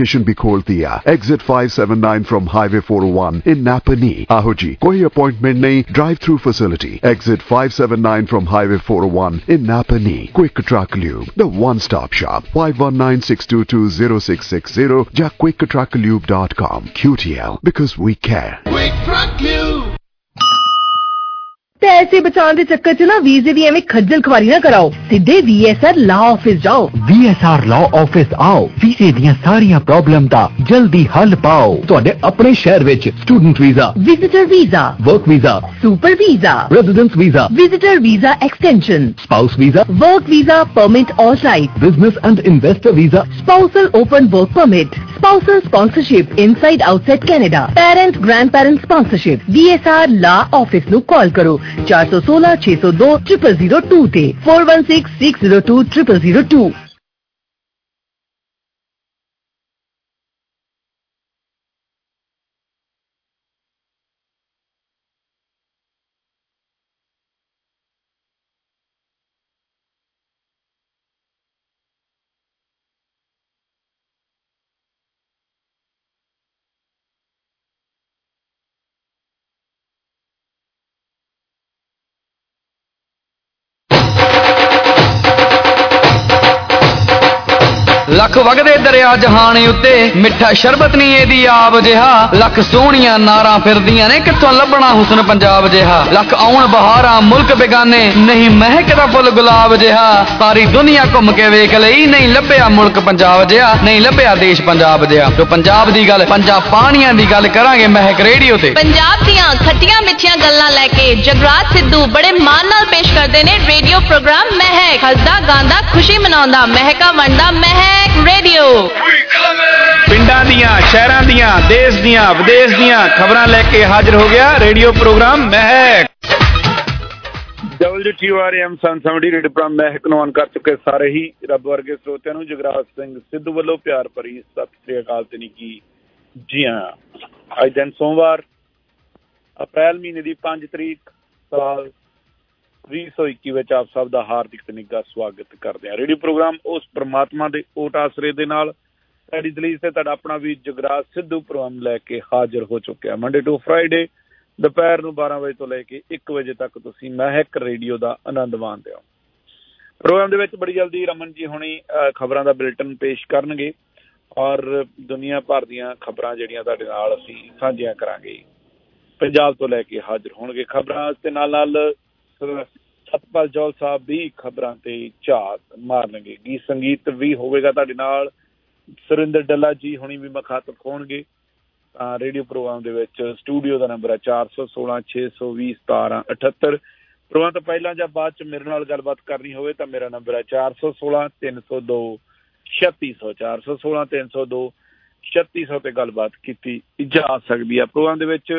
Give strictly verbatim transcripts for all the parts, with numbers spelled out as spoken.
Station भी खोल दिया। Exit five seven nine from highway four O one in Napanee. आहो जी, कोई अपॉइंटमेंट नहीं, drive through facility. Exit five seven nine from highway four O one in Napanee. Quick truck lube, the one stop shop. Five one nine six two two zero six six zero या quick truck lube dot com. Q T L, because we care. Quick truck lube. पैसे बचाने के चक्कर च ना वीजे दी एवें खज्जल खुआरी ना कराओ, सीधे वीएसआर लॉ ऑफिस जाओ। वीएसआर लॉ ऑफिस आओ, वीजे ਦੀਆਂ ਸਾਰੀਆਂ ਪ੍ਰੋਬਲਮ ਦਾ ਜਲਦੀ ਹੱਲ ਪਾਓ। ਤੁਹਾਡੇ ਆਪਣੇ ਸ਼ਹਿਰ ਵਿੱਚ student visa, visitor visa, work visa, super visa, residence visa, visitor visa extension, spouse visa, work visa permit or right, business and investor visa, spousal open work permit, spousal sponsorship inside outside Canada, parent grandparent sponsorship। V S R Law Office ਨੂੰ ਕਾਲ ਕਰੋ ਚਾਰ ਸੌ ਸੋਲਾਂ ਛੇ ਸੌ ਦੋ zero zero zero two ਤੇ four one six six zero two zero zero zero two। Lakh ਵਗਦੇ ਦਰਿਆ ਜਹਾਨ ਉੱਤੇ ਮਿੱਠਾ ਸ਼ਰਬਤ ਨਹੀਂ ਇਹਦੀ ਆਬ ਜਿਹਾ। ਲੱਖ ਸੋਹਣੀਆਂ ਨਾਰਾਂ ਫਿਰਦੀਆਂ ਨੇ ਕਿੱਥੋਂ ਲੱਭਣਾ ਹੁਸਨ ਪੰਜਾਬ ਜਿਹਾ। ਲੱਖ ਆਉਣ ਬਹਾਰਾਂ ਮੁਲਕ ਬੇਗਾਨੇ ਨਹੀਂ ਮਹਿਕਦਾ ਫੁੱਲ ਗੁਲਾਬ ਜਿਹਾ। ਸਾਰੀ ਦੁਨੀਆ ਘੁੰਮ ਕੇ ਵੇਖ ਲਈ ਨਹੀਂ ਲੱਭਿਆ ਮੁਲਕ ਪੰਜਾਬ ਜਿਹਾ, ਨਹੀਂ ਲੱਭਿਆ ਦੇਸ਼ ਪੰਜਾਬ ਜਿਹਾ। ਜੋ ਪੰਜਾਬ ਦੀ ਗੱਲ ਪੰਜਾਬ ਪਾਣੀਆਂ ਦੀ ਗੱਲ ਕਰਾਂਗੇ ਮਹਿਕ ਰੇਡੀਓ ਤੇ। ਪੰਜਾਬ ਦੀਆਂ ਖੱਟੀਆਂ ਮਿੱਠੀਆਂ ਗੱਲਾਂ ਲੈ ਕੇ ਜਗਰਾਜ ਸਿੱਧੂ ਬੜੇ ਮਾਣ ਨਾਲ ਪੇਸ਼ ਕਰਦੇ ਨੇ ਰੇਡੀਓ ਪ੍ਰੋਗਰਾਮ ਮਹਿਕ। ਹੱਸਦਾ ਗਾਉਂਦਾ ਖੁਸ਼ੀ ਮਨਾਉਂਦਾ ਮਹਿਕਾ ਵੰਡਦਾ ਮਹਿਕ ਰੇਡੀਓ। ਪਿੰਡਾਂ ਦੀਆਂ ਸ਼ਹਿਰਾਂ ਦੀਆਂ ਦੇਸ਼ ਦੀਆਂ ਵਿਦੇਸ਼ ਦੀਆਂ ਖਬਰਾਂ ਲੈ ਕੇ ਹਾਜ਼ਰ ਹੋ ਗਿਆ radio programme Mehak. W T R M seven seventy radio programme Mehak ਨੂੰ ਆਨ ਕਰ ਚੁੱਕੇ ਸਾਰੇ ਹੀ ਰੱਬ ਵਰਗੇ ਸਰੋਤਿਆਂ ਨੂੰ ਜਗਰਾਜ ਸਿੰਘ ਸਿੱਧੂ ਵੱਲੋਂ ਪਿਆਰ ਭਰੀ ਸਤਿ ਸ੍ਰੀ ਅਕਾਲ ਤੇ ਨਿੱਘੀ ਜੀ ਹਾਂ। ਅੱਜ ਦਿਨ ਸੋਮਵਾਰ ਅਪ੍ਰੈਲ ਮਹੀਨੇ ਦੀ ਪੰਜ ਤਰੀਕ ਸਾਲ ਵੀਹ ਸੌ ਇੱਕੀ ਵਿੱਚ ਆਪ ਸਭ ਦਾ ਹਾਰਦਿਕ ਤੇ ਨਿੱਘਾ ਸਵਾਗਤ ਕਰਦੇ ਹਾਂ। ਰੇਡੀਓ ਪ੍ਰੋਗਰਾਮ ਉਸ ਪਰਮਾਤਮਾ ਦੇ ਓਟ ਆਸਰੇ ਦੇ ਨਾਲ ਤੁਹਾਡੀ ਦਲੀਲ ਤੇ ਤੁਹਾਡਾ ਆਪਣਾ ਵੀ ਜਗਰਾਜ ਸਿੱਧੂ ਪ੍ਰੋਗਰਾਮ ਲੈ ਕੇ ਹਾਜ਼ਰ ਹੋ ਚੁੱਕਿਆ। ਮੰਡੇ ਟੂ ਫਰਾਈਡੇ ਦੁਪਹਿਰ ਨੂੰ ਬਾਰਾਂ ਵਜੇ ਤੋਂ ਲੈ ਕੇ ਇੱਕ ਵਜੇ ਤੱਕ ਤੁਸੀਂ ਮਹਿਕ ਰੇਡੀਓ ਦਾ ਆਨੰਦ ਮਾਣਦੇ ਹੋ। ਪ੍ਰੋਗਰਾਮ ਦੇ ਵਿੱਚ ਬੜੀ ਜਲਦੀ ਰਮਨ ਜੀ ਹੁਣੀ ਖਬਰਾਂ ਦਾ ਬੁਲੇਟਿਨ ਪੇਸ਼ ਕਰਨਗੇ ਔਰ ਦੁਨੀਆ ਭਰ ਦੀਆਂ ਖਬਰਾਂ ਜਿਹੜੀਆਂ ਤੁਹਾਡੇ ਨਾਲ ਅਸੀਂ ਸਾਂਝੀਆਂ ਕਰਾਂਗੇ। ਪੰਜਾਬ ਤੋਂ ਲੈ ਕੇ ਹਾਜ਼ਰ ਹੋਣਗੇ ਖਬਰਾਂ ਤੇ ਨਾਲ ਨਾਲ ਸਤਪਾਲ ਜੌਲ ਸਾਹਿਬ ਵੀ ਖਬਰਾਂ ਤੇ ਝਾਤ ਮਾਰਨਗੇ। ਗੀਤ ਸੰਗੀਤ ਵੀ ਹੋਵੇਗਾ ਤੁਹਾਡੇ ਨਾਲ। ਸੁਰਿੰਦਰ ਡੱਲਾ ਜੀ ਹੁਣੀ ਵੀ ਮੁਖਾਤਬ ਹੋਣਗੇ ਰੇਡੀਓ ਪ੍ਰੋਗਰਾਮ ਦੇ ਵਿੱਚ। ਸਟੂਡੀਓ ਦਾ ਨੰਬਰ ਹੈ ਚਾਰ ਸੌ ਸੋਲਾਂ ਛੇ ਸੌ ਵੀਹ ਸਤਾਰਾਂ ਅਠੱਤਰ। ਪ੍ਰੋਗਰਾਮ ਤੋਂ ਪਹਿਲਾਂ ਜਾਂ ਬਾਅਦ ਚ ਮੇਰੇ ਨਾਲ ਗੱਲਬਾਤ ਕਰਨੀ ਹੋਵੇ ਤਾਂ ਮੇਰਾ ਨੰਬਰ ਹੈ ਚਾਰ ਸੌ ਸੋਲਾਂ ਤਿੰਨ ਸੌ ਦੋ ਛੱਤੀ ਸੌ ਚਾਰ ਸੌ ਸੋਲਾਂ ਤਿੰਨ ਸੌ ਦੋ ਛੱਤੀ ਸੌ ਤੇ ਗੱਲਬਾਤ ਕੀਤੀ ਜਾ ਸਕਦੀ ਹੈ। ਪ੍ਰੋਗਰਾਮ ਦੇ ਵਿੱਚ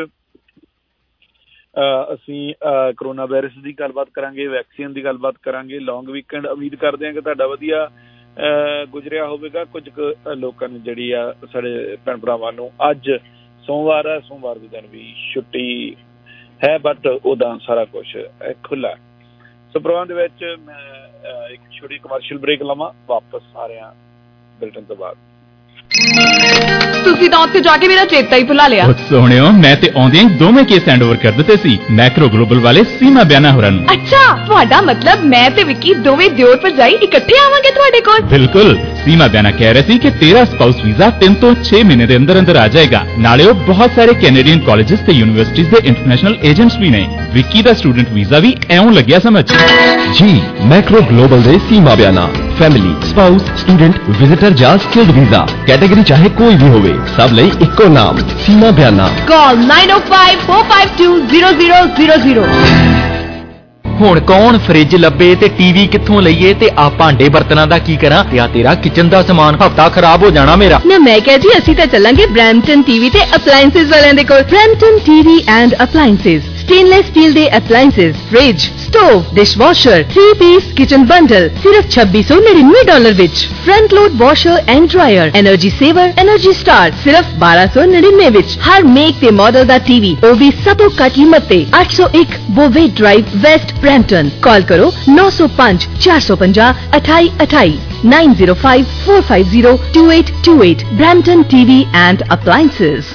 ਅਸੀਂ ਕਰੋਨਾ ਵਾਇਰਸ ਦੀ ਗੱਲਬਾਤ ਕਰਾਂਗੇ, ਵੈਕਸੀਨ ਦੀ ਗੱਲਬਾਤ ਕਰਾਂਗੇ। ਲੌਂਗ ਵੀਕਐਂਡ ਉਮੀਦ ਕਰਦੇ ਹਾਂ ਕਿ ਤੁਹਾਡਾ ਵਧੀਆ ਗੁਜ਼ਰਿਆ ਹੋਵੇਗਾ। ਕੁਝ ਕੁ ਲੋਕਾਂ ਨੂੰ ਜਿਹੜੀ ਆ ਸਾਡੇ ਭੈਣ ਭਰਾਵਾਂ ਨੂੰ ਅੱਜ ਸੋਮਵਾਰ ਹੈ, ਸੋਮਵਾਰ ਦੇ ਦਿਨ ਵੀ ਛੁੱਟੀ ਹੈ ਬਟ ਉਹਦਾ ਸਾਰਾ ਕੁਛ ਖੁੱਲ੍ਹਾ। ਸੋ ਪ੍ਰੋਗਰਾਮ ਦੇ ਵਿੱਚ ਮੈਂ ਇੱਕ ਛੋਟੀ ਕਮਰਸ਼ੀਅਲ ਬ੍ਰੇਕ ਲਵਾਂ, ਵਾਪਸ ਆ ਰਿਹਾ ਬੁਲੇਟਿਨ ਤੋਂ ਬਾਅਦ। ਤੁਸੀਂ ਤਾਂ ਉੱਥੇ ਜਾ ਕੇ ਮੇਰਾ ਚੇਤਾ ਹੀ ਭੁਲਾ ਲਿਆ। ਸੋਹਣਿਓ ਮੈਂ ਤੇ ਆਉਂਦਿਆਂ ਹੀ ਦੋਵੇਂ ਕੇਸ ਹੈਂਡ ਓਵਰ ਕਰ ਦਿੱਤੇ ਸੀ ਮੈਕਰੋ ਗਲੋਬਲ ਵਾਲੇ ਸੀਮਾ ਬਿਆਨਾ ਹੋਰਾਂ ਨੂੰ। ਅੱਛਾ, ਤੁਹਾਡਾ ਮਤਲਬ ਮੈਂ ਤੇ ਵਿੱਕੀ ਦੋਵੇਂ ਦਿਓਰ ਭਰਜਾਈ ਇਕੱਠੇ ਆਵਾਂਗੇ ਤੁਹਾਡੇ ਕੋਲ? ਬਿਲਕੁਲ। ਸੀਮਾ ਬਿਆਨਾ ਕਹਿ ਰਹੇ ਸੀ ਕਿ ਤੇਰਾ ਸਪਾਊਸ ਵੀਜ਼ਾ ਤਿੰਨ ਤੋਂ ਛੇ ਮਹੀਨੇ ਦੇ ਅੰਦਰ ਅੰਦਰ ਆ ਜਾਏਗਾ। ਨਾਲੇ ਉਹ ਬਹੁਤ ਸਾਰੇ ਕੈਨੇਡੀਅਨ ਕਾਲਜਸ ਤੇ ਯੂਨੀਵਰਸਿਟੀਜ਼ ਦੇ ਇੰਟਰਨੈਸ਼ਨਲ ਏਜੰਟਸ ਵੀ ਨੇ। ਵਿੱਕੀ ਦਾ ਸਟੂਡੈਂਟ ਵੀਜ਼ਾ ਵੀ ਐਉਂ ਲੱਗਿਆ ਸਮਝ। ਜੀ ਮੈਕਰੋ ਗਲੋਬਲ ਦੇ Seema Biana family spouse student visitor ਜਾਂ ਸਕਿਲਡ ਵੀਜ਼ਾ ਕੈਟਾਗਰੀ ਚਾਹੇ ਕੋਈ ਵੀ ਹੋਵੇ ਸਭ ਲਈ ਇੱਕੋ ਨਾਮ ਸੀਮਾ ਬਿਆਨਾ। ਕਾਲ nine oh five four five two zero zero zero zero। ਹੁਣ ਕੌਣ ਫ੍ਰਿਜ ਲੱਭੇ ਤੇ ਟੀਵੀ ਕਿੱਥੋਂ ਲਈਏ ਤੇ ਆ ਭਾਂਡੇ ਬਰਤਨਾਂ ਦਾ ਕੀ ਕਰਾਂ? ਤੇ ਆ ਤੇਰਾ ਕਿਚਨ ਦਾ ਸਮਾਨ ਹਫਤਾ ਖਰਾਬ ਹੋ ਜਾਣਾ ਮੇਰਾ। ਨਾ ਮੈਂ ਕਿਹਾ ਜੀ ਅਸੀਂ ਤਾਂ ਚੱਲਾਂਗੇ ਬ੍ਰੈਂਪਟਨ ਟੀਵੀ ਤੇ ਅਪਲਾਈਐਂਸਿਸ ਵਾਲਿਆਂ ਦੇ ਕੋਲ। Brampton TV and appliances stainless steel दे appliances, fridge, stove, dishwasher, three piece kitchen bundle सिर्फ छब्बीस सौ निन्यानवे डॉलर विच। Front load washer and dryer, energy saver, energy star सिर्फ बारह सौ निन्यानवे विच। हर मेक ते मॉडल दा टीवी ओ भी सब तो घट कीमत ते आठ सौ एक बोवे ड्राइव वेस्ट ब्रैम्पटन। कॉल करो नौ सौ पाँच चार सौ पंजाह अठाई अठाई nine zero five four five zero two eight two eight. Brampton TV and appliances.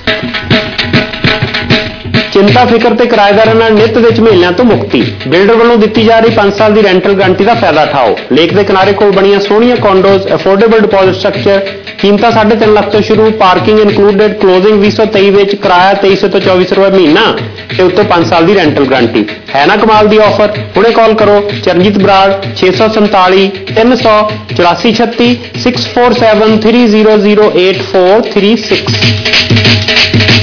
चिंता फिक्र ते किराएदारां नाल नित विच महीनों तो मुक्ति। बिल्डर वालों दी जा रही पांच साल की रेंटल गारंटी का फायदा उठाओ। लेक के किनारे कोल बणियां सोहणियां कॉन्डोज, अफोर्डेबल डिपॉजिट स्ट्रक्चर, कीमत साढ़े तीन लाख तो शुरू, पार्किंग इंक्लूडेड, क्लोजिंग भी सौ तेई विच, किराया तेईस सौ तो चौबीस रुपए महीना ते उत्तों पांच साल की रेंटल गारंटी। है ना कमाल दी ऑफर। हुणे कॉल करो चरणजीत बराड़ छे सौ संताली तीन सौ चौरासी छत्ती six four seven three zero zero eight four three six.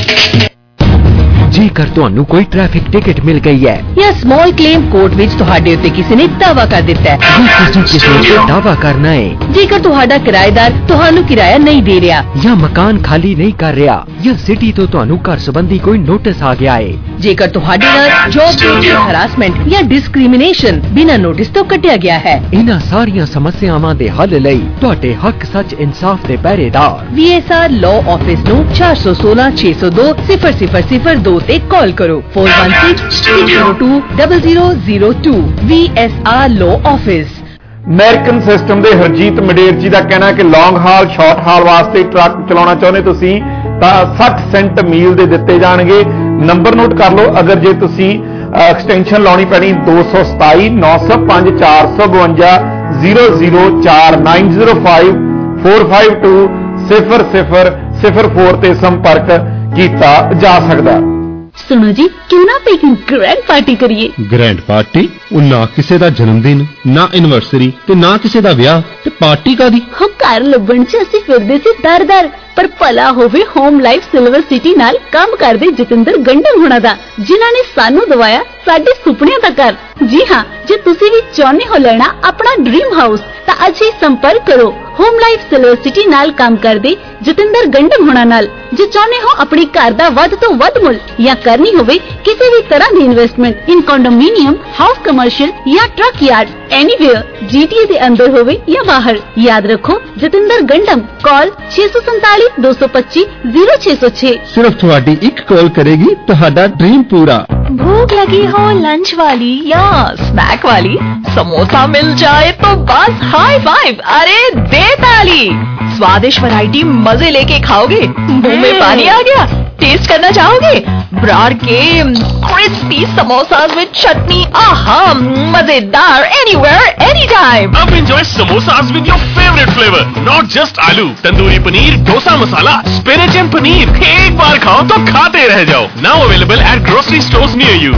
ਜੇਕਰ ਤੁਹਾਨੂੰ ਕੋਈ ਟ੍ਰੈਫਿਕ ਟਿਕਟ ਮਿਲ ਗਈ ਹੈ ਜਾਂ ਸਮਾਲ ਕਲੇਮ ਕੋਰਟ ਵਿੱਚ ਤੁਹਾਡੇ ਉੱਤੇ ਕਿਸੇ ਨੇ ਦਾਅਵਾ ਕਰ ਦਿੱਤਾ ਹੈ, ਤੁਸੀਂ ਕਿਸੇ ਉੱਤੇ ਦਾਅਵਾ ਕਰਨਾ ਹੈ। ਜੇਕਰ ਤੁਹਾਡਾ ਕਿਰਾਏਦਾਰ ਤੁਹਾਨੂੰ ਕਿਰਾਇਆ ਨਹੀਂ ਦੇ ਰਿਹਾ ਜਾਂ ਮਕਾਨ ਖਾਲੀ ਨਹੀਂ ਕਰ ਰਿਹਾ ਜਾਂ ਸਿਟੀ ਤੋਂ ਤੁਹਾਨੂੰ ਘਰ ਸੰਬੰਧੀ ਕੋਈ ਨੋਟਿਸ ਆ ਗਿਆ ਹੈ, ਜੇਕਰ ਤੁਹਾਡੇ ਨਾਲ ਜੌਬ ਤੇ ਹਰਾਸਮੈਂਟ ਜਾਂ ਡਿਸਕ੍ਰਿਮੀਨੇਸ਼ਨ ਬਿਨਾਂ ਨੋਟਿਸ ਤੋਂ ਕੱਟਿਆ ਗਿਆ ਹੈ, ਇਹਨਾਂ ਸਾਰੀਆਂ ਸਮੱਸਿਆਵਾਂ ਦੇ ਹੱਲ ਲਈ ਤੁਹਾਡੇ ਹੱਕ ਸੱਚ ਇਨਸਾਫ ਦੇ ਪਹਿਰੇਦਾਰ V S R law office ਨੂੰ ਚਾਰ ਸੌ ਸੋਲਾਂ ਛੇ ਸੌ ਦੋ ਸਿਫਰ ਸਿਫਰ ਸਿਫਰ ਦੋ ਤੇ ਕਾਲ ਕਰੋ four one six six zero two double zero zero two. V S R law office. American system ਦੇ ਹਰਜੀਤ ਮਡੇਰ ਜੀ ਦਾ ਕਹਿਣਾ ਕਿ ਲੌਂਗ ਹਾਲ ਸ਼ਾਰਟ ਹਾਲ ਵਾਸਤੇ ਟਰੱਕ ਚਲਾਉਣਾ ਚਾਹੁੰਦੇ ਤੁਸੀਂ ਤਾਂ ਸੱਠ ਸੈਂਟ ਮੀਲ ਦੇ ਦਿੱਤੇ ਜਾਣਗੇ। ਨੰਬਰ ਨੋਟ ਕਰ ਲਓ ਅਗਰ ਜੇ ਤੁਸੀਂ ਐਕਸਟੈਂਸ਼ਨ ਲਾਉਣੀ ਪੈਣੀ ਦੋ ਸੌ ਸਤਾਈ ਨੌ ਸੌ ਪੰਜ ਚਾਰ ਸੌ ਬਵੰਜਾ ਜ਼ੀਰੋ ਜ਼ੀਰੋ ਚਾਰ nine zero five four five two सिफर सिफर सिफर फोर ਤੇ ਸੰਪਰਕ ਕੀਤਾ ਜਾ ਸਕਦਾ। सुनो जी क्यों ना एक ग्रैंड पार्टी करिए। ग्रैंड पार्टी ना किसी का जन्मदिन ना एनिवर्सरी ते ना किसी का ब्याह ते पार्टी कादी हो घर लभण च असि फिरदे सी दर दर पर भला होवे होम लाइफ सिल्वर सिटी नाल काम करदे जतिंदर गंडम होना दा जिन्हां ने सानू दवाया साडे सुपनियां दा घर। जी हां जे तुसी भी चाहते हो लेना अपना ड्रीम हाउस तां अज ही संपर्क करो होम लाइफ सिल्वर सिटी नाल काम करदे जतिंदर गंडम होना नाल। जे चाहते हो अपने घर दा वध तो वध मुल या करनी होवे किसी भी तरह की investment in condominium house commercial या ट्रक यार्ड एनीवेयर जीटीए के अंदर होवे या बाहर, याद रखो जतिंदर गंडम। कॉल छे सौ संताली दो सौ पच्ची जीरो छे सौ छे। सिर्फ थोड़ी एक कॉल करेगी तुहाडा ड्रीम पूरा। भूख लगी हो लंच वाली या स्नैक वाली, समोसा मिल जाए तो बस हाई फाइव। अरे दे ताली। स्वादिष्ट वैरायटी मजे लेके खाओगे, मुंह में पानी आ गया। टेस्ट करना चाहोगे ब्राड़ के क्रिस्पी समोसास विद चटनी, आहा मजेदार, एनीवेयर एनी टाइम। अब enjoy samosas with your favourite flavour, not just aloo, tandoori paneer, dosa masala, spinach and paneer. एक बार खाओ तो खाते रह जाओ। Now available at grocery stores near you.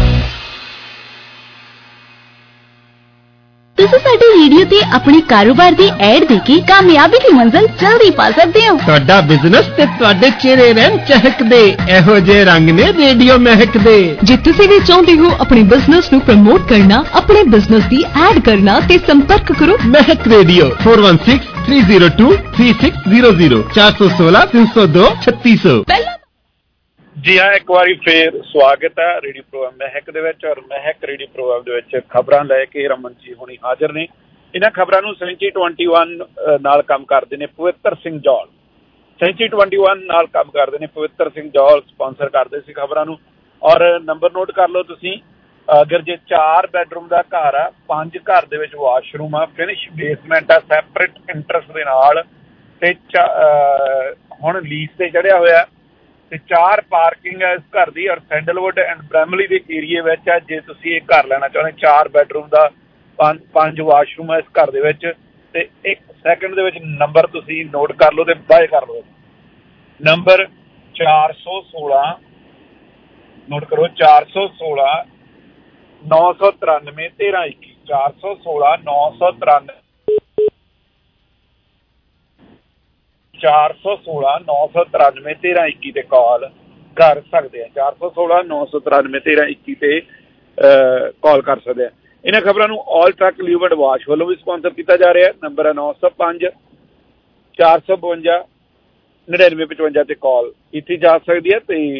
तुसी साडे रेडियो ते अपने कारोबार दी एड देके कामयाबी दी मंजिल जल्दी पा सकते हो। ਤੁਹਾਡਾ ਬਿਜ਼ਨਸ ਤੇ ਤੁਹਾਡੇ ਚਿਹਰੇ ਰਹਿਣ ਚਹਿਕਦੇ ਇਹੋ ਜਿਹੇ ਰੰਗ ਨੇ ਰੇਡੀਓ ਮਹਿਕਦੇ। ਜੇ ਤੁਸੀਂ ਵੀ ਚਾਹੁੰਦੇ ਹੋ ਆਪਣੇ ਬਿਜ਼ਨਸ ਨੂੰ ਪ੍ਰਮੋਟ ਕਰਨਾ, ਆਪਣੇ ਬਿਜ਼ਨਸ ਦੀ ਐਡ ਕਰਨਾ ਤੇ ਸੰਪਰਕ ਕਰੋ Mehak radio four one six three zero two three six zero zero चार सौ सोलह तीन सौ दो छत्तीस सौ। ਜੀ ਹਾਂ, ਇੱਕ ਵਾਰੀ ਫੇਰ ਸਵਾਗਤ ਹੈ ਰੇਡੀਓ ਪ੍ਰੋਗਰਾਮ ਮਹਿਕ ਦੇ ਵਿੱਚ। ਔਰ ਮਹਿਕ ਰੇਡੀਓ ਪ੍ਰੋਗਰਾਮ ਦੇ ਵਿੱਚ ਖਬਰਾਂ ਲੈ ਕੇ ਰਮਨ ਜੀ ਹੁਣੀ ਹਾਜ਼ਰ ਨੇ। ਇਹਨਾਂ ਖਬਰਾਂ ਨੂੰ ਸੈਂਚੀ ਟਵੈਂਟੀ ਵਨ ਨਾਲ ਕੰਮ ਕਰਦੇ ਨੇ Pavittar Singh Johal. Century twenty one ਨਾਲ ਕੰਮ ਕਰਦੇ ਨੇ ਪਵਿੱਤਰ ਸਿੰਘ ਜੌਲ ਸਪਾਂਸਰ ਕਰਦੇ ਸੀ ਖਬਰਾਂ ਨੂੰ। ਔਰ ਨੰਬਰ ਨੋਟ ਕਰ ਲਓ ਤੁਸੀਂ। ਅਗਰ ਜੇ ਚਾਰ ਬੈਡਰੂਮ ਦਾ ਘਰ ਆ, ਪੰਜ ਘਰ ਦੇ ਵਿੱਚ ਵਾਸ਼ਰੂਮ ਆ, ਫਿਨਿਸ਼ ਬੇਸਮੈਂਟ ਆ ਸੈਪਰੇਟ ਇੰਟਰਸਟ ਦੇ ਨਾਲ, ਤੇ ਹੁਣ ਲੀਜ਼ ਤੇ ਚੜਿਆ ਹੋਇਆ ਤੇ ਚਾਰ ਪਾਰਕਿੰਗ ਹੈ ਇਸ ਘਰ ਦੀ। ਔਰ ਸੈਂਡਲਵੁੱਡ ਐਂਡ ਬ੍ਰੈਮਲੀ ਦੇ ਏਰੀਏ ਵਿੱਚ ਹੈ। ਜੇ ਤੁਸੀਂ ਇਹ ਘਰ ਲੈਣਾ ਚਾਹੁੰਦੇ, ਚਾਰ ਬੈਡਰੂਮ ਦਾ, ਪੰਜ ਪੰਜ ਵਾਸ਼ਰੂਮ ਹੈ ਇਸ ਘਰ ਦੇ ਵਿੱਚ। ਤੇ ਇੱਕ ਸੈਕਿੰਡ ਦੇ ਵਿੱਚ ਨੰਬਰ ਤੁਸੀਂ ਨੋਟ ਕਰ ਲਓ ਤੇ ਬਾਏ ਕਰ ਲਓ। ਨੰਬਰ ਚਾਰ ਸੌ ਸੋਲਾਂ, ਨੋਟ ਕਰੋ, ਚਾਰ ਸੌ ਸੋਲਾਂ ਨੌ ਸੌ ਤਰਾਨਵੇਂ ਤੇਰਾਂ ਇੱਕੀ, ਚਾਰ ਸੌ ਸੋਲਾਂ ਨੌ ਸੌ ਤਰਾਨਵੇਂ ਚਾਰ ਸੌ ਸੋਲਾਂ ਨੌ ਸੌ ਤਰਾਨਵੇਂ ਤੇਰਾਂ ਇੱਕੀ ਤੇ ਕਾਲ ਕਰ ਸਕਦੇ ਆ। ਚਾਰ ਸੌ ਸੋਲਾਂ ਨੌ ਸੌ ਤਰਾਨਵੇਂ ਤੇਰਾਂ ਇੱਕੀ ਤੇ ਕਾਲ ਕਰ ਸਕਦੇ ਆ। ਇਹਨਾਂ ਖਬਰਾਂ ਨੂੰ all truck lube and wash ਵੱਲੋਂ ਵੀ ਸਪਾਂਸਰ ਕੀਤਾ ਜਾ ਰਿਹਾ। ਨੰਬਰ ਹੈ ਨੌ ਸੌ ਪੰਜ ਚਾਰ ਸੌ ਬਵੰਜਾ ਨੜਿਨਵੇਂ ਪਚਵੰਜਾ ਤੇ ਕਾਲ ਕੀਤੀ ਜਾ ਸਕਦੀ ਹੈ। ਤੇ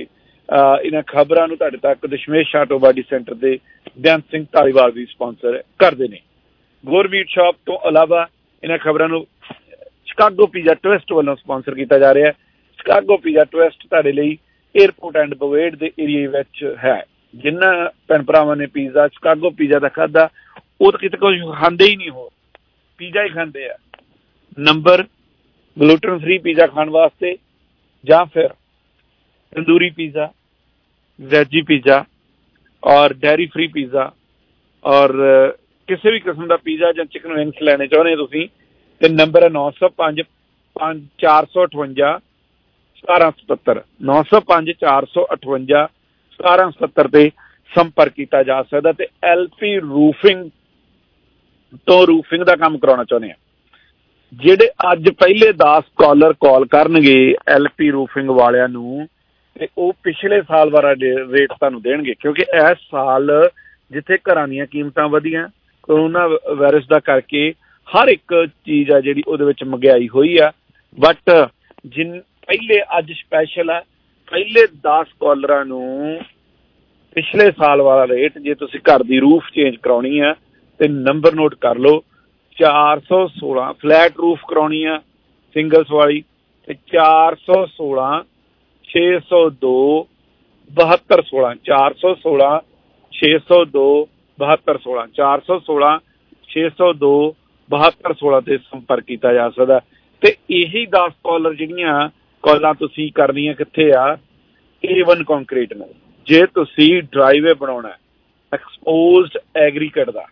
ਇਹਨਾਂ ਖਬਰਾਂ ਨੂੰ ਤੁਹਾਡੇ ਤੱਕ ਦਸ਼ਮੇਸ਼ ਆਟੋਬਾਡੀ ਸੈਂਟਰ ਦੇ ਬੇਅੰਤ ਸਿੰਘ ਧਾਲੀਵਾਲ ਵੀ ਸਪਾਂਸਰ ਕਰਦੇ ਨੇ। ਗੋਰ ਮੀਟ ਸ਼ਾਪ ਤੋਂ ਇਲਾਵਾ ਇਹਨਾਂ ਖਬਰਾਂ ਨੂੰ ਸ਼ਿਕਾਗੋ ਪੀਜ਼ਾ ਟਵਿਸਟ ਵੱਲੋਂ ਸਪਾਂਸਰ ਕੀਤਾ ਜਾ ਰਿਹਾ ਹੈ। ਸ਼ਿਕਾਗੋ ਪੀਜ਼ਾ ਟਵਿਸਟ ਤੁਹਾਡੇ ਲਈ ਏਅਰਪੋਰਟ ਐਂਡ ਬਵੇਡ ਦੇ ਏਰੀਏ ਵਿੱਚ ਹੈ। ਜਿਨ੍ਹਾਂ ਭੈਣ ਭਰਾਵਾਂ ਨੇ ਪੀਜ਼ਾ ਸ਼ਿਕਾਗੋ ਪੀਜ਼ਾ ਦਾ ਖਾਧਾ ਉਹ ਤਾਂ ਕਿਤੇ ਕੁਝ ਖਾਂਦੇ ਹੀ ਨਹੀਂ, ਹੋ ਪੀਜ਼ਾ ਹੀ ਖਾਂਦੇ ਆ। ਨੰਬਰ ਗਲੂਟਨ ਫ੍ਰੀ ਪੀਜ਼ਾ ਖਾਣ ਵਾਸਤੇ ਜਾਂ ਫਿਰ ਤੰਦੂਰੀ ਪੀਜ਼ਾ, ਵੈਜੀ ਪੀਜ਼ਾ ਔਰ ਡੈਰੀ ਫ੍ਰੀ ਪੀਜ਼ਾ ਔਰ ਕਿਸੇ ਵੀ ਕਿਸਮ ਦਾ ਪੀਜ਼ਾ ਜਾਂ ਚਿਕਨ ਵਿੰਗਸ ਲੈਣੇ ਚਾਹੁੰਦੇ ਤੁਸੀਂ ਤੇ ਨੰਬਰ ਹੈ ਨੌ ਸੌ ਪੰਜ ਪੰਜ ਚਾਰ ਸੌ ਅਠਵੰਜਾ ਸਤਾਰਾਂ ਸਤੱਤਰ ਨੌ ਸੌ ਪੰਜ ਚਾਰ ਸੌ ਅਠਵੰਜਾ ਸਤਾਰਾਂ ਸਤੱਤਰ ਤੇ ਸੰਪਰਕ ਕੀਤਾ ਜਾ ਸਕਦਾ। ਤੇ ਐਲ ਪੀ ਰੂਫਿੰਗ ਤੋਂ ਰੂਫਿੰਗ ਦਾ ਕੰਮ ਕਰਾਉਣਾ ਚਾਹੁੰਦੇ ਆ। ਜਿਹੜੇ ਅੱਜ ਪਹਿਲੇ ਦਸ ਕਾਲਰ ਕਾਲ ਕਰਨਗੇ ਐਲ ਪੀ ਰੂਫਿੰਗ ਵਾਲਿਆਂ ਨੂੰ ਤੇ ਉਹ ਪਿਛਲੇ ਸਾਲ ਵਾਲਾ ਰੇਟ ਤੁਹਾਨੂੰ ਦੇਣਗੇ, ਕਿਉਂਕਿ ਇਸ ਸਾਲ ਜਿੱਥੇ ਘਰਾਂ ਦੀਆਂ ਕੀਮਤਾਂ ਵਧੀਆਂ ਕਰੋਨਾ ਵਾਇਰਸ ਦਾ ਕਰਕੇ ਹਰ ਇੱਕ ਚੀਜ਼ ਆ ਜਿਹੜੀ ਉਹਦੇ ਵਿੱਚ ਮਹਿੰਗਾਈ ਹੋਈ ਆ। ਬਟ ਜਿਨ ਪਹਿਲੇ ਅੱਜ ਸਪੈਸ਼ਲ ਆ, ਪਹਿਲੇ ਦਸ ਕਾਲਰਾਂ ਨੂੰ ਪਿਛਲੇ ਸਾਲ ਵਾਲਾ ਰੇਟ ਜੇ ਤੁਸੀਂ ਘਰ ਦੀ ਰੂਫ ਚੇਂਜ ਕਰਾਉਣੀ ਆ ਤੇ ਨੰਬਰ ਨੋਟ ਕਰ ਲਓ ਚਾਰ ਸੌ ਸੋਲਾਂ ਫਲੈਟ ਰੂਫ ਕਰਾਉਣੀ ਆ ਸਿੰਗਲਸ ਵਾਲੀ ਤੇ ਚਾਰ ਸੌ ਸੋਲਾਂ ਛੇ ਸੌ ਦੋ ਬਹੱਤਰ ਸੋਲਾਂ ਚਾਰ ਸੌ ਸੋਲਾਂ ਛੇ ਸੌ ਦੋ ਬਹੱਤਰ ਸੋਲਾਂ ਚਾਰ ਸੌ ਸੋਲਾਂ ਛੇ ਸੌ ਦੋ ਬਹੱਤਰ ਸੋਲਾਂ ਤੇ ਸੰਪਰਕ ਕੀਤਾ ਜਾ ਸਕਦਾ। ਤੇ ਇਹੀ ਦਸ ਕਾਲਰ ਜਿਹੜੀਆਂ ਕਾਲਾਂ ਤੁਸੀਂ ਕਰਨੀਆਂ ਕਿੱਥੇ ਆ, ਏ ਵਨ ਕੰਕਰੀਟ ਨਾਲ। ਜੇ ਤੁਸੀਂ ਡਰਾਈਵੇ ਬਣਾਉਣਾ ਐਕਸਪੋਜ਼ਡ ਐਗਰੀਕਟ ਦਾ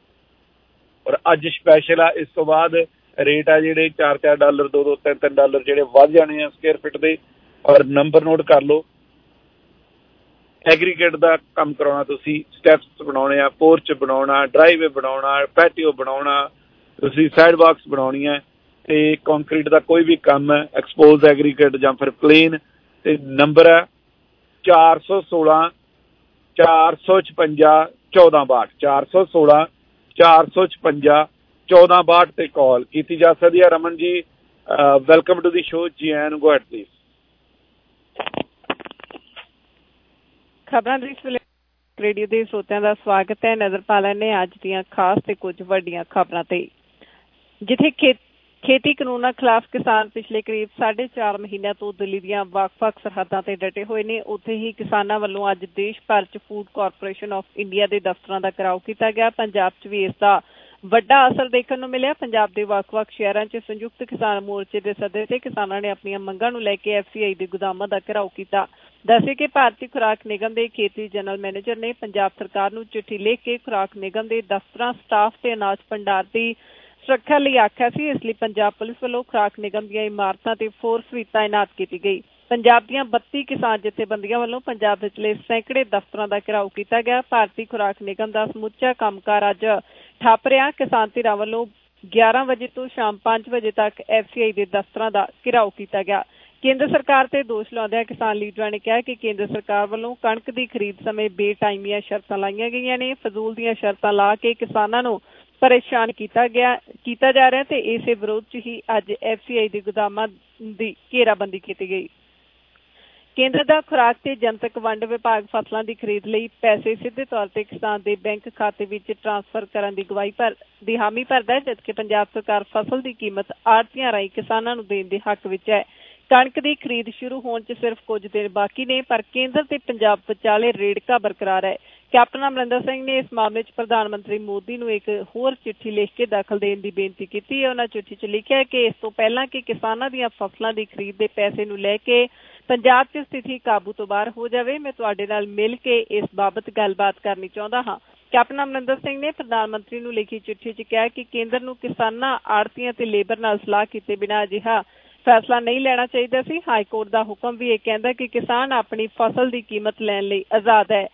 ਔਰ ਅੱਜ ਸਪੈਸ਼ਲ ਆ, ਇਸ ਤੋਂ ਬਾਅਦ ਰੇਟ ਆ ਜਿਹੜੇ ਚਾਰ ਚਾਰ ਡਾਲਰ ਦੋ ਦੋ ਤਿੰਨ ਤਿੰਨ ਡਾਲਰ ਜਿਹੜੇ ਵੱਧ ਜਾਣੇ ਆ ਸਕੁਅਰ ਫਿਟ ਦੇ। ਔਰ ਨੰਬਰ ਨੋਟ ਕਰ ਲਓ, ਐਗਰੀਗੇਟ ਦਾ ਕੰਮ ਕਰਾਉਣਾ ਤੁਸੀਂ, ਸਟੈਪਸ ਬਣਾਉਣੇ ਆ, ਪੋਰਚ ਬਣਾਉਣਾ, ਡਰਾਈਵੇ ਬਣਾਉਣਾ, ਪੈਟੀਓ ਬਣਾਉਣਾ, ਤੁਸੀਂ ਸਾਈਡ ਬਾਕਸ ਬਣਾਉਣੀ ਹੈ ਤੇ ਕੰਕਰੀਟ ਦਾ ਕੋਈ ਵੀ ਕੰਮ ਹੈ ਐਕਸਪੋਜ਼ ਐਗਰੀਗੇਟ ਜਾਂ ਫਿਰ ਪਲੇਨ ਤੇ ਨੰਬਰ ਹੈ ਚਾਰ ਸੌ ਸੋਲਾਂ ਚਾਰ ਸੌ ਛਪੰਜਾ ਚੌਦਾਂ ਬਾਹਠ ਚਾਰ ਸੌ ਸੋਲਾਂ ਚਾਰ ਸੌ ਛਪੰਜਾ ਚੌਦਾਂ ਬਾਹਠ ਤੇ ਕਾਲ ਕੀਤੀ ਜਾ ਸਕਦੀ ਹੈ। Raman ji welcome to the show, ਜੀ ਆਇਆਂ ਨੂੰ, ਗੋ ਹੈਡ ਪਲੀਜ਼। ਖਬਰਾਂ ਦੇ ਰੇਡੀਓ ਦੇ ਸਰੋਤਿਆਂ ਦਾ ਸਵਾਗਤ ਹੈ। ਨਜ਼ਰ ਪਾ ਲੈਂਦੇ ਅੱਜ ਦੀਆਂ ਖਾਸ ਤੇ ਕੁਝ ਵੱਡੀਆਂ ਖਬਰਾਂ ਤੇ। ਜਿੱਥੇ ਖੇਤ ਖੇਤੀ ਕਾਨੂੰਨਾਂ ਖਿਲਾਫ ਕਿਸਾਨ ਪਿਛਲੇ ਕਰੀਬ ਸਾਢੇ ਚਾਰ ਮਹੀਨਿਆਂ ਤੋਂ ਦਿੱਲੀ ਦੀਆਂ ਵੱਖ-ਵੱਖ ਸਰਹੱਦਾਂ ਤੇ ਡਟੇ ਹੋਏ ਨੇ, ਉੱਥੇ ਹੀ ਕਿਸਾਨਾਂ ਵੱਲੋਂ ਅੱਜ ਦੇਸ਼ ਭਰ 'ਚ ਫੂਡ ਕਾਰਪੋਰੇਸ਼ਨ ਆਫ ਇੰਡੀਆ ਦੇ ਦਫ਼ਤਰਾਂ ਦਾ ਘਿਰਾਓ ਕੀਤਾ ਗਿਆ। ਪੰਜਾਬ 'ਚ ਵੀ ਇਸ ਦਾ ਵੱਡਾ ਅਸਰ ਦੇਖਣ ਨੂੰ ਮਿਲਿਆ। ਪੰਜਾਬ ਦੇ ਵੱਖ-ਵੱਖ ਸ਼ਹਿਰਾਂ 'ਚ ਸੰਯੁਕਤ ਕਿਸਾਨ ਮੋਰਚੇ ਦੇ ਸੱਦੇ ਤੇ ਕਿਸਾਨਾਂ ਨੇ ਆਪਣੀਆਂ ਮੰਗਾਂ ਨੂੰ ਲੈ ਕੇ ਐਫ ਸੀ ਆਈ ਦੇ ਗੋਦਾਮਾਂ ਦਾ ਘਿਰਾਓ ਕੀਤਾ। ਦੱਸੇ ਕਿ ਭਾਰਤੀ ਖੁਰਾਕ ਨਿਗਮ ਦੇ ਖੇਤੀ ਜਨਰਲ ਮੈਨੇਜਰ ਨੇ ਪੰਜਾਬ ਸਰਕਾਰ ਨੂੰ ਚਿੱਠੀ ਲਿਖ ਕੇ ਖੁਰਾਕ ਨਿਗਮ ਦੇ ਦਫ਼ਤਰਾਂ, ਸਟਾਫ ਤੇ ਅਨਾਜ ਭੰਡਾਰ ਦੀ ਸੁਰੱਖਿਆ ਲਈ ਆਖਿਆ ਸੀ। ਇਸ ਲਈ ਪੰਜਾਬ ਪੁਲਿਸ ਵੱਲੋਂ ਖੁਰਾਕ ਨਿਗਮ ਦੀਆਂ ਇਮਾਰਤਾਂ ਤੇ ਫੋਰਸ ਵੀ ਤਾਇਨਾਤ ਕੀਤੀ ਗਈ। ਪੰਜਾਬ ਦੀਆਂ ਬੱਤੀ ਕਿਸਾਨ ਜਥੇਬੰਦੀਆਂ ਵੱਲੋਂ ਪੰਜਾਬ ਵਿਚਲੇ ਸੈਂਕੜੇ ਦਫ਼ਤਰਾਂ ਦਾ ਘਿਰਾਓ ਕੀਤਾ ਗਿਆ। ਭਾਰਤੀ ਖੁਰਾਕ ਨਿਗਮ ਦਾ ਸਮੁੱਚਾ ਕੰਮਕਾਰ ਅੱਜ ਠੱਪ ਰਿਹਾ। ਕਿਸਾਨ ਧਿਰਾਂ ਵੱਲੋਂ ਗਿਆਰਾਂ ਵਜੇ ਤੋਂ ਸ਼ਾਮ ਪੰਜ ਵਜੇ ਤੱਕ ਐਫ ਸੀ ਆਈ ਦੇ ਦਫ਼ਤਰਾਂ ਦਾ ਘਿਰਾਓ ਕੀਤਾ ਗਿਆ। ਕੇਂਦਰ ਸਰਕਾਰ ਤੇ ਦੋਸ਼ ਲਾਉਂਦਿਆਂ ਕਿਸਾਨ ਲੀਡਰਾਂ ਨੇ ਕਿਹਾ ਕਿ ਕੇਂਦਰ ਸਰਕਾਰ ਵੱਲੋਂ ਕਣਕ ਦੀ ਖਰੀਦ ਸਮੇਂ ਬੇਟਾਈਮੀਆਂ ਸ਼ਰਤਾਂ ਲਾਈਆਂ ਗਈਆਂ ਨੇ। ਫਜ਼ੂਲ ਦੀਆਂ ਸ਼ਰਤਾਂ ਲਾ ਕੇ ਕਿਸਾਨਾਂ ਨੂੰ ਪਰੇਸ਼ਾਨ ਕੀਤਾ ਗਿਆ ਕੀਤਾ ਜਾ ਰਿਹਾ ਤੇ ਇਸੇ ਵਿਰੋਧ 'ਚ ਹੀ ਅੱਜ ਐਫ ਸੀ ਆਈ ਦੇ ਗੋਦਾਮਾਂ ਦੀ ਘੇਰਾਬੰਦੀ ਕੀਤੀ ਗਈ। ਕੇਂਦਰ ਦਾ ਖੁਰਾਕ ਤੇ ਜਨਤਕ ਵੰਡ ਵਿਭਾਗ ਫਸਲਾਂ ਦੀ ਖਰੀਦ ਲਈ ਪੈਸੇ ਸਿੱਧੇ ਤੌਰ ਤੇ ਕਿਸਾਨ ਦੇ ਬੈਂਕ ਖਾਤੇ ਵਿੱਚ ਟਰਾਂਸਫਰ ਕਰਨ ਦੀ ਗਵਾਹੀ ਭਰ ਦੀ ਹਾਮੀ ਭਰਦਾ ਹੈ, ਜਦਕਿ ਪੰਜਾਬ ਸਰਕਾਰ ਫਸਲ ਦੀ ਕੀਮਤ ਆੜ੍ਹਤੀਆਂ ਰਾਹੀਂ ਕਿਸਾਨਾਂ ਨੂੰ ਦੇਣ ਦੇ ਹੱਕ ਵਿੱਚ ਹੈ। ਕਣਕ ਦੀ ਖਰੀਦ ਸ਼ੁਰੂ ਹੋਣ 'ਚ ਸਿਰਫ ਕੁਝ ਦਿਨ ਬਾਕੀ ਨੇ, ਪਰ ਕੇਂਦਰ ਤੇ ਪੰਜਾਬ ਵਿਚਾਲੇ ਰੇੜਕਾ ਬਰਕਰਾਰ ਹੈ। ਕੈਪਟਨ ਅਮਰਿੰਦਰ ਸਿੰਘ ਨੇ ਇਸ ਮਾਮਲੇ 'ਚ ਪ੍ਰਧਾਨ ਮੰਤਰੀ ਮੋਦੀ ਨੂੰ ਇੱਕ ਹੋਰ ਚਿੱਠੀ ਲਿਖ ਕੇ ਦਖਲ ਦੇਣ ਦੀ ਬੇਨਤੀ ਕੀਤੀ ਹੈ। ਉਹਨਾਂ ਚਿੱਠੀ 'ਚ ਲਿਖਿਆ ਕਿ ਇਸ ਤੋਂ ਪਹਿਲਾਂ ਕਿ ਕਿਸਾਨਾਂ ਦੀਆਂ ਫਸਲਾਂ ਦੀ ਖਰੀਦ ਦੇ ਪੈਸੇ ਨੂੰ ਲੈ ਕੇ ਪੰਜਾਬ 'ਚ ਸਥਿਤੀ ਕਾਬੂ ਤੋਂ ਬਾਹਰ ਹੋ ਜਾਵੇ, ਮੈਂ ਤੁਹਾਡੇ ਨਾਲ ਮਿਲ ਕੇ ਇਸ ਬਾਬਤ ਗੱਲਬਾਤ ਕਰਨੀ ਚਾਹੁੰਦਾ ਹਾਂ। ਕੈਪਟਨ ਅਮਰਿੰਦਰ ਸਿੰਘ ਨੇ ਪ੍ਰਧਾਨ ਮੰਤਰੀ ਨੂੰ ਲਿਖੀ ਚਿੱਠੀ 'ਚ ਕਿਹਾ ਕਿ ਕੇਂਦਰ ਨੂੰ ਕਿਸਾਨਾਂ, ਆੜ੍ਹਤੀਆਂ ਤੇ ਲੇਬਰ ਨਾਲ ਸਲਾਹ ਕੀਤੇ ਬਿਨਾਂ ਅਜਿਹਾ ਫੈਸਲਾ ਨਹੀਂ ਲੈਣਾ ਚਾਹੀਦਾ ਸੀ। ਹਾਈ ਕੋਰਟ ਦਾ ਹੁਕਮ ਵੀ ਇਹ ਕਹਿੰਦਾ ਕਿ ਕਿਸਾਨ ਆਪਣੀ ਫਸਲ ਦੀ ਕੀਮਤ ਲੈਣ ਲਈ ਆਜ਼ਾਦ ਹੈ।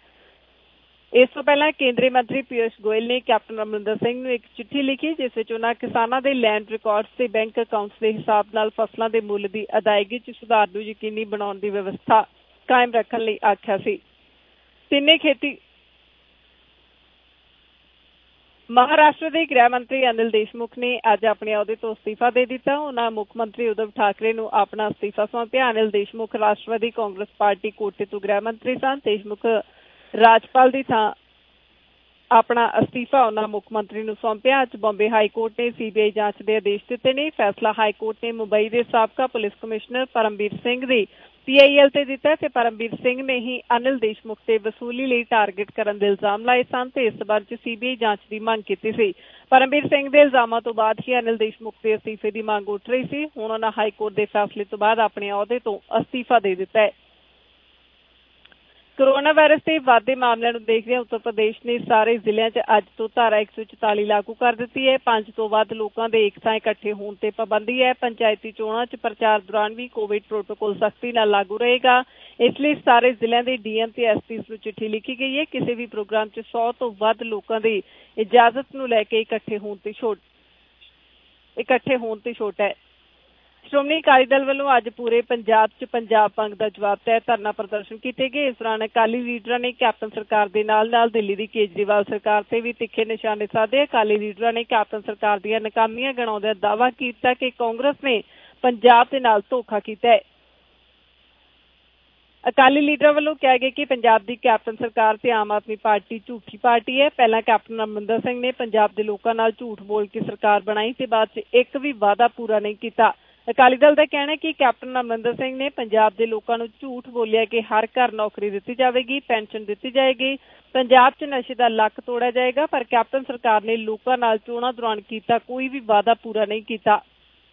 ਇਸ ਤੋਂ ਪਹਿਲਾਂ ਕੇਂਦਰੀ ਮੰਤਰੀ ਪਿਊਸ਼ ਗੋਇਲ ਨੇ ਕੈਪਟਨ ਅਮਰਿੰਦਰ ਸਿੰਘ ਨੂੰ ਇੱਕ ਚਿੱਠੀ ਲਿਖੀ, ਜਿਸ ਵਿੱਚ ਉਹਨਾਂ ਕਿਸਾਨਾਂ ਦੇ ਲੈਂਡ ਰਿਕਾਰਡਸ ਤੇ ਬੈਂਕ ਅਕਾਊਂਟਸ ਦੇ ਹਿਸਾਬ ਨਾਲ ਫਸਲਾਂ ਦੇ ਮੁੱਲ ਦੀ ਅਦਾਇਗੀ 'ਚ ਸੁਧਾਰ ਨੂੰ ਯਕੀਨੀ ਬਣਾਉਣ ਦੀ ਵਿਵਸਥਾ ਕਾਇਮ ਰੱਖਣ ਲਈ ਆਖਿਆ ਸੀ। ਤਿੰਨੇ ਖੇਤੀ महाराष्ट्र के गृह मंत्री अनिल देशमुख ने अज अपने अहुदे तो अस्तीफा दे दिता। उन्होंने मुख्य मंत्री उद्धव ठाकरे नूं अपना अस्तीफा सौंपिया। अनिल देशमुख राष्ट्रवादी कांग्रेस पार्टी कोटे तो गृह मंत्री सन। देशमुख राजपाल की थां अपना अस्तीफा उन्होंने मुख्य मंत्री नूं सौंपिया। अज बॉम्बे हाईकोर्ट ने सीबीआई जांच के आदेश दिते ने। फैसला हाईकोर्ट ने मुंबई के साबका पुलिस कमिश्नर परमबीर सिंह की पीआईएल ते दिता ते परमबीर सिंह ने ही अनिल देशमुख ते वसूली लई टारगेट करन दे इल्जाम लाए सन ते इस संबंध च सीबीआई जांच की मांग की सी। परमबीर सिंह दे इल्जामां तो बाद ही अनिल देशमुख के अस्तीफे की मांग उठ रही सी। हुण उन्हां हाईकोर्ट के फैसले तो बाद अपने अहुदे तो अस्तीफा दे दिता है। कोरोना वायरस के वाधे मामलों को देखते उत्तर प्रदेश ने सारे जिलों च अज तो धारा एक सौ चौताली लागू कर दी है। पांच तो वध लोगों के एक थां इकट्ठे होने ते पाबंदी है। पंचायती चोणां च प्रचार दौरान भी कोविड प्रोटोकॉल सख्ती नाल लागू रहेगा। इसलिए सारे जिलों के डीएम ते एसपीज नूं चिट्ठी लिखी गई है। किसी भी प्रोग्राम च सौ तो वध लोगों की इजाजत नूं लैके इकट्ठे होने ते छूट इकट्ठे होने ते छूट है। श्रोमणी अकाली दल वालों अज पूरे पंजाब च पंजाब पंग का जवाब तय धरना प्रदर्शन किए गए। इस दौरान अकाली लीडर ने कैप्टन सरकार के नाल नाल दिल्ली की केजरीवाल सरकार से भी तिखे निशाने साधे। अकाली लीडर ने कैप्टन सरकार दी नाकामियां गिणाउंदे दावा किया कि कांग्रेस ने पंजाब के नाल धोखा किया है। अकाली लीडर वालों कहा गया कि पंजाब की कैप्टन सरकार से आम आदमी पार्टी झूठी पार्टी है। पहला कैप्टन अमरिंदर सिंह ने पंजाब के लोगों नाल झूठ बोल के सरकार बनाई ते बाद च एक भी वादा पूरा नहीं किया। अकाली दल का कहना है कि कैप्टन अमरिंदर सिंह ने पंजाब के लोगों को झूठ बोलिया कि हर घर नौकरी दी जाएगी, पेंशन दी जाएगी, पंजाब च नशे का लक तोड़ा जाएगा। पर कैप्टन सरकार ने लोगों नाल चोणां दौरान किया कोई भी वादा पूरा नहीं किया।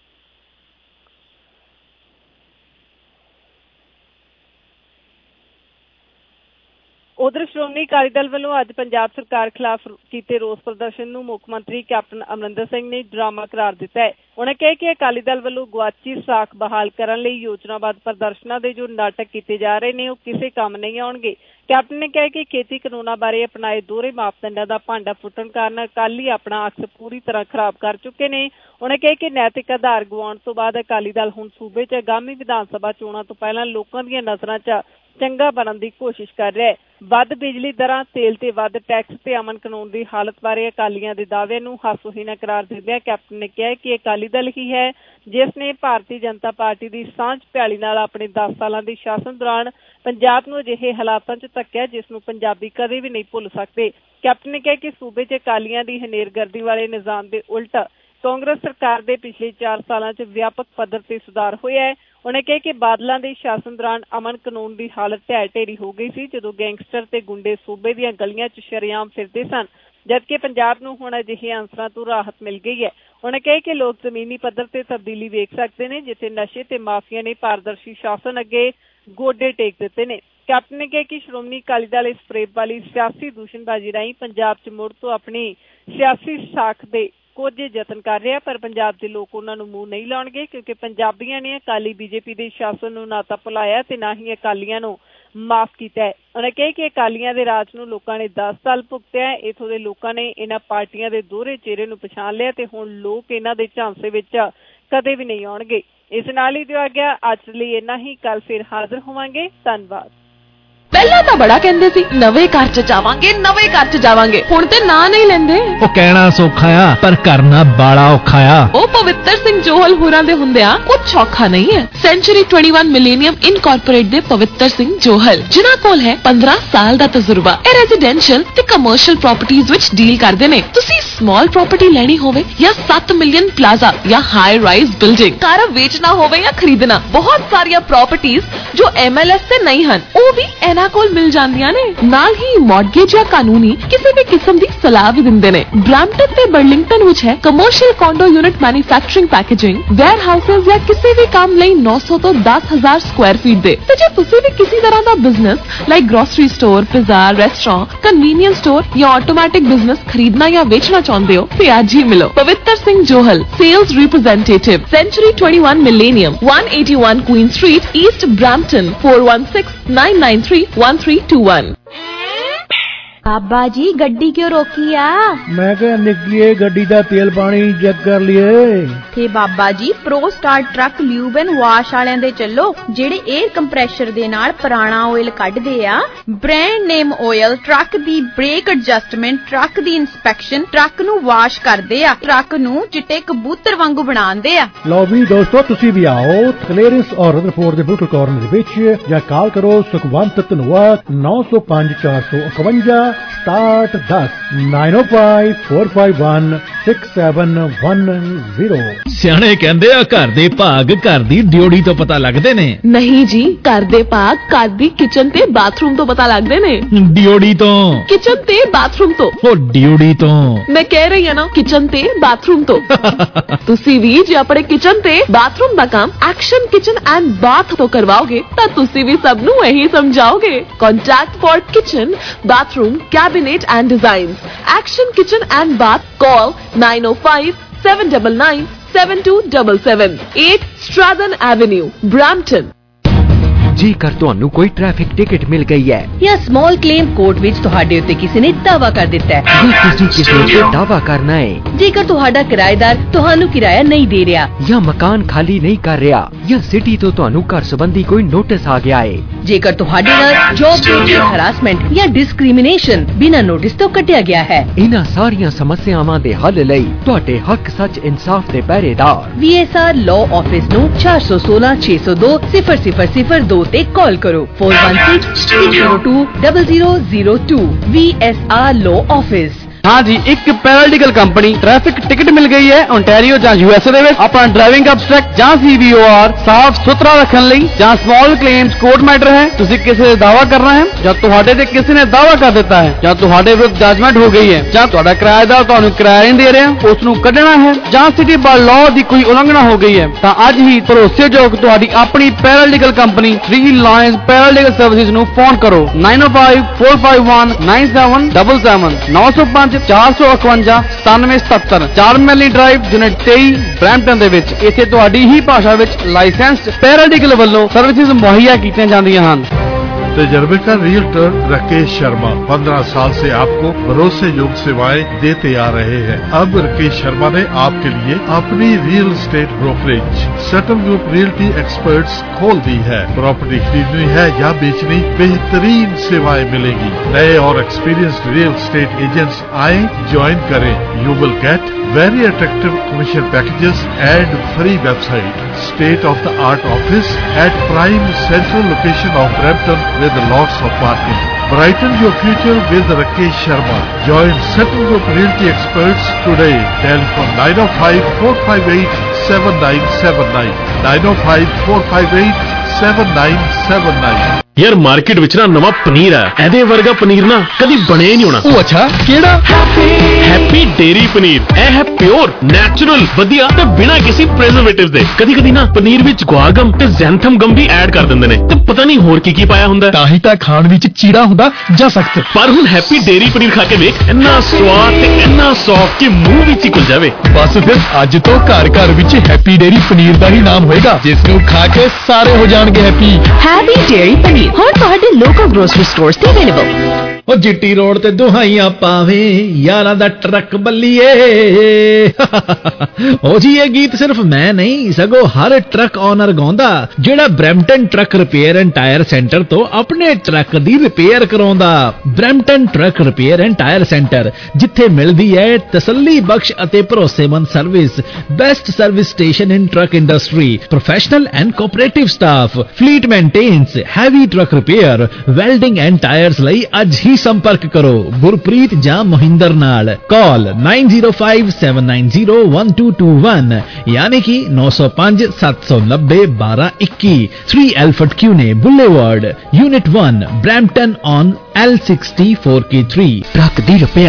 उधर श्रोमणी अकाली दल वालों अज पंजाब सरकार खिलाफ किए रोस प्रदर्शन नूं मुख्य मंत्री कैप्टन अमरिंदर सिंह ने ड्रामा करार दिता है। उन्होंने कहा कि अकाली दल वालों गुआची साख बहाल करने लई योजनाबद्ध प्रदर्शनों के जो नाटक किए जा रहे हैं वह किसी काम नहीं आउणगे। कैप्टन ने कहा कि खेती कानूनों बारे अपनाए दोहरे मापदंडों का भांडा फुटण कारण अकाली अपना अक्स पूरी तरह खराब कर चुके हैं। उन्होंने कहा कि नैतिक आधार गवाउण तो बाद अकाली दल हुण सूबे च आगामी विधान सभा चोणां तो पहलां लोकां दीआं नज़रां च चंगा बनने की कोशिश कर रहा है। वध बिजली दरां, तेल ते वध टैक्स ते अमन कानून की हालत बारे अकालियां दे दावे नूं हासोहीना करार दिंदे कैप्टन ने कहा कि अकाली दल ही है जिसने भारतीय जनता पार्टी की सांझ भ्याली नाल अपने दस सालां दे शासन दौरान पंजाब नूं अजिहे हालातां च धक्किया जिसनूं पंजाबी कदे भी नहीं भुल सकते। कैप्टन ने कहा कि सूबे च अकालियां दी हनेरगर्दी वाले निज़ाम दे उल्ट कांग्रेस सरकार दे पिछले चार सालां च व्यापक पद्धर ते सुधार होया है। उन्होंने कहा कि बादलों के शासन दौरान अमन कानून की हालत ढह ढेरी हो गई सी जदों गैंगस्टर ते गुंडे सूबे दीआं गलियां च शरेआम फिरदे सन, जबकि पंजाब नूं हुण अजिहे अंसरां तो राहत मिल गई है। उन्होंने कहा कि लोग जमीनी पद्धर ते तब्दीली वेख सकते हैं जिथे नशे ते माफिया ने पारदर्शी शासन अगे गोडे टेक दिते ने। कैप्टन ने कहा कि श्रोमणी अकाली दल इस फरेब वाली सियासी दूषणबाजी राहीं पंजाब च मुड़ तो अपनी सियासी साख दे कुछ यतन कर रहा, पर पंजाब के लोग उन्होंने मूँह नहीं लाउणगे क्योंकि पंजाबियों ने अकाली बीजेपी के शासन नूं ना तां भुलाया ते ना ही अकालियां नूं माफ किया है। उन्होंने कहा कि अकालियां दे राज नूं लोकां ने दस साल भुगतिया है। इत्थों दे लोकां ने इन्हां पार्टियां दे दोहरे चेहरे नूं पछाण लिया ते हुण लोग इन्हां दे झांसे विच कदे भी नहीं आउणगे। इस नाल ही दिया गया अज लई इन्ना ही, कल फिर हाजिर होवांगे। धन्नवाद। पहला तो बड़ा कहंदे सी नवे घर च जावांगे नवे घर च जावांगे, हुण ते ना नहीं लेंदे। ओ कहना सौखा आ पर करना बड़ा औखा आ। ओ पवित्र सिंह जोहल होरां दे हुंदिया कुछ औखा नहीं है। सेंचुरी इक्कीस मिलेनियम इनकॉर्पोरेट दे पवित्र सिंह जोहल जिन्हां कोल है पंद्रह साल दा तजुर्बा ए रेजिडेंशियल ते कमर्शियल प्रॉपर्टीज विच डील करदे ने। तुसी स्मॉल प्रॉपर्टी लेनी होवे या सात मिलियन प्लाजा या हाई राइज बिल्डिंग, घर बेचना होवे या खरीदना, बहुत सारिया प्रॉपर्टीज जो एमएलएस से नहीं हन ओ भी एना कोल मिल जांदियां ने। नाल ही मॉर्गेज या कानूनी किसी भी किस्म दी सलाह भी दिंदे ने। ब्रैम्पटन ते बर्लिंगटन विच है commercial condo unit manufacturing packaging warehouses या किसी भी काम लई नौ सौ तो दस हजार स्क्वायर फीट दे। ते जे तुसी भी किसी तरह दा business like grocery store, pizza, restaurant, convenience store या ऑटोमेटिक बिजनेस खरीदना या बेचना चाहते हो तो आज ही मिलो। Pavittar Singh Johal, sales representative, century इक्कीस millennium, one eighty-one Queen Street, East Brampton, four one six nine nine three one three two one। Baba ji गड्डी क्यों रोकी आ? मैं क्या निकलिए गड्डी दा तेल पानी चेक कर लिए थे Baba ji pro star truck lube and wash वालियां दे चलो जेड़े एयर कंप्रेशर दे नाल पुराना ऑयल कढदे आ ब्रांड नेम ऑयल ट्रक दी ब्रेक एडजस्टमेंट ट्रक दी इंस्पेक्शन ट्रक नू वाश करदे आ ट्रक नू चिट्टे कबूतर वांगू बनांदे आ। लो भी दोस्तों तुसी भी आओ क्लीयरेंस और रदरफोर्ड दे बिल्कुल कॉर्नर दे विच या कॉल करो सुखवंत धनोआ नौ सौ पाँच चार सौ इकवंजा स्टार्ट दस nine oh five four five one six seven one zero. सियाणे कहंदे आ घर दे भाग घर दी ड्योड़ी तो पता लगदे ने। नहीं जी घर दे भाग घर दी किचन ते बाथरूम तो पता लगदे ने। ड्योड़ी तो किचन ते बाथरूम तो ओ ड्योड़ी तो मैं कह रही हां ना किचन ते बाथरूम तो तुसी भी जे अपने किचन ते बाथरूम दा काम एक्शन किचन एंड बाथ तो करवाओगे तां तुसी भी सब नू यही समझाओगे। Contact for kitchen bathroom cabinet and designs action kitchen and bath call nine oh five seven nine nine seven two seven seven eight Strathearn Avenue Brampton. ਜੇਕਰ ਤੁਹਾਨੂੰ ਕੋਈ ਟ੍ਰੈਫਿਕ ਟਿਕਟ ਮਿਲ ਗਈ ਹੈ ਜਾਂ ਸਮਾਲ ਕਲੇਮ ਕੋਰਟ ਵਿੱਚ ਤੁਹਾਡੇ ਉੱਤੇ ਕਿਸੇ ਨੇ ਦਾਅਵਾ ਕਰ ਦਿੱਤਾ ਹੈ ਜੇ ਤੁਸੀਂ ਕਿਸੇ ਉੱਤੇ ਦਾਅਵਾ ਕਰਨਾ ਹੈ ਜੇਕਰ ਤੁਹਾਡਾ ਕਿਰਾਏਦਾਰ ਤੁਹਾਨੂੰ ਕਿਰਾਇਆ ਨਹੀਂ ਦੇ ਰਿਹਾ ਜਾਂ ਮਕਾਨ ਖਾਲੀ ਨਹੀਂ ਕਰ ਰਿਹਾ ਜਾਂ ਸਿਟੀ ਤੋਂ ਤੁਹਾਨੂੰ ਘਰ ਸੰਬੰਧੀ ਕੋਈ ਨੋਟਿਸ ਆ ਗਿਆ ਹੈ ਜੇਕਰ ਤੁਹਾਡੇ ਨਾਲ ਜੌਬ ਰਿਲੇਟਡ ਹਰਾਸਮੈਂਟ ਜਾਂ ਡਿਸਕ੍ਰਿਮੀਨੇਸ਼ਨ ਬਿਨਾਂ ਨੋਟਿਸ ਤੋਂ ਕੱਟਿਆ ਗਿਆ ਹੈ ਇਹਨਾਂ ਸਾਰੀਆਂ ਸਮੱਸਿਆਵਾਂ ਦੇ ਹੱਲ ਲਈ ਤੁਹਾਡੇ ਹੱਕ ਸੱਚ ਇਨਸਾਫ ਦੇ ਪਹਿਰੇਦਾਰ V S R law office ਨੂੰ ਚਾਰ ਸੌ ਸੋਲਾਂ ਛੇ ਸੌ ਦੋ ਸਿਫਰ ਸਿਫਰ ਸਿਫਰ ਦੋ ਤੇ ਕਾਲ ਕਰੋ four one six six zero two zero zero zero two V S R Law Office। हाँ जी एक पैरालीगल कंपनी ट्रैफिक टिकट मिल गई है ओंटारियो ਜਾਂ यूएसए ਦੇ ਵਿੱਚ ਆਪਣਾ ਡਰਾਈਵਿੰਗ ਅਬਸਟ੍ਰੈਕਟ ਜਾਂ C V O R ਸਾਫ਼ ਸੁਥਰਾ ਰੱਖਣ ਲਈ ਜਾਂ ਸਮਾਲ ਕਲੇਮਸ ਕੋਰਟ ਮੈਟਰ ਹੈ ਤੁਸੀਂ ਕਿਸੇ ਦਾ ਦਾਅਵਾ ਕਰਨਾ ਹੈ ਜਾਂ ਤੁਹਾਡੇ ਤੇ ਕਿਸੇ ਨੇ ਦਾਅਵਾ ਕਰ ਦਿੱਤਾ ਹੈ ਜਾਂ ਤੁਹਾਡੇ ਵਿਰੁੱਧ ਜਜਮੈਂਟ ਹੋ ਗਈ ਹੈ ਜਾਂ ਤੁਹਾਡਾ ਕਿਰਾਏਦਾਰ ਤੁਹਾਨੂੰ ਕਿਰਾਇਆ ਨਹੀਂ ਦੇ ਰਿਹਾ ਉਸ ਨੂੰ ਕੱਢਣਾ ਹੈ ਜਾਂ ਸਿਟੀ ਬਾਰ ਲਾਅ ਦੀ ਕੋਈ ਉਲੰਘਣਾ ਹੋ ਗਈ ਹੈ ਤਾਂ ਅੱਜ ਹੀ ਭਰੋਸੇਯੋਗ ਤੁਹਾਡੀ ਆਪਣੀ paralegal company three lions paralegal services ਨੂੰ ਫੋਨ ਕਰੋ nine oh five four five one nine seven seven seven ਨੌ ਸੌ ਪੰਜ ਚਾਰ ਸੌ ਇਕਵੰਜਾ ਸਤਾਨਵੇਂ ਸਤੱਤਰ ਚਾਰ ਮੈਲੀ ਡਰਾਈਵ ਯੂਨਿਟ ਤੇਈ ਬ੍ਰੈਂਪਟਨ ਦੇ ਵਿੱਚ ਇੱਥੇ ਤੁਹਾਡੀ ਹੀ ਭਾਸ਼ਾ ਵਿੱਚ ਲਾਇਸੈਂਸਡ ਪੈਰਾਲੀਗਲ ਵੱਲੋਂ ਸਰਵਿਸਿਜ਼ ਮੁਹੱਈਆ ਕੀਤੀਆਂ ਜਾਂਦੀਆਂ ਹਨ। तजर्बेकार रियल्टर राकेश शर्मा पंद्रह साल से आपको भरोसे योग्य सेवाएं देते आ रहे हैं। अब राकेश शर्मा ने आपके लिए अपनी real estate brokerage Sutton Group Realty Experts खोल दी है। प्रॉपर्टी खरीदनी है या बेचनी बेहतरीन सेवाएं मिलेगी। नए और एक्सपीरियंस्ड रियल एस्टेट एजेंट्स आए ज्वाइन करें। You will get very attractive commission packages and free website. State of the art office at prime central location of Brampton with lots of parking. Brighten your future with Rakesh Sharma. Join Settle Group Realty Experts today. Telephone nine oh five four five eight seven nine seven nine nine oh five four five eight seven nine seven nine। यार market विच ना नवा पनीर है एदे वर्गा पनीर ना कदी बने नहीं होना। ओ अच्छा केड़ा हैप्पी डेयरी पनीर ए है प्योर नेचुरल वधिया ते बिना किसी प्रिजर्वेटिव दे। कदी कदी ना पनीर विच गुआगम ते ज़ैंथम गम भी ऐड कर दिंदे ने ते पता नहीं होर की की पाया हुंदा ताही ता खाण विच चीड़ा हुंदा जा सख्त। पर हुण हैप्पी डेयरी पनीर खा के वेख इन्ना स्वाद ते इन्ना सॉफ्ट कि मुंह विच ही घुल जावे। बस फिर अज तो घर घर विच हैप्पी डेयरी पनीर दा ही नाम होएगा जिस नूं खा के सारे हो जाणगे हैप्पी। हैप्पी डेयरी पनीर ਹੁਣ ਤੁਹਾਡੇ ਲੋਕਲ ਗਰੋਸਰੀ ਸਟੋਰਸ ਤੇ ਅਵੇਲੇਬਲ। ਉਹ ਜਿੱਟੀ ਰੋਡ ਤੇ ਦੁਹਾਈਆਂ ਪਾਵੇ ਯਾਰਾਂ ਦਾ ਟਰੱਕ ਬੱਲੀਏ। ਉਹ ਜੀ ਇਹ ਗੀਤ ਸਿਰਫ ਮੈਂ ਨਹੀਂ ਸਗੋਂ ਹਰ ਟਰੱਕ ਓਨਰ ਗਾਉਂਦਾ ਜਿਹੜਾ Brampton truck repair and tyre centre ਤੋਂ ਆਪਣੇ ਟਰੱਕ ਦੀ ਰਿਪੇਅਰ ਕਰਾਉਂਦਾ। Brampton truck repair and tyre centre ਜਿੱਥੇ ਮਿਲਦੀ ਹੈ ਤਸੱਲੀ ਬਖਸ਼ ਅਤੇ ਭਰੋਸੇਮੰਦ service best service station in truck industry professional and cooperative staff fleet maintenance heavy truck repair welding and tyres ਲਈ ਅੱਜ ਹੀ संपर्क करो गुरप्रीत ਜਾਂ मोहिंदर नाल। Call nine oh five seven nine zero one two two one यानी कि नौ सौ पाँच सात सौ नब्बे बारह इक्कीस three Alfred Kuehne Boulevard unit one Brampton on L sixty four K three। Truck दी रिपेयर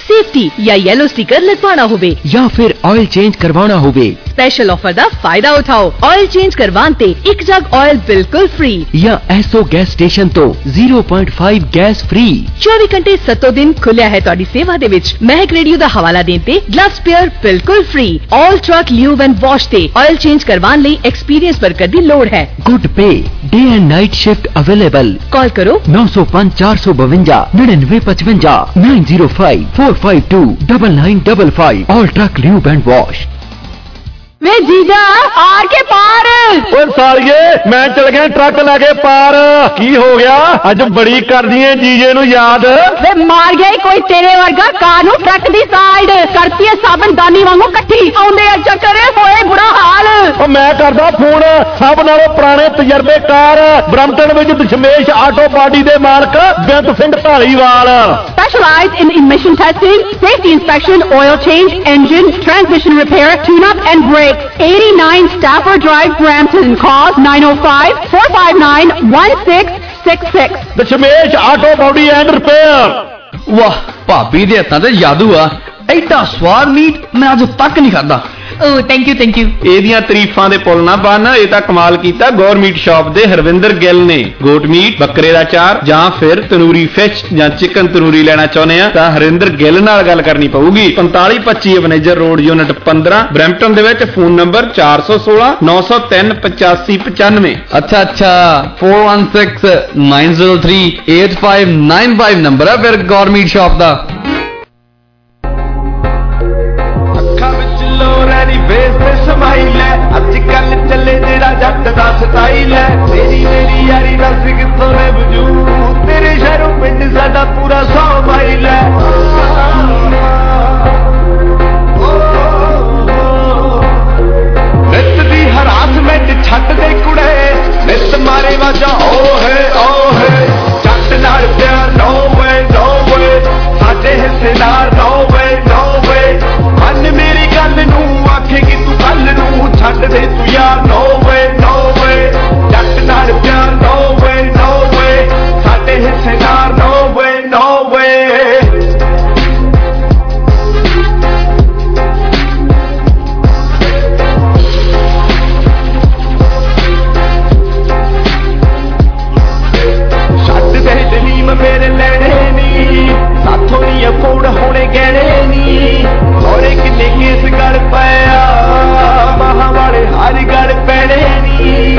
सेफ्टी या येलो स्टिकर लगवाना होवे या फिर ऑयल चेंज करवाना होवे, स्पेशल ऑफर दा फायदा उठाओ। ऑयल चेंज करवान ते एक जग ऑयल बिल्कुल फ्री या एसओ गैस स्टेशन तो zero point five gas free. चौबीस घंटे सत्तो दिन खुलिया है तुहाडी सेवा दे विच। महक रेडियो दा हवाला देन ते ग्लव स्पेयर बिल्कुल free. All truck lube and wash ते ऑयल चेंज करवान लई एक्सपीरियंस वर्कर दी लोड़ है। Good pay day and night shift available. Call करो नौ सौ पाँच चार सौ बवंजा निन्यानवे पचवंजा nine zero five four five two double nine double five. All truck lube and wash. वे जीजा आर के पार सालिए मैं चल गया ट्रक लगे पार। की हो गया अज बड़ी कर दी है जीजे नु याद। वे मार गया कोई तेरे वर्गा कार नु ट्रक दी साइड करती है साबन दानी वांगू कट्ठी आउंदे चक्कर होए बुरा हाल। ओ मैं करदा फोन सब नालों पुराने तजर्बेकार ब्रम्पटन विच दशमेश आटो पार्टी दे मालक Beant Singh Dhaliwal. Specialized in emission testing, safety inspection, oil change, engine, transmission repair, tune-up and brake. eighty-nine Stafford Drive, Brampton. Call nine oh five, four five nine, one six six six. Dashmesh auto body and repair. वाह भाभी दे हत्थां ते जादू आ। एडा स्वाद meet मैं अज तक नहीं खादा। Oh thank you thank you. ਇਹਦੀਆਂ ਤਾਰੀਫਾਂ ਦੇ ਪੁੱਲ ਨਾ ਬੰਨ। ਇਹ ਤਾਂ ਕਮਾਲ ਕੀਤਾ ਗੌਰਮੀਟ ਸ਼ਾਪ ਦੇ ਹਰਵਿੰਦਰ ਗਿੱਲ ਨੇ। ਗੋਟ ਮੀਟ, ਬੱਕਰੇ ਦਾ ਚਾਰ ਜਾਂ ਫਿਰ ਤੰਦੂਰੀ ਫਿਸ਼ ਜਾਂ ਚਿਕਨ ਤੰਦੂਰੀ ਲੈਣਾ ਚਾਹੁੰਦੇ ਆ ਤਾਂ ਹਰਿੰਦਰ ਗਿੱਲ ਨਾਲ ਗੱਲ ਕਰਨੀ ਪਊਗੀ। ਪੰਤਾਲੀ ਪੱਚੀ ਮੈਨੇਜਰ ਰੋਡ ਯੂਨਿਟ ਪੰਦਰਾਂ ਬਰੈਂਪਟਨ ਦੇ ਵਿੱਚ। ਫੋਨ ਨੰਬਰ ਚਾਰ ਸੌ ਸੋਲਾਂ ਨੌ ਸੌ ਤਿੰਨ ਪਚਾਸੀ ਪਚਾਨਵੇਂ। अच्छा अच्छा four one six nine zero three eight five nine five number है फिर गौरमीट शॉप का। ਅੱਜ ਕੱਲ ਚੱਲੇ ਜਿਹੜਾ ਜੱਟ ਦਾ ਸਟਾਈਲ ਹੈ। ਤੇਰੀ ਮੇਰੀ ਯਾਰੀ ਦੱਸ ਕਿੱਥੋਂ ਲੈ ਵਜੂਦ ਤੇਰੇ ਸ਼ਹਿਰੋਂ ਪਿੰਡ ਸਾਡਾ ਪੂਰਾ ਸੌ ਮਾਈਲ ਹੈ। ਨਿੱਤ ਦੀ ਹਰਾਸਮੈਂਟ ਛੱਡ ਦੇ ਕੁੜੇ ਨਿੱਤ ਮਾਰੇ ਵਾਜਾ ਓ ਹੈ ਓ ਹੈ। ਜੱਟ ਨਾਲ ਪਿਆਰ ਨੋ ਵੇ ਨੋ ਵੇ ਸਾਡੇ ਹਿੱਸੇਦਾਰ ਨੋ ਵੇ ਨੋ ਵੇ। ਮੰਨ ਮੇਰੀ ਗੱਲ ਨੂੰ ਆਖੇਗੀ ਤੂੰ ਕੱਲ ਨੂੰ ਛੱਡ ਦੇ ਤੂੰ ਯਾਰ ਨੋ ਵੇ ਨੋ ਵੇ। ਜੱਟ ਨਾਲ ਪਿਆਰ ਨੋ ਵੇ ਨੋ ਵੇ ਸਾਡੇ ਹਿੱਸੇਦਾਰ ਨੋ ਵੇ ਨੋ ਵੇ। ਛੱਡ ਦੇ ਦਲੀਮ ਮੇਰੇ ਲੈਣੇ ਨੀ ਸਾਥੋਂ ਨੀ ਅਫੋਰਡ ਹੋਣੇ ਗਹਿਣੇ ਨੀ। ਹੋਰੇ ਕਿੰਨੇ ਕੇਸ ਗੜ ਪਿਆ ਮਹਾਂ ਵਾਲੇ ਹਰ ਗੜ ਪੈਣੇ ਨੀ।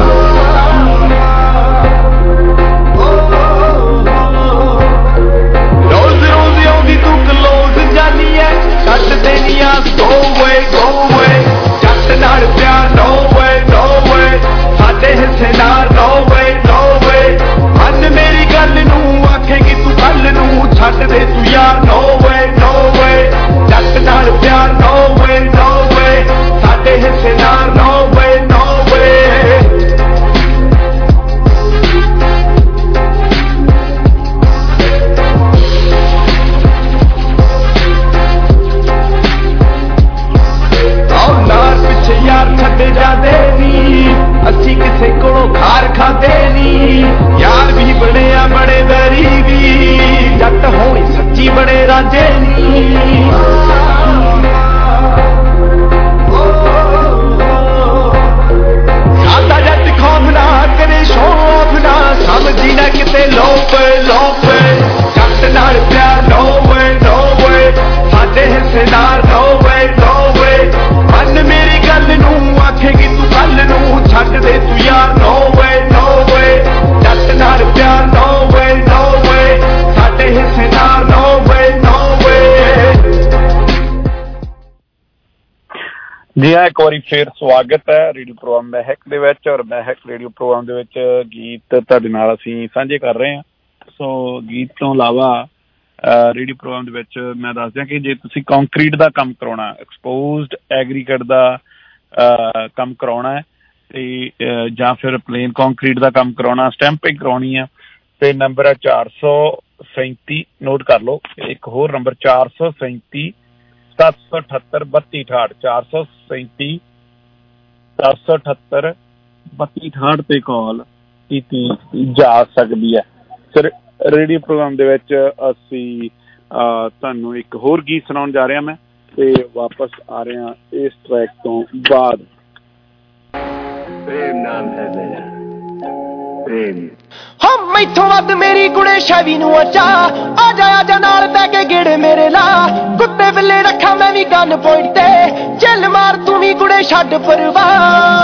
ਰੋਜ਼ ਰੋਜ਼ ਆਉਂਦੀ ਤੂੰ ਕਲੋਜ਼ ਜਾਨੀ ਐ ਛੱਡ ਦੇਣੀਆਂ ਗੋ ਵੇ ਗੋ ਵੇ। ਜੱਟ ਨਾਲ ਪਿਆਰ ਨੋ ਵੇ ਨੋ ਵੇ ਸਾਡੇ ਹਿੱਸੇਦਾਰ ਨੋ ਵੇ ਨੋ ਵੇ। ਮੰਨ ਮੇਰੀ ਗੱਲ ਨੂੰ ਆਖੇਗੀ ਤੂੰ ਕੱਲ ਨੂੰ ਛੱਡ ਦੇ ਤੂੰ ਯਾਰ ਨੋ ਵੇ ਨੋ ਵੇ। ਜੱਟ ਨਾਲ ਪਿਆਰ ਨੋ ਵੇ ਨੋ ਵੇ ਸਾਡੇ ਹਿੱਸੇਦਾਰ ਨੋ ਵੇ ਨੋ ਵੇ। ਆਓ ਨਾਰ ਪਿੱਛੇ ਯਾਰ ਛੱਡੇ ਜਾਂਦੇ ਨੀ ਅਸੀਂ ਕਿਸੇ ਕੋਲੋਂ ਖਾਰ ਖਾਂਦੇ ਨੀ। ਯਾਰ ਵੀ ਬਣੇ ਆ ਬੜੇ ਵੈਰੀ ਵੀ ਜੱਟ ਹੋਣੀ ਸੱਚੀ ਬੜੇ ਰਾਂਝੇ ਨੀ। ਸਾਡਾ ਜੱਟ ਖੌਫ ਨਾ ਕਰੇ ਸ਼ੌਫ ਨਾ ਸਮਝੀ ਨਾ ਕਿਤੇ ਲੋਪੇ ਲੋਪੇ। ਜੱਟ ਨਾਲ ਪਿਆਰ ਨੋ ਵੇ ਨੋ ਵੇ ਸਾਡੇ ਹਿੱਸੇਦਾਰ ਨੋ ਵੇ ਨੋ ਵੇ। ਮੰਨ ਮੇਰੀ ਗੱਲ ਨੂੰ ਆਖੇਗੀ ਤੂੰ ਕੱਲ ਨੂੰ ਛੱਡ ਦੇ ਤੂੰ ਯਾਰ ਨੋ ਵੇ ਨੋ ਵੇ। ਜੱਟ ਨਾਲ ਪਿਆਰ ਨੋ ਵੇ ਨੋ ਵੇ ਸਾਡੇ ਹਿੱਸੇਦਾਰ ਨੋ ਵੇ ਨੋ ਵੇ। ਜੀ ਹਾਂ, ਇੱਕ ਵਾਰੀ ਫੇਰ ਸਵਾਗਤ ਹੈ ਰੇਡੀਓ ਪ੍ਰੋਗਰਾਮ ਮਹਿਕ ਦੇ ਵਿੱਚ। ਔਰ ਮਹਿਕ ਰੇਡੀਓ ਪ੍ਰੋਗਰਾਮ ਦੇ ਵਿੱਚ ਗੀਤ ਤੁਹਾਡੇ ਨਾਲ ਅਸੀਂ ਸਾਂਝੇ ਕਰ ਰਹੇ ਹਾਂ। ਸੋ ਗੀਤ ਤੋਂ ਇਲਾਵਾ ਰੇਡੀਓ ਪ੍ਰੋਗਰਾਮ ਦੇ ਵਿੱਚ ਮੈਂ ਦੱਸ ਦਿਆਂ ਕਿ ਜੇ ਤੁਸੀਂ ਕੰਕਰੀਟ ਦਾ ਕੰਮ ਕਰਾਉਣਾ, ਐਕਸਪੋਜ਼ਡ ਐਗਰੀਕਟ ਦਾ ਕੰਮ ਕਰਾਉਣਾ ਹੈ ਤੇ ਜਾਂ ਫਿਰ ਪਲੇਨ ਕੰਕਰੀਟ ਦਾ ਕੰਮ ਕਰਾਉਣਾ, ਸਟੈਂਪਿੰਗ ਕਰਾਉਣੀ ਆ ਤੇ ਨੰਬਰ ਹੈ ਚਾਰ ਸੌ ਸੈਂਤੀ। ਨੋਟ ਕਰ ਲਓ। ਇੱਕ ਹੋਰ ਨੰਬਰ ਚਾਰ ਸੌ ਸੈਂਤੀ ਸੱਤ ਸੌ ਅਠੱਤਰ ਬੱਤੀ ਅਠਾਹਠ। ਚਾਰ ਸੌ ਸੈਂਤੀ ਸੱਤ ਸੌ ਅਠੱਤਰ ਬੱਤੀ ਅਠਾਹਠ ਤੇ ਕਾਲ ਕੀਤੀ ਜਾ ਸਕਦੀ ਹੈ। ਫਿਰ ਰੇਡੀਓ ਪ੍ਰੋਗਰਾਮ ਦੇ ਵਿੱਚ ਅਸੀਂ ਤੁਹਾਨੂੰ ਇੱਕ ਹੋਰ ਗੀਤ ਸੁਣਾਉਣ ਜਾ ਰਿਹਾ ਮੈਂ ਤੇ ਵਾਪਸ ਆ ਰਿਹਾ ਇਸ ਟਰੈਕ ਤੋਂ ਬਾਅਦ। ਪ੍ਰੇਮ ਨਾਮ ਹੈ ਮੇਰਾ ਪ੍ਰੇਮ। ਹਾਂ ਮੈਥੋਂ ਵੱਧ ਮੇਰੀ ਕੁੜੇ ਸ਼ੈਵੀ ਨੂੰ ਅਚਾ ਆ ਜਾ ਆ ਜਾ ਨਾਲ ਬੈ ਕੇ ਗੇੜੇ ਮੇਰੇ ਲਾ ਕੁੱਤੇ ਬਿੱਲੇ ਰੱਖਾਂ ਮੈਂ ਵੀ ਗਨ ਪੁਆਇੰਟ ਤੇ ਚੱਲ ਮਾਰ ਤੂੰ ਵੀ ਕੁੜੇ ਛੱਡ ਪਰਵਾਹ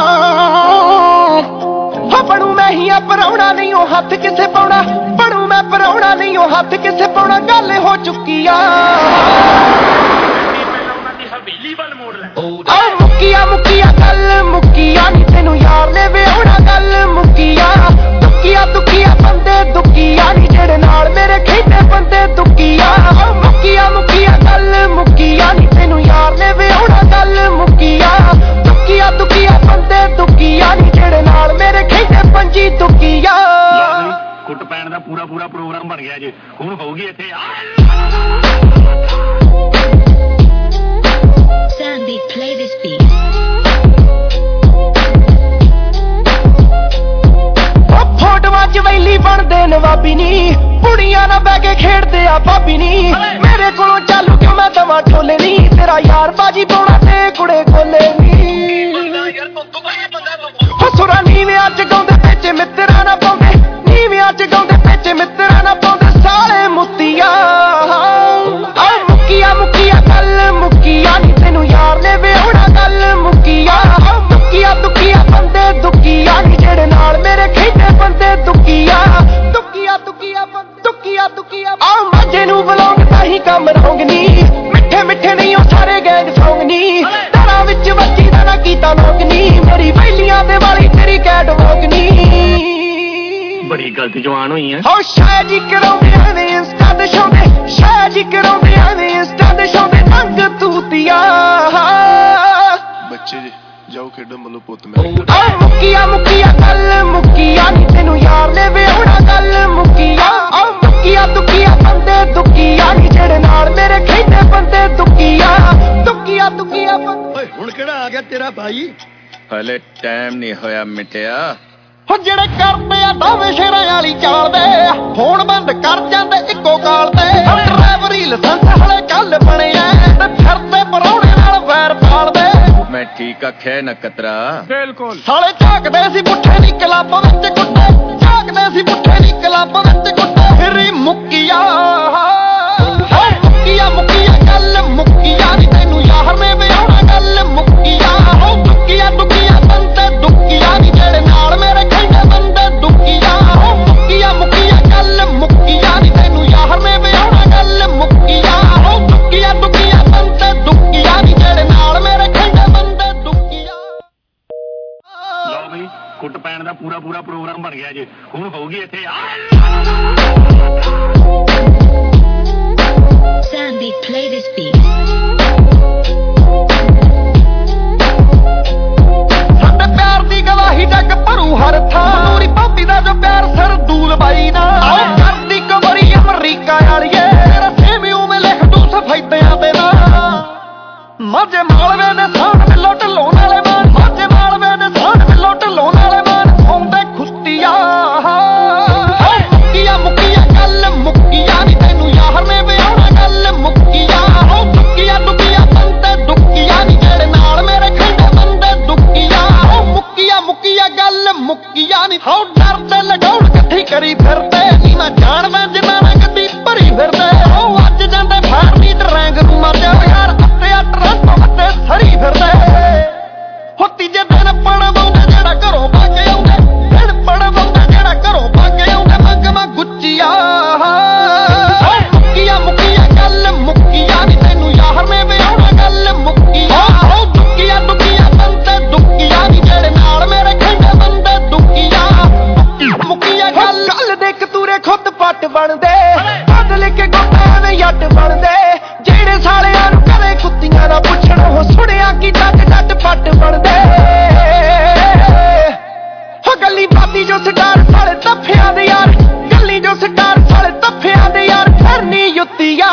ਹਾਂ ਬਣੂ ਮੈਂ ਹੀ ਆ ਪਰਾਉਣਾ ਨਹੀਂ ਉਹ ਹੱਥ ਕਿਸੇ ਪਾਉਣਾ ਬਣੂ ਮੈਂ ਪਰਾਉਣਾ ਨਹੀਂ ਉਹ ਹੱਥ ਕਿਸੇ ਪਾਉਣਾ ਗੱਲ ਹੋ ਚੁੱਕੀ ਆ ਆ ਮੁੱਕੀਆ ਮੁੱਕੀਆ ਗੱਲ ਮੁੱਕੀਆ ਨੀ ਤੈਨੂੰ ਯਾਰ ਨੇ ਵਿਆਹੁਣਾ ਗੱਲ ਮੁੱਕੀਆ ਦੁੱਕੀਆ ਦੁੱਕੀਆ ਬੰਦੇ ਦੁੱਕੀਆ ਨੀ ਜਿਹੜੇ ਨਾਲ ਮੇਰੇ ਖੇਡੇ ਬੰਦੇ ਦੁੱਕੀਆ ਮੁੱਕੀਆ ਮੁੱਕੀਆ ਗੱਲ ਮੁੱਕੀਆ ਨੀ ਤੈਨੂੰ ਯਾਰ ਨੇ ਵਿਆਹੁਣਾ ਗੱਲ ਮੁੱਕੀਆ ਦੁੱਕੀਆ ਦੁੱਕੀਆ ਬੰਦੇ ਦੁੱਕੀਆ ਨੀ ਜਿਹੜੇ ਨਾਲ ਮੇਰੇ ਖੇਡੇ ਪੰਜੀ ਦੁੱਕੀਆ। ਕੁੱਟ ਪੈਣ ਦਾ ਪੂਰਾ ਪੂਰਾ ਪ੍ਰੋਗਰਾਮ ਬਣ ਗਿਆ ਜੀ ਹੁਣ ਹੋਊਗੀ ਇੱਥੇ Sandy, play this beat. ਫੋਟੋਆਂ ਚ ਵੈਲੀ ਬਣਦੇ ਨਵਾਬੀ ਨੀ ਕੁੜੀਆਂ ਨਾਲ ਬਹਿ ਕੇ ਖੇਡਦੇ ਆ ਭਾਬੀ ਨੀ ਮੇਰੇ ਕੋਲੋਂ ਚਾਲੂ ਕਿਉਂ ਮੈਂ ਦਵਾ ਠੋਲੇ ਨੀ ਤੇਰਾ ਯਾਰ ਬਾਜੀ ਪਾਉਣਾ ਤੇ ਕੁੜੇ ਕੋਲੇ ਨੀ ਹਸੁਰਾ ਨੀਵਿਆਂ ਚ ਗਾਉਂਦੇ ਵਿੱਚ ਮਿੱਤਰਾਂ ਨਾ ਪਾਉਂਦੇ ਨੀਵਿਆਂ ਚ ਗਾਉਂਦੇ ਵਿੱਚ ਮਿੱਤਰਾਂ ਨਾ ਪਾਉਂਦੇ ਸਾਲੇ ਮੁੱਤੀਆਂ ਆ ਮੁੱਕੀਆ ਮੁੱਕੀਆ ਗੱਲ ਮੁੱਕੀਆ ਨੀ ਤੈਨੂੰ ਯਾਰ ਨੇ ਵਿਆਹੁਣਾ ਗੱਲ ਮੁੱਕੀਆ ਦੁੱਕੀਆ ਦੁੱਕੀਆ ਬੰਦੇ ਦੁੱਕੀਆ ਨੀ ਜਿਹੜੇ ਨਾਲ ਮੇਰੇ ਖੇਡੇ ਬੰਦੇ ਦੁੱਕੀਆ ਦੁੱਕੀਆ ਦੁੱਕੀਆ ਦੁੱਕੀਆ ਦੁੱਕੀਆ ਆ ਮਾਝੇ ਨੂੰ ਬਲੌਂਗ ਤਾਂ ਹੀ ਕੰਮ ਰੌਂਗ ਨੀ ਮਿੱਠੇ ਮਿੱਠੇ ਨਹੀਂ ਉਹ ਸਾਰੇ ਗੈਂਗ ਸੌਂਗ ਨੀ ਦਰਾਂ ਵਿੱਚ ਵੱਜੀ ਦਾ ਨਾ ਕੀਤਾ ਲੋਕ ਨੀ ਮੇਰੀ ਵੈਲੀਆਂ ਦੇ ਵਾਲੀ ਤੇਰੀ ਕੈਟ ਵੋਕ ਨੀ ਬੜੀ ਗਲਤ ਜਵਾਨ ਹੋਈ ਐ ਹੋ ਸ਼ਾਇਦ ਹੀ ਕਰਾਉਂਦੇ ਐਵੇਂ ਇੰਸਟਾ ਦੇ ਸ਼ੌਂਦੇ ਸ਼ਾਇਦ ਹੀ ਕਰਾਉਂਦੇ ਐਵੇਂ ਇੰਸਟਾ ਦੇ ਸ਼ੌਂਦੇ ਨੰਗ ਤੂਤੀਆਂ ਬੱਚੇ ਜੀ ਜਾਓ ਖੇਡੋ ਮੱਲੋ ਪੁੱਤ ਮੇਰੇ ਆ ਮੁੱਕੀਆ ਮੁੱਕੀਆ ਗੱਲ ਮੁੱਕੀਆ ਨੀ ਤੈਨੂੰ ਯਾਰ ਨੇ ਵਿਆਹੁਣਾ ਗੱਲ ਮੁੱਕੀਆ ਆ ਮੁੱਕੀਆ ਦੁੱਕੀਆ ਬੰਦੇ ਦੁੱਕੀਆ ਨੀ ਜਿਹੜੇ ਨਾਲ ਮੇਰੇ ਖੇਡੇ ਬੰਦੇ ਦੁੱਕੀਆ ਦੁੱਕੀਆ ਦੁੱਕੀਆ ਓਏ ਹੁਣ ਕਿਹੜਾ ਆ ਗਿਆ ਤੇਰਾ ਭਾਈ ਹਲੇ ਟਾਈਮ ਨਹੀਂ ਹੋਇਆ ਮਿਟਿਆ ਹੋ ਜਿਹੜੇ ਕਰਦੇ ਆ ਦਾਵੇ ਸ਼ੇਰਾਂ ਵਾਲੀ ਚਾਲਦੇ ਫੋਨ ਬੰਦ ਕਰ ਜਾਂਦੇ ਇੱਕੋ ਕਾਲ ਤੇ ਡਰਾਈਵਰੀ ਲਾਇਸੈਂਸ ਹਲੇ ਕੱਲ ਬਣਿਆ ਤੇ ਫਿਰਦੇ ਪਰੌਣੇ ਨਾਲ ਵੈਰ ਪਾਲਦੇ ਮੈਂ ਠੀਕ ਆਖਿਆ ਨਾ ਕਤਰਾ ਬਿਲਕੁਲ ਸਾਲੇ ਝਾਕਦੇ ਸੀ ਪੁੱਠੇ ਨੀ ਕਲੱਬ ਵਿੱਚ ਕੁੱਟੇ ਝਾਕਦੇ ਸੀ ਪੁੱਠੇ ਨੀ ਕਲੱਬ ਵਿੱਚ ਕੁੱਟੇ ਫਿਰ ਮੁੱਕੀਆ ਮੁੱਕੀਆ ਮੁੱਕੀਆ ਗੱਲ ਮੁੱਕੀਆ ਨੀ ਤੈਨੂੰ ਯਾਰ ਨੇ ਵਿਆਹੁਣਾ ਗੱਲ ਮੁੱਕੀਆ ਹੋ ਦੁੱਕੀਆ ਦੁੱਕੀਆ ਬੰਦੇ ਦੁੱਕੀਆ ਨੀ ਜਿਹੜੇ ਨਾਲ ਮੇਰੇ ਖੇਡੇ ਬੰਦੇ ਦੁੱਕੀਆ ਹੋ ਮੁੱਕੀਆ ਮੁੱਕੀਆ ਗੱਲ ਮੁੱਕੀਆ ਨੀ ਤੈਨੂੰ ਯਾਰ ਨੇ ਵਿਆਹੁਣਾ ਗੱਲ ਮੁੱਕੀਆ ਹੋ ਦੁੱਕੀਆ ਦੁੱਕੀਆ ਬੰਦੇ ਦੁੱਕੀਆ ਨੀ ਜਿਹੜੇ ਨਾਲ ਮੇਰੇ ਖੇਡੇ ਬੰਦੇ ਦੁੱਕੀਆ। ਲਓ ਬਈ ਕੁੱਟ ਪੈਣ ਦਾ ਪੂਰਾ ਪੂਰਾ ਪ੍ਰੋਗਰਾਮ ਬਣ ਗਿਆ ਜੀ ਹੁਣ ਹੋਊਗੀ ਇੱਥੇ Sandy, play this beat. ਸਾਡੇ ਪਿਆਰ ਦੀ ਗਵਾਹੀ ਜੱਗ ਭਰੂ ਹਰ ਥਾਂ ਨੂਰੀ ਭਾਬੀ ਦਾ ਜੋ ਪਿਆਰ ਸਰਦੂਲ ਬਾਈ ਨਾ ਕਰਦੀ ਕਬਰੀ ਅਮਰੀਕਾ ਵਾਲੀਏ ਤੇਰਾ ਸੇਮ ਉਵੇਂ ਲਿਖ ਤੂੰ ਸਫੈਦਿਆਂ ਦੇ ਨਾ ਮਾਝੇ ਮਾਲਵੇ ਨੇ ਸਾਨ ਮਿਲੋ ਢਲੋਂ ਨਾਲੇ ਮਾਨ ਮਾਝੇ ਮਾਲਵੇ ਨੇ ਸਾਨ ਮਿਲੋ ਢਲੋਂ ਨਾਲੇ ਮਾਨ ਹੁੰਦੇ ਖੁੱਤੀਆਂ ਮੁੱਕੀਆ ਮੁੱਕੀਆ ਗੱਲ ਮੁੱਕੀਆ ਨੀ ਤੈਨੂੰ ਯਾਰ ਨੇ ਵਿਆਹੁਣਾ ਗੱਲ ਮੁੱਕੀਆ ਹੋ ਦੁੱਕੀਆ ਦੁੱਕੀਆ ਬੰਦੇ ਦੁੱਕੀਆ ਨੀ ਜਿਹੜੇ ਨਾਲ ਮੇਰੇ ਖੇਡੇ ਬੰਦੇ ਦੁੱਕੀਆ ਹੋ ਮੁੱਕੀਆ ਮੁੱਕੀਆ ਗੱਲ ਮੁੱਕੀਆ ਨੀ ਹੋ ਡਰਦੇ ਲਗਾਉਣ ਇਕੱਠੀ ਕਰੀ ਫਿਰਦੇ ਨੀ ਮੈਂ ਜਾਣਦਾ ਜਿੰਨਾ ਨਾ ਗੱਡੀ ਭਰੀ ਫਿਰਦੇ ਹੋ ਅੱਜ ਜਾਂਦੇ ਫਾਰਨੀ ਡਰੈਂਗ ਨੂੰ ਮਾਰਿਆ ਯਾਰ ਅੱਤੇ ਆ ਟਰੰਪ ਅੱਤੇ ਸਰੀ ਫਿਰਦੇ ਹੋ ਤੀਜੇ ਦਿਨ ਪੜਵਾਉਂਦੇ ਜਿਹੜਾ ਘਰੋਂ ਪਾ ਕੇ ਆਉਂਦੇ ਦਿਨ ਪੜਵਾਉਂਦੇ ਜਿਹੜਾ ਘਰੋਂ ਪਾ ਕੇ ਆਉਂਦੇ ਮੰਗਵਾ ਗੁੱਚੀਆ ਮੁੱਕੀਆ ਮੁੱਕੀਆ ਗੱਲ ਮੁੱਕੀਆ ਨੀ ਤੈਨੂੰ ਯਾਰ ਨੇ ਵਿਆਹੁਣਾ ਗੱਲ ਮੁੱਕੀਆ ਹੋ ਦੁੱਕੀਆ ਦੁੱਕੀਆ ਬੰਦੇ ਦੁੱਕੀਆ ਨੀ ਜਿਹੜੇ ਨਾਲ ਮੇਰੇ ਖੇਡੇ ਬੰਦੇ ਦੁੱਕੀਆ ਮੁੱਕੀਆ ਗੱਲ ਗੱਲ ਦੇ ਕਤੂਰੇ ਖੁੱਦ ਪੱਟ ਬਣਦੇ ਬਦਲ ਕੇ ਗੋਟੇ ਦੇ ਜੱਟ ਬਣਦੇ ਜਿਹੜੇ ਸਾਲਿਆਂ ਨੂੰ ਕਦੇ ਕੁੱਤੀਆਂ ਦਾ ਪੁੱਛਣ ਉਹ ਸੁਣਿਆ ਕੀ ਡੱਟ ਡੱਟ ਪੱਟ ਬਣਦੇ ਹੋ ਗੱਲੀ ਬਾਤੀ ਜੋ ਸਟਾਰ ਸਾਲੇ ਤੱਫਿਆਂ ਦੇ ਯਾਰ ਗੱਲੀ ਜੋ ਸਟਾਰ ਸਾਲੇ ਤੱਫਿਆਂ ਦੇ ਯਾਰ ਫਿਰਨੀ ਯੁੱਤੀਆਂ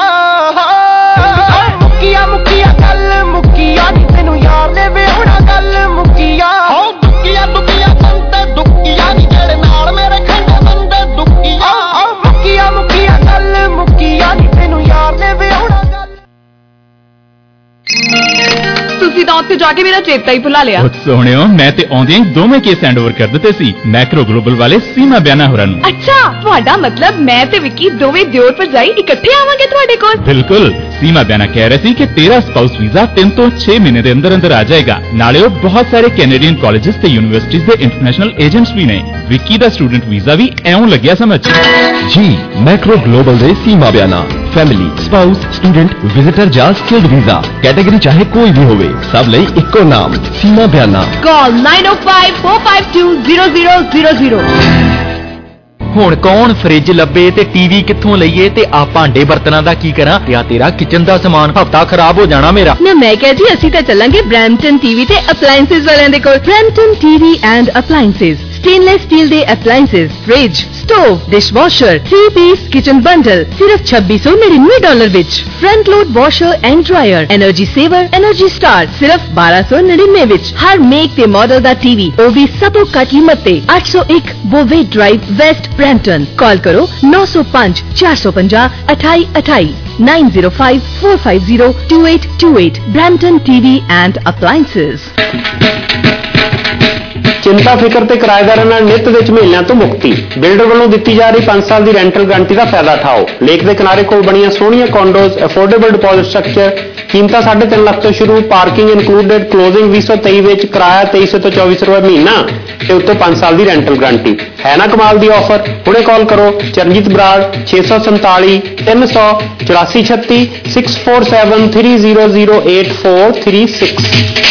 ਮੁੱਕੀਆ ਮੁੱਕੀਆ ਗੱਲ ਮੁੱਕੀਆ ਨੀ ਤੈਨੂੰ ਯਾਰ ਨੇ ਵਿਆਹੁਣਾ ਗੱਲ ਮੁੱਕੀਆ ਹੋ ਦੁੱਕੀਆ ਦੁੱਕੀਆ ਬੰਦੇ ਦੁੱਕੀਆ ਨੀ ਜਿਹੜੇ ਨਾਲ ਮੇਰੇ ਖੇਡੇ ਬੰਦੇ ਦੁੱਕੀਆ ਮੁੱਕੀਆ ਮੁੱਕੀਆ ਗੱਲ ਮੁੱਕੀਆ ਨੀ ਤੈਨੂੰ ਯਾਰ ਨੇ ਤੂੰ ਜਾ ਕੇ ਮੇਰਾ ਚੇਤਾ ਹੀ ਭੁਲਾ ਲਿਆ। ਸੋਹਣਿਓ ਮੈਂ ਤੇ ਆਉਂਦਿਆਂ ਹੀ ਦੋਵੇਂ ਕੇਸ ਹੈਂਡਓਵਰ ਕਰ ਦਿੱਤੇ ਸੀ ਮੈਕਰੋ ਗਲੋਬਲ ਵਾਲੇ ਸੀਮਾ ਬਿਆਨਾ ਹੋਰਾਂ ਨੂੰ। ਅੱਛਾ, ਤੁਹਾਡਾ ਮਤਲਬ ਮੈਂ ਤੇ ਵਿੱਕੀ ਦੋਵੇਂ ਦਿਓਰ ਭਰਜਾਈ ਇਕੱਠੇ ਆਵਾਂਗੇ ਤੁਹਾਡੇ ਕੋਲ? ਬਿਲਕੁਲ। ਸੀਮਾ ਬਿਆਨਾ ਕਹਿ ਰਹੇ ਸੀ ਕਿ ਤੇਰਾ ਸਪਾਊਸ ਵੀਜ਼ਾ ਤਿੰਨ ਤੋਂ ਛੇ ਮਹੀਨੇ ਦੇ ਅੰਦਰ ਅੰਦਰ ਆ ਜਾਏਗਾ। ਨਾਲੇ ਉਹ ਬਹੁਤ ਸਾਰੇ ਕੈਨੇਡੀਅਨ ਕਾਲਜਸ ਤੇ ਯੂਨੀਵਰਸਿਟੀਜ਼ ਦੇ ਇੰਟਰਨੈਸ਼ਨਲ ਏਜੰਟਸ ਵੀ ਨੇ। ਵਿੱਕੀ ਦਾ ਸਟੂਡੈਂਟ ਵੀਜ਼ਾ ਵੀ ਐਉਂ ਲੱਗਿਆ ਸਮਝ। ਜੀ ਮੈਕਰੋ ਗਲੋਬਲ ਦੇ Seema Biana family spouse student visitor ਜਾਂ ਸਕਿਲਡ ਵੀਜ਼ਾ ਕੈਟਾਗਰੀ ਚਾਹੇ ਕੋਈ ਵੀ ਹੋਵੇ ਸਭ ਲਈ ਇੱਕੋ ਨਾਮ ਸੀਮਾ ਬਿਆਨਾ। ਕਾਲ nine oh five four five two zero zero zero zero। ਹੁਣ ਕੌਣ ਫ੍ਰਿਜ ਲੱਭੇ ਤੇ ਟੀਵੀ ਕਿੱਥੋਂ ਲਈਏ ਤੇ ਆ ਭਾਂਡੇ ਬਰਤਨਾਂ ਦਾ ਕੀ ਕਰਾਂ? ਤੇ ਆ ਤੇਰਾ ਕਿਚਨ ਦਾ ਸਮਾਨ ਹਫਤਾ ਖਰਾਬ ਹੋ ਜਾਣਾ ਮੇਰਾ। ਨਾ ਮੈਂ ਕਿਹਾ ਜੀ ਅਸੀਂ ਤਾਂ ਚੱਲਾਂਗੇ ਬ੍ਰੈਂਪਟਨ ਟੀਵੀ ਤੇ ਅਪਲਾਈਐਂਸਸ ਵਾਲਿਆਂ ਦੇ ਕੋਲ। Brampton TV and appliances stainless steel ਦੇ appliances fridge stove dishwasher three piece kitchen bundle ਸਿਰਫ ਛੱਬੀ ਸੌ ਨੜਿਨਵੇਂ ਡਾਲਰ ਵਿੱਚ। Front load washer and dryer energy saver energy star ਸਿਰਫ ਬਾਰਾਂ ਸੌ ਨੜਿਨਵੇਂ ਵਿੱਚ। ਹਰ ਮੇਕ ਤੇ ਮਾਡਲ ਦਾ ਟੀਵੀ ਉਹ ਵੀ ਸਭ ਤੋਂ ਘੱਟ ਕੀਮਤ ਤੇ। ਅੱਠ ਸੌ ਇੱਕ Bovaird Drive West Brampton. Call ਕਰੋ ਨੌ ਸੌ ਪੰਜ ਚਾਰ ਸੌ ਪੰਜਾਹ ਅਠਾਈ ਅਠਾਈ nine zero five four five zero two eight two eight। Brampton T V and Appliances। ਚਿੰਤਾ ਫਿਕਰ ਤੇ ਕਿਰਾਏਦਾਰਾਂ ਨਾਲ ਨਿੱਤ ਦੇ ਝਮੇਲਿਆਂ ਤੋਂ ਮੁਕਤੀ। ਬਿਲਡਰ ਵੱਲੋਂ ਦਿੱਤੀ ਜਾ ਰਹੀ ਪੰਜ ਸਾਲ ਦੀ ਰੈਂਟਲ ਗਾਰੰਟੀ ਦਾ ਫਾਇਦਾ ਉਠਾਓ। ਲੇਕ ਦੇ ਕਿਨਾਰੇ ਕੋਲ ਬਣੀਆਂ ਸੋਹਣੀਆਂ ਕੌਂਡੋਜ਼ ਅਫੋਰਡੇਬਲ ਡਿਪੋਜ਼ਿਟ ਸਟਰਕਚਰ ਕੀਮਤਾਂ ਸਾਢੇ ਤਿੰਨ ਲੱਖ ਤੋਂ ਸ਼ੁਰੂ ਪਾਰਕਿੰਗ ਇਨਕਲੂਡਡ ਕਲੋਜ਼ਿੰਗ ਵੀਹ ਸੌ ਤੇਈ ਵਿੱਚ ਕਿਰਾਇਆ ਤੇਈ ਸੌ ਤੋਂ ਚੌਵੀ ਸੌ ਰੁਪਏ ਮਹੀਨਾ ਤੇ ਉੱਤੇ ਪੰਜ ਸਾਲ ਦੀ ਰੈਂਟਲ ਗਾਰੰਟੀ। ਹੈ ਨਾ ਕਮਾਲ ਦੀ ਆਫਰ। ਹੁਣੇ ਕਾਲ ਕਰੋ ਚਰਨਜੀਤ ਬਰਾੜ ਛੇ ਸੌ ਸੰਤਾਲੀ ਤਿੰਨ ਸੌ ਚੁਰਾਸੀ ਛੱਤੀ six four seven three zero zero eight four three six।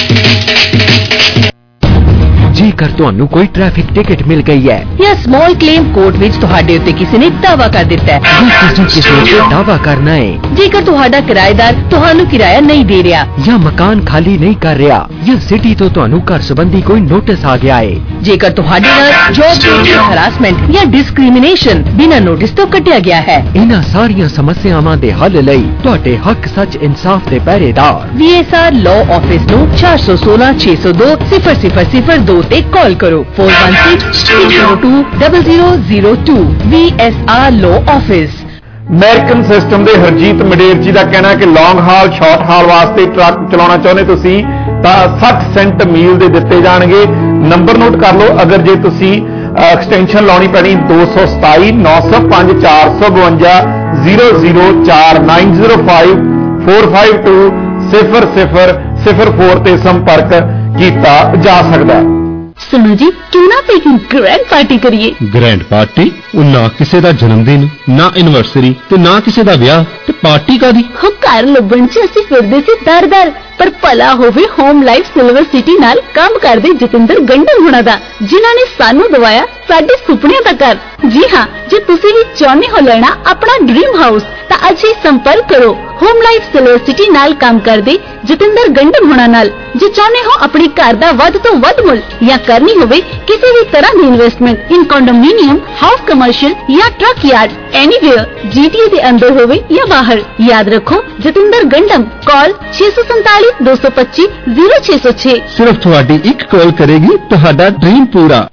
ਜੇਕਰ ਤੁਹਾਨੂੰ ਕੋਈ ਟ੍ਰੈਫਿਕ ਟਿਕਟ ਮਿਲ ਗਈ ਹੈ ਜਾਂ ਸਮਾਲ ਕਲੇਮ ਕੋਰਟ ਵਿੱਚ ਤੁਹਾਡੇ ਉੱਤੇ ਕਿਸੇ ਨੇ ਦਾਅਵਾ ਕਰ ਦਿੱਤਾ ਹੈ ਜਾਂ ਤੁਸੀਂ ਕਿਸੇ ਉੱਤੇ ਦਾਅਵਾ ਕਰਨਾ ਹੈ ਜੇਕਰ ਤੁਹਾਡਾ ਕਿਰਾਏਦਾਰ ਤੁਹਾਨੂੰ ਕਿਰਾਇਆ ਨਹੀਂ ਦੇ ਰਿਹਾ ਜਾਂ ਮਕਾਨ ਖਾਲੀ ਨਹੀਂ ਕਰ ਰਿਹਾ ਜਾਂ ਸਿਟੀ ਤੋਂ ਤੁਹਾਨੂੰ ਘਰ ਸੰਬੰਧੀ ਕੋਈ ਨੋਟਿਸ ਆ ਗਿਆ ਹੈ ਜੇਕਰ ਤੁਹਾਡੇ ਨਾਲ ਜੌਬ ਦੀ ਹਰਾਸਮੈਂਟ ਜਾਂ ਡਿਸਕ੍ਰਿਮੀਨੇਸ਼ਨ ਬਿਨਾਂ ਨੋਟਿਸ ਤੋਂ ਕੱਟਿਆ ਗਿਆ ਹੈ। ਇਹਨਾਂ ਸਾਰੀਆਂ ਸਮੱਸਿਆਵਾਂ ਦੇ ਹੱਲ ਲਈ ਤੁਹਾਡੇ ਹੱਕ ਸੱਚ ਇਨਸਾਫ ਦੇ ਪਹਿਰੇਦਾਰ V S R law office ਨੂੰ ਚਾਰ ਸੌ ਸੋਲਾਂ ਛੇ ਸੌ ਦੋ ਸਿਫਰ ਸਿਫਰ ਸਿਫਰ ਦੋ ਤੇ ਕਾਲ ਕਰੋ four one six six zero two zero zero zero two। V S R law office. American system ਦੇ ਹਰਜੀਤ ਮਡੇਰ ਜੀ ਦਾ ਕਹਿਣਾ ਹੈ ਕਿ ਲੌਂਗ ਹਾਲ ਸ਼ਾਰਟ ਹਾਲ ਵਾਸਤੇ ਟਰੱਕ ਚਲਾਉਣਾ ਚਾਹੁੰਦੇ ਤੁਸੀਂ ਤਾਂ ਸੱਠ ਸੈਂਟ ਮੀਲ ਦੇ ਦਿੱਤੇ ਜਾਣਗੇ। ਨੰਬਰ ਨੋਟ ਕਰ ਲਓ ਅਗਰ ਜੇ ਤੁਸੀਂ ਐਕਸਟੈਂਸ਼ਨ ਲਾਉਣੀ ਪੈਣੀ ਦੋ ਸੌ ਸਤਾਈ ਨੌ ਸੌ ਪੰਜ ਚਾਰ ਸੌ ਬਵੰਜਾ ਜ਼ੀਰੋ ਜ਼ੀਰੋ ਚਾਰ nine zero five four five two ਸਿਫਰ ਸਿਫਰ ਸਿਫਰ four ਤੇ ਸੰਪਰਕ ਕੀਤਾ ਜਾ ਸਕਦਾ ਹੈ। ਸੁਣੋ ਜੀ ਕਿਉਂ ਨਾ ਇੱਕ ਗ੍ਰੈਂਡ ਪਾਰਟੀ ਕਰੀਏ। Grand party? ਉਹ ਨਾ ਕਿਸੇ ਦਾ ਜਨਮ ਦਿਨ ਨਾ ਐਨਵਰਸਰੀ ਤੇ ਨਾ ਕਿਸੇ ਦਾ ਵਿਆਹ ਤੇ ਪਾਰਟੀ ਕਾਦੀ? ਹੋ ਘਰ ਲੱਭਣ ਚ ਅਸੀਂ ਫਿਰਦੇ ਸੀ ਦਰ ਦਰ ਪਰ ਭਲਾ ਹੋਵੇ ਹੋਮ ਲਾਈਫ ਸਿਲਵਰ ਸਿਟੀ ਨਾਲ ਕੰਮ ਕਰਦੇ ਜਤਿੰਦਰ ਗੰਡਨ ਹੁਣਾਂ ਦਾ ਜਿਨ੍ਹਾਂ ਨੇ ਸਾਨੂੰ ਦਵਾਇਆ ਸਾਡੇ ਸੁਪਨਿਆਂ ਦਾ ਘਰ। ਜੀ ਹਾਂ, ਜੇ ਤੁਸੀਂ ਵੀ ਚਾਹੁੰਦੇ ਹੋ ਲੈਣਾ ਆਪਣਾ ਡ੍ਰੀਮ ਹਾਊਸ ਤਾਂ ਅੱਜ ਹੀ ਸੰਪਰਕ ਕਰੋ ਹੋਮ ਲਾਈਫ ਸਿਲਵਰ ਸਿਟੀ ਨਾਲ ਕੰਮ ਕਰਦੇ ਜਤਿੰਦਰ ਗੰਡਨ ਹੁਣਾਂ ਨਾਲ। ਜੇ ਚਾਹੁੰਦੇ ਹੋ ਆਪਣੇ ਘਰ ਦਾ ਵੱਧ ਤੋਂ ਵੱਧ ਮੁੱਲ ਜਾਂ ਕਰਨੀ ਹੋਵੇ ਕਿਸੇ ਵੀ ਤਰ੍ਹਾਂ ਦੀ investment in condominium house commercial ਜਾਂ truck yard anywhere G T A ਦੇ ਅੰਦਰ ਹੋਵੇ ਜਾਂ ਬਾਹਰ, ਯਾਦ ਰੱਖੋ ਜਤਿੰਦਰ ਗੰਡਮ। ਕਾਲ ਛੇ ਸੌ ਸੰਤਾਲੀ ਦੋ ਸੌ ਪੱਚੀ ਜ਼ੀਰੋ ਛੇ ਸੌ ਛੇ। ਸਿਰਫ ਤੁਹਾਡੀ ਇੱਕ ਕਾਲ ਕਰੇਗੀ ਤੁਹਾਡਾ ਡ੍ਰੀਮ ਪੂਰਾ।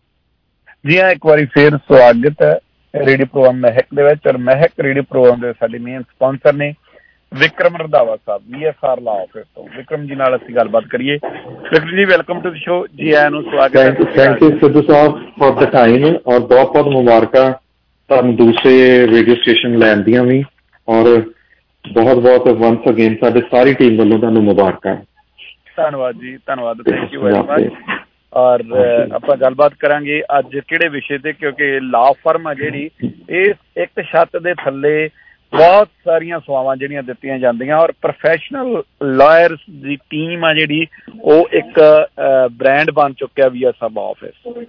ਜੀ ਹਾਂ, ਇੱਕ ਵਾਰੀ ਫੇਰ ਸਵਾਗਤ ਹੈ ਰੇਡੀਓ ਪ੍ਰੋਗਰਾਮ ਮਹਿਕ ਦੇ ਵਿੱਚ। ਔਰ ਮਹਿਕ ਰੇਡੀਓ ਪ੍ਰੋਗਰਾਮ ਦੇ ਸਾਡੇ ਮੇਨ ਸਪਾਂਸਰ ਨੇ Vikram Randhawa Sahib V S R law office ਤੋਂ। ਵਿਕਰਮ ਜੀ ਨਾਲ ਅਸੀਂ ਗੱਲਬਾਤ ਕਰੀਏ। ਵਿਕਰਮ ਜੀ ਵੈਲਕਮ ਟੂ ਦ ਸ਼ੋ। ਜੀ ਆਇਆਂ ਨੂੰ ਸਵਾਗਤ ਹੈ। Thank you Sidhu Sahib for the time ਔਰ ਬਹੁਤ ਬਹੁਤ ਮੁਬਾਰਕਾਂ ਤੁਹਾਨੂੰ ਦੂਸਰੇ ਰੇਡੀਓ ਸਟੇਸ਼ਨ ਲੈਣ ਦੀਆਂ ਵੀ ਔਰ ਬਹੁਤ ਬਹੁਤ ਵੰਸ ਅਗੇਨ ਸਾਡੇ ਸਾਰੀ ਟੀਮ ਵੱਲੋਂ ਤੁਹਾਨੂੰ ਮੁਬਾਰਕਾਂ। ਧੰਨਵਾਦ ਜੀ, ਧੰਨਵਾਦ, ਥੈਂਕ ਯੂ ਵੈਰੀ ਮਚ। ਔਰ ਆਪਾਂ ਗੱਲਬਾਤ ਕਰਾਂਗੇ ਅੱਜ ਕਿਹੜੇ ਵਿਸ਼ੇ ਤੇ, ਕਿਉਂਕਿ ਲਾਅ ਫਰਮ ਆ ਜਿਹੜੀ ਇਹ ਇੱਕ ਛੱਤ ਦੇ ਥੱਲੇ ਬਹੁਤ ਸਾਰੀਆਂ ਸੇਵਾਵਾਂ ਜਿਹੜੀਆਂ ਦਿੱਤੀਆਂ ਜਾਂਦੀਆਂ ਔਰ ਪ੍ਰੋਫੈਸ਼ਨਲ ਲਾਇਰਸ ਦੀ ਟੀਮ ਆ ਜਿਹੜੀ ਉਹ ਇੱਕ ਬ੍ਰਾਂਡ ਬਣ ਚੁੱਕਿਆ V S R law office.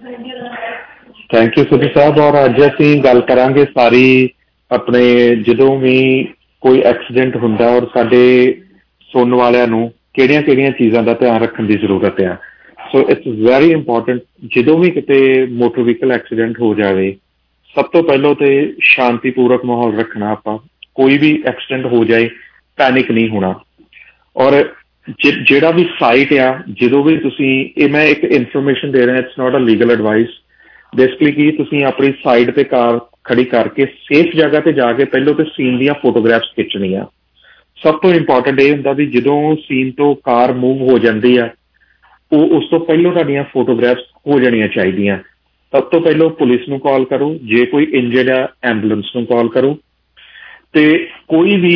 Thank you Sidhu Sahib. ਔਰ ਅੱਜ ਅਸੀਂ ਗੱਲ ਕਰਾਂਗੇ ਸਾਰੀ ਆਪਣੇ ਜਦੋਂ ਵੀ ਕੋਈ ਐਕਸੀਡੈਂਟ ਹੁੰਦਾ ਔਰ ਸਾਡੇ ਸੁਣਨ ਵਾਲਿਆਂ ਨੂੰ ਕਿਹੜੀਆਂ ਕਿਹੜੀਆਂ ਚੀਜ਼ਾਂ ਦਾ ਧਿਆਨ ਰੱਖਣ ਦੀ ਜ਼ਰੂਰਤ ਆ। ਸੋ ਇਟਸ ਵੈਰੀ ਇੰਪੋਰਟੈਂਟ ਜਦੋਂ ਵੀ ਕਿਤੇ ਮੋਟਰ ਵਹੀਕਲ ਐਕਸੀਡੈਂਟ ਹੋ ਜਾਵੇ ਸਭ ਤੋਂ ਪਹਿਲਾਂ ਤੇ ਸ਼ਾਂਤੀਪੂਰਵਕ ਮਾਹੌਲ ਰੱਖਣਾ। ਆਪਾਂ ਕੋਈ ਵੀ ਐਕਸੀਡੈਂਟ ਹੋ ਜਾਏ ਪੈਨਿਕ ਨਹੀਂ ਹੋਣਾ। ਔਰ ਜਿਹੜਾ ਵੀ ਸਾਈਟ ਆ ਜਦੋਂ ਵੀ ਤੁਸੀਂ ਇਹ ਮੈਂ ਇੱਕ ਇਨਫੋਰਮੇਸ਼ਨ ਦੇ ਰਿਹਾ it's not a legal advice basically ਕਿ ਤੁਸੀਂ ਆਪਣੀ ਸਾਈਡ ਤੇ ਕਾਰ ਖੜੀ ਕਰਕੇ ਸੇਫ ਜਗ੍ਹਾ ਤੇ ਜਾ ਕੇ ਪਹਿਲਾਂ ਤੇ ਸੀਨ ਦੀਆਂ ਫੋਟੋਗ੍ਰਾਫਸ ਖਿੱਚਣੀਆਂ। ਸਭ ਤੋਂ ਇੰਪੋਰਟੈਂਟ ਇਹ ਹੁੰਦਾ ਵੀ ਜਦੋਂ ਸੀਨ ਤੋਂ ਕਾਰ ਮੂਵ ਹੋ ਜਾਂਦੀ ਆ ਉਹ ਉਸ ਤੋਂ ਪਹਿਲਾਂ ਤੁਹਾਡੀਆਂ ਫੋਟੋਗ੍ਰਾਫਸ ਹੋ ਜਾਣੀਆਂ ਚਾਹੀਦੀਆਂ। ਸਭ ਤੋਂ ਪਹਿਲਾਂ ਪੁਲਿਸ ਨੂੰ ਕਾਲ ਕਰੋ, ਜੇ ਕੋਈ ਇੰਜਰਡ ਆ ਐਂਬੂਲੈਂਸ ਨੂੰ ਕਾਲ ਕਰੋ, ਤੇ ਕੋਈ ਵੀ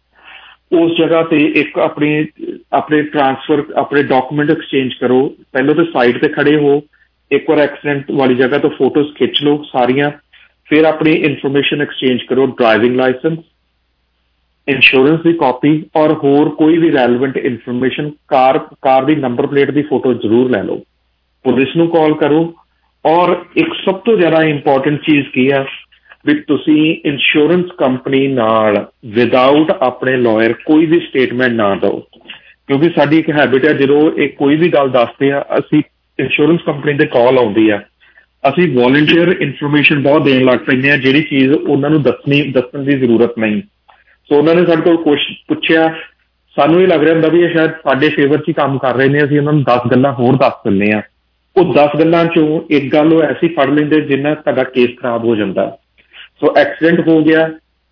ਉਸ ਜਗ੍ਹਾ ਤੇ ਇੱਕ ਆਪਣੀ ਆਪਣੇ ਟਰਾਂਸਫਰ ਆਪਣੇ ਡਾਕੂਮੈਂਟ ਐਕਸਚੇਂਜ ਕਰੋ। ਪਹਿਲਾਂ ਤਾਂ ਸਾਈਡ ਤੇ ਖੜੇ ਹੋ, ਇੱਕ ਵਾਰ ਐਕਸੀਡੈਂਟ ਵਾਲੀ ਜਗ੍ਹਾ ਤੋਂ ਫੋਟੋਜ਼ ਖਿੱਚ ਲਓ ਸਾਰੀਆਂ, ਫਿਰ ਆਪਣੀ ਇਨਫੋਰਮੇਸ਼ਨ ਐਕਸਚੇਂਜ ਕਰੋ, ਡਰਾਈਵਿੰਗ ਲਾਇਸੈਂਸ, ਇੰਸ਼ੋਰੈਂਸ ਦੀ ਕਾਪੀ ਔਰ ਹੋਰ ਕੋਈ ਵੀ ਰੈਲੇਵੈਂਟ ਇਨਫੋਰਮੇਸ਼ਨ, ਕਾਰ ਕਾਰ ਦੀ ਨੰਬਰ ਪਲੇਟ ਦੀ ਫੋਟੋ ਜ਼ਰੂਰ ਲੈ ਲਓ। ਪੁਲਿਸ ਨੂੰ ਕਾਲ ਕਰੋ। ਔਰ ਇੱਕ ਸਭ ਤੋਂ ਜ਼ਿਆਦਾ ਇੰਪੋਰਟੈਂਟ ਚੀਜ਼ ਕੀ ਆ ਵੀ ਤੁਸੀਂ ਇੰਸ਼ੋਰੈਂਸ ਕੰਪਨੀ ਨਾਲ ਵਿਦਆਊਟ ਆਪਣੇ ਲਾਇਰ ਕੋਈ ਵੀ ਸਟੇਟਮੈਂਟ ਨਾ ਦਿਓ, ਕਿਉਂਕਿ ਸਾਡੀ ਇੱਕ ਹੈਬਿਟ ਹੈ ਜਦੋਂ ਇਹ ਕੋਈ ਵੀ ਗੱਲ ਦੱਸਦੇ ਆ ਅਸੀਂ ਇੰਸ਼ੋਰੈਂਸ ਕੰਪਨੀ ਤੇ ਕਾਲ ਆਉਂਦੀ ਆ ਅਸੀਂ ਵੋਲੰਟੀਅਰ ਇਨਫੋਰਮੇਸ਼ਨ ਬਹੁਤ ਦੇਣ ਲੱਗ ਪੈਂਦੇ ਆ ਜਿਹੜੀ ਚੀਜ਼ ਉਹਨਾਂ ਨੂੰ ਦੱਸਣੀ ਦੱਸਣ ਦੀ ਜ਼ਰੂਰਤ ਨਹੀਂ। ਸੋ ਉਹਨਾਂ ਨੇ ਸਾਡੇ ਕੋਲ ਕੁਛ ਪੁੱਛਿਆ, ਸਾਨੂੰ ਇਹ ਲੱਗ ਰਿਹਾ ਹੁੰਦਾ ਵੀ ਇਹ ਸ਼ਾਇਦ ਸਾਡੇ ਫੇਵਰ 'ਚ ਹੀ ਕੰਮ ਕਰ ਰਹੇ ਨੇ, ਅਸੀਂ ਉਹਨਾਂ ਨੂੰ ਦਸ ਗੱਲਾਂ ਹੋਰ ਦੱਸ ਦਿੰਦੇ ਹਾਂ। ਉਹ ਦਸ ਗੱਲਾਂ 'ਚੋਂ ਇੱਕ ਗੱਲ ਉਹ ਐਸੀ ਫੜ ਲੈਂਦੇ ਜਿੰਨਾ ਤੁਹਾਡਾ ਕੇਸ ਖਰਾਬ ਹੋ ਜਾਂਦਾ। ਸੋ ਐਕਸੀਡੈਂਟ ਹੋ ਗਿਆ,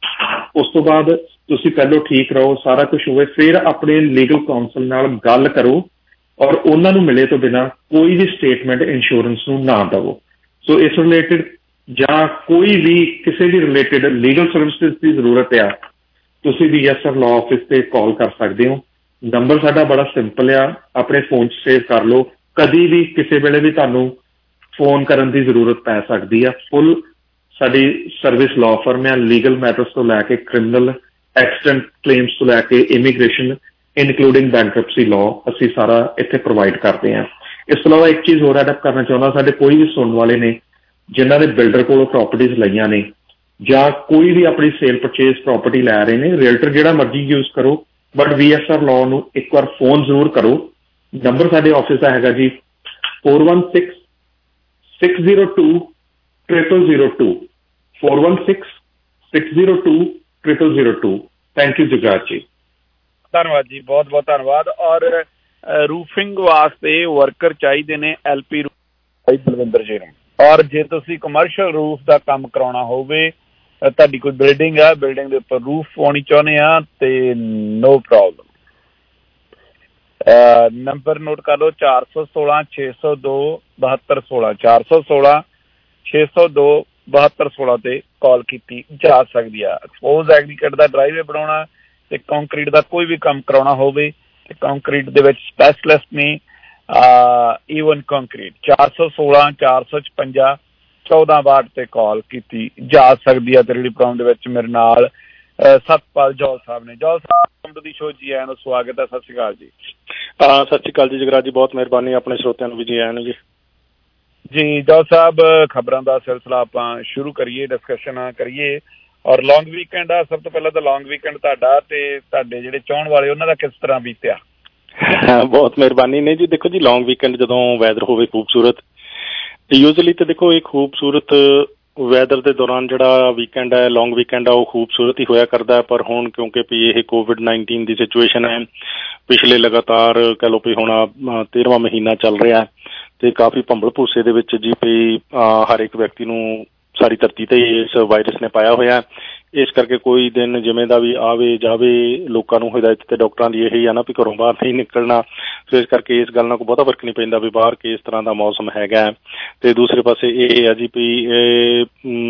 ਉਸ ਤੋਂ ਬਾਅਦ ਤੁਸੀਂ ਪਹਿਲਾਂ ਠੀਕ ਰਹੋ, ਸਾਰਾ ਕੁਝ ਹੋਵੇ, ਫਿਰ ਆਪਣੇ ਲੀਗਲ ਕਾਉਂਸਲ ਨਾਲ ਗੱਲ ਕਰੋ ਔਰ ਉਹਨਾਂ ਨੂੰ ਮਿਲੇ ਤੋਂ ਬਿਨਾਂ ਕੋਈ ਵੀ ਸਟੇਟਮੈਂਟ ਇੰਸ਼ੋਰੈਂਸ ਨੂੰ ਨਾ ਦੇਵੋ। ਸੋ ਇਸ ਰਿਲੇਟਿਡ ਜਾਂ ਕੋਈ ਵੀ ਕਿਸੇ ਵੀ ਰਿਲੇਟਿਡ ਲੀਗਲ ਸਰਵਿਸਿਜ਼ ਦੀ ਜ਼ਰੂਰਤ ਆ ਤੁਸੀਂ V S R law office ਤੇ ਕਾਲ ਕਰ ਸਕਦੇ ਹੋ। ਨੰਬਰ ਸਾਡਾ ਬੜਾ ਸਿੰਪਲ ਆ, ਆਪਣੇ ਫੋਨ 'ਚ ਸੇਵ ਕਰ ਲਓ, ਕਦੀ ਵੀ ਕਿਸੇ ਵੇਲੇ ਵੀ ਤੁਹਾਨੂੰ ਫੋਨ ਕਰਨ ਦੀ ਜ਼ਰੂਰਤ ਪੈ ਸਕਦੀ ਆ। ਫੁੱਲ ਸਾਡੀ ਸਰਵਿਸ ਲਾਅ ਫਰਮ ਆ, ਲੀਗਲ ਮੈਟਰਸ ਤੋਂ ਲੈ ਕੇ ਕ੍ਰਿਮੀਨਲ ਐਕਸੀਡੈਂਟ ਕਲੇਮਸ ਤੋਂ ਲੈ ਕੇ ਇਮੀਗ੍ਰੇਸ਼ਨ ਇਨਕਲੂਡਿੰਗ ਬੈਂਕਰਪਸੀ ਲਾਅ ਅਸੀਂ ਸਾਰਾ ਇੱਥੇ ਪ੍ਰੋਵਾਈਡ ਕਰਦੇ ਹਾਂ। ਇਸ ਤੋਂ ਇਲਾਵਾ ਇੱਕ ਚੀਜ਼ ਹੋਰ ਐਡਅਪ ਕਰਨਾ ਚਾਹੁੰਦਾ, ਸਾਡੇ ਕੋਈ ਵੀ ਸੁਣਨ ਵਾਲੇ ਨੇ ਜਿਨ੍ਹਾਂ ਨੇ ਬਿਲਡਰ ਕੋਲੋਂ ਪ੍ਰੋਪਰਟੀਜ਼ ਲਈਆਂ ਨੇ ਜਾਂ ਕੋਈ ਵੀ ਆਪਣੀ ਸੇਲ ਪਰਚੇਜ਼ ਪ੍ਰੋਪਰਟੀ ਲੈ ਰਹੇ ਨੇ, ਰੀਅਲਟਰ ਜਿਹੜਾ ਮਰਜ਼ੀ ਯੂਜ਼ ਕਰੋ but V S R law ਨੂੰ ਇੱਕ ਵਾਰ ਫੋਨ ਜ਼ਰੂਰ ਕਰੋ। ਨੰਬਰ ਸਾਡੇ ਆਫਿਸ ਦਾ ਹੈਗਾ ਜੀ four one six six zero two triple zero two four one six six zero two triple zero two. Thank you Jagraj ji. ਧੰਨਵਾਦ ਜੀ, ਬਹੁਤ ਬਹੁਤ ਧੰਨਵਾਦ। ਔਰ ਰੂਫਿੰਗ ਵਾਸਤੇ ਵਰਕਰ ਚਾਹੀਦੇ ਨੇ ਐਲ ਪੀ ਬਲਵਿੰਦਰ ਜੀ ਨੂੰ। ਔਰ ਜੇ ਤੁਸੀਂ ਕਮਰਸ਼ੀਅਲ ਰੂਫ ਦਾ ਕੰਮ ਕਰਾਉਣਾ ਹੋਵੇ, ਤੁਹਾਡੀ ਕੋਈ ਬਿਲਡਿੰਗ ਆ, ਬਿਲਡਿੰਗ ਦੇ ਉੱਪਰ ਰੂਫ ਪਾਉਣੀ ਚਾਹੁੰਦੇ ਆ ਤੇ ਨੋ ਪ੍ਰੋਬਲਮ। ਨੰਬਰ ਨੋਟ ਕਰ ਲਓ ਚਾਰ ਸੌ ਸੋਲਾਂ ਛੇ ਸੌ ਦੋ ਬਹੱਤਰ ਸੋਲਾਂ ਚਾਰ ਸੌ ਸੋਲਾਂ ਛੇ ਸੌ ਦੋ ਬਹੱਤਰ ਸੋਲਾਂ ਤੇ ਕਾਲ ਕੀਤੀ ਜਾ ਸਕਦੀ ਆ। ਐਕਸਪੋਜ਼ ਐਗਰੀਕਟ ਦਾ ਡਰਾਈਵੇ ਬਣਾਉਣਾ ਤੇ ਕੰਕਰੀਟ ਦਾ ਕੋਈ ਵੀ ਕੰਮ ਕਰਾਉਣਾ ਹੋਵੇ ਤੇ ਕੰਕਰੀਟ ਦੇ ਵਿੱਚ ਸਪੈਸ਼ਲਿਸਟ ਨੇ ਈਵਨ ਕੰਕਰੀਟ। ਚਾਰ ਸੌ ਸੋਲਾਂ ਚਾਰ ਸੌ ਛਪੰਜਾ ਚੌਦਾਂ ਬਾਹਠ ਤੇ ਕਾਲ ਕੀਤੀ ਜਾ ਸਕਦੀ ਆ। ਤੇਰੀ ਪ੍ਰੋਗਰਾਮ ਦੇ ਵਿੱਚ ਮੇਰੇ ਨਾਲ ਸਤਪਾਲ ਜੌਲ ਸਾਹਿਬ ਨੇ। ਜੌਲ ਸਾਹਿਬ ਦੀ ਸ਼ੋਅ ਜੀ ਆਇਆਂ ਨੂੰ ਸਵਾਗਤ ਹੈ। ਸਤਿ ਸ਼੍ਰੀ ਅਕਾਲ ਜੀ। ਸਤਿ ਸ਼੍ਰੀ ਅਕਾਲ ਜੀ ਜਗਰਾਜ ਜੀ, ਬਹੁਤ ਮਿਹਰਬਾਨੀ, ਆਪਣੇ ਸਰੋਤਿਆਂ ਨੂੰ ਵੀ ਜੀ ਆਇਆਂ ਨੂੰ ਜੀ। ਜੀ ਜੌਲ ਸਾਹਿਬ, ਖਬਰਾਂ ਦਾ ਸਿਲਸਿਲਾ ਆਪਾਂ ਸ਼ੁਰੂ ਕਰੀਏ, ਡਿਸਕਸ਼ਨ ਕਰੀਏ। ਔਰ ਲੌਂਗ ਵੀਕਐਂਡ ਆ, ਸਭ ਤੋਂ ਪਹਿਲਾਂ ਤਾਂ ਲੌਂਗ ਵੀਕਐਂਡ ਤੁਹਾਡਾ ਤੇ ਤੁਹਾਡੇ ਜਿਹੜੇ ਚਾਹਣ ਵਾਲੇ ਉਹਨਾਂ ਦਾ ਕਿਸ ਤਰ੍ਹਾਂ ਬੀਤਿਆ? ਬਹੁਤ ਮਿਹਰਬਾਨੀ। ਨਹੀਂ ਜੀ, ਦੇਖੋ ਜੀ, ਲੌਂਗ ਵੀਕਐਂਡ ਜਦੋਂ ਵੈਦਰ ਹੋਵੇ ਖੂਬਸੂਰਤ, ਯੂਜ਼ਲੀ ਤਾਂ ਦੇਖੋ ਇਹ ਖੂਬਸੂਰਤ ਵੈਦਰ ਦੇ ਦੌਰਾਨ ਜਿਹੜਾ ਵੀਕਐਂਡ ਹੈ, ਲੌਂਗ ਵੀਕਐਂਡ ਆ, ਉਹ ਖੂਬਸੂਰਤ ਹੀ ਹੋਇਆ ਕਰਦਾ ਹੈ। ਪਰ ਹੁਣ ਕਿਉਂਕਿ ਵੀ ਇਹ ਕੋਵਿਡ ਨਾਈਨਟੀਨ ਦੀ ਸਿਚੁਏਸ਼ਨ ਹੈ, ਪਿਛਲੇ ਲਗਾਤਾਰ ਕਹਿ ਲਓ ਵੀ ਹੁਣ ਤੇਰਵਾਂ ਮਹੀਨਾ ਚੱਲ ਰਿਹਾ ਤੇ ਕਾਫੀ ਭੰਬਲ ਭੂਸੇ ਦੇ ਵਿੱਚ ਜੀ ਵੀ ਹਰ ਇੱਕ ਵਿਅਕਤੀ ਨੂੰ ਸਾਰੀ ਧਰਤੀ ਤੇ ਇਸ ਵਾਇਰਸ ਨੇ ਪਾਇਆ ਹੋਇਆ। ਇਸ ਕਰਕੇ ਕੋਈ ਦਿਨ ਜਿਵੇਂ ਦਾ ਵੀ ਆਵੇ ਜਾਵੇ, ਲੋਕਾਂ ਨੂੰ ਹਦਾਇਤ ਤੇ ਡਾਕਟਰਾਂ ਦੀ ਇਹੀ ਆ ਨਾ ਵੀ ਘਰੋਂ ਬਾਹਰ ਨਹੀਂ ਨਿਕਲਣਾ। ਸੋ ਇਸ ਕਰਕੇ ਇਸ ਗੱਲ ਨਾਲ ਕੋਈ ਬਹੁਤਾ ਫਰਕ ਨਹੀਂ ਪੈਂਦਾ ਵੀ ਬਾਹਰ ਕਿਸ ਤਰ੍ਹਾਂ ਦਾ ਮੌਸਮ ਹੈਗਾ। ਤੇ ਦੂਸਰੇ ਪਾਸੇ ਇਹ ਆ ਜੀ ਵੀ ਇਹ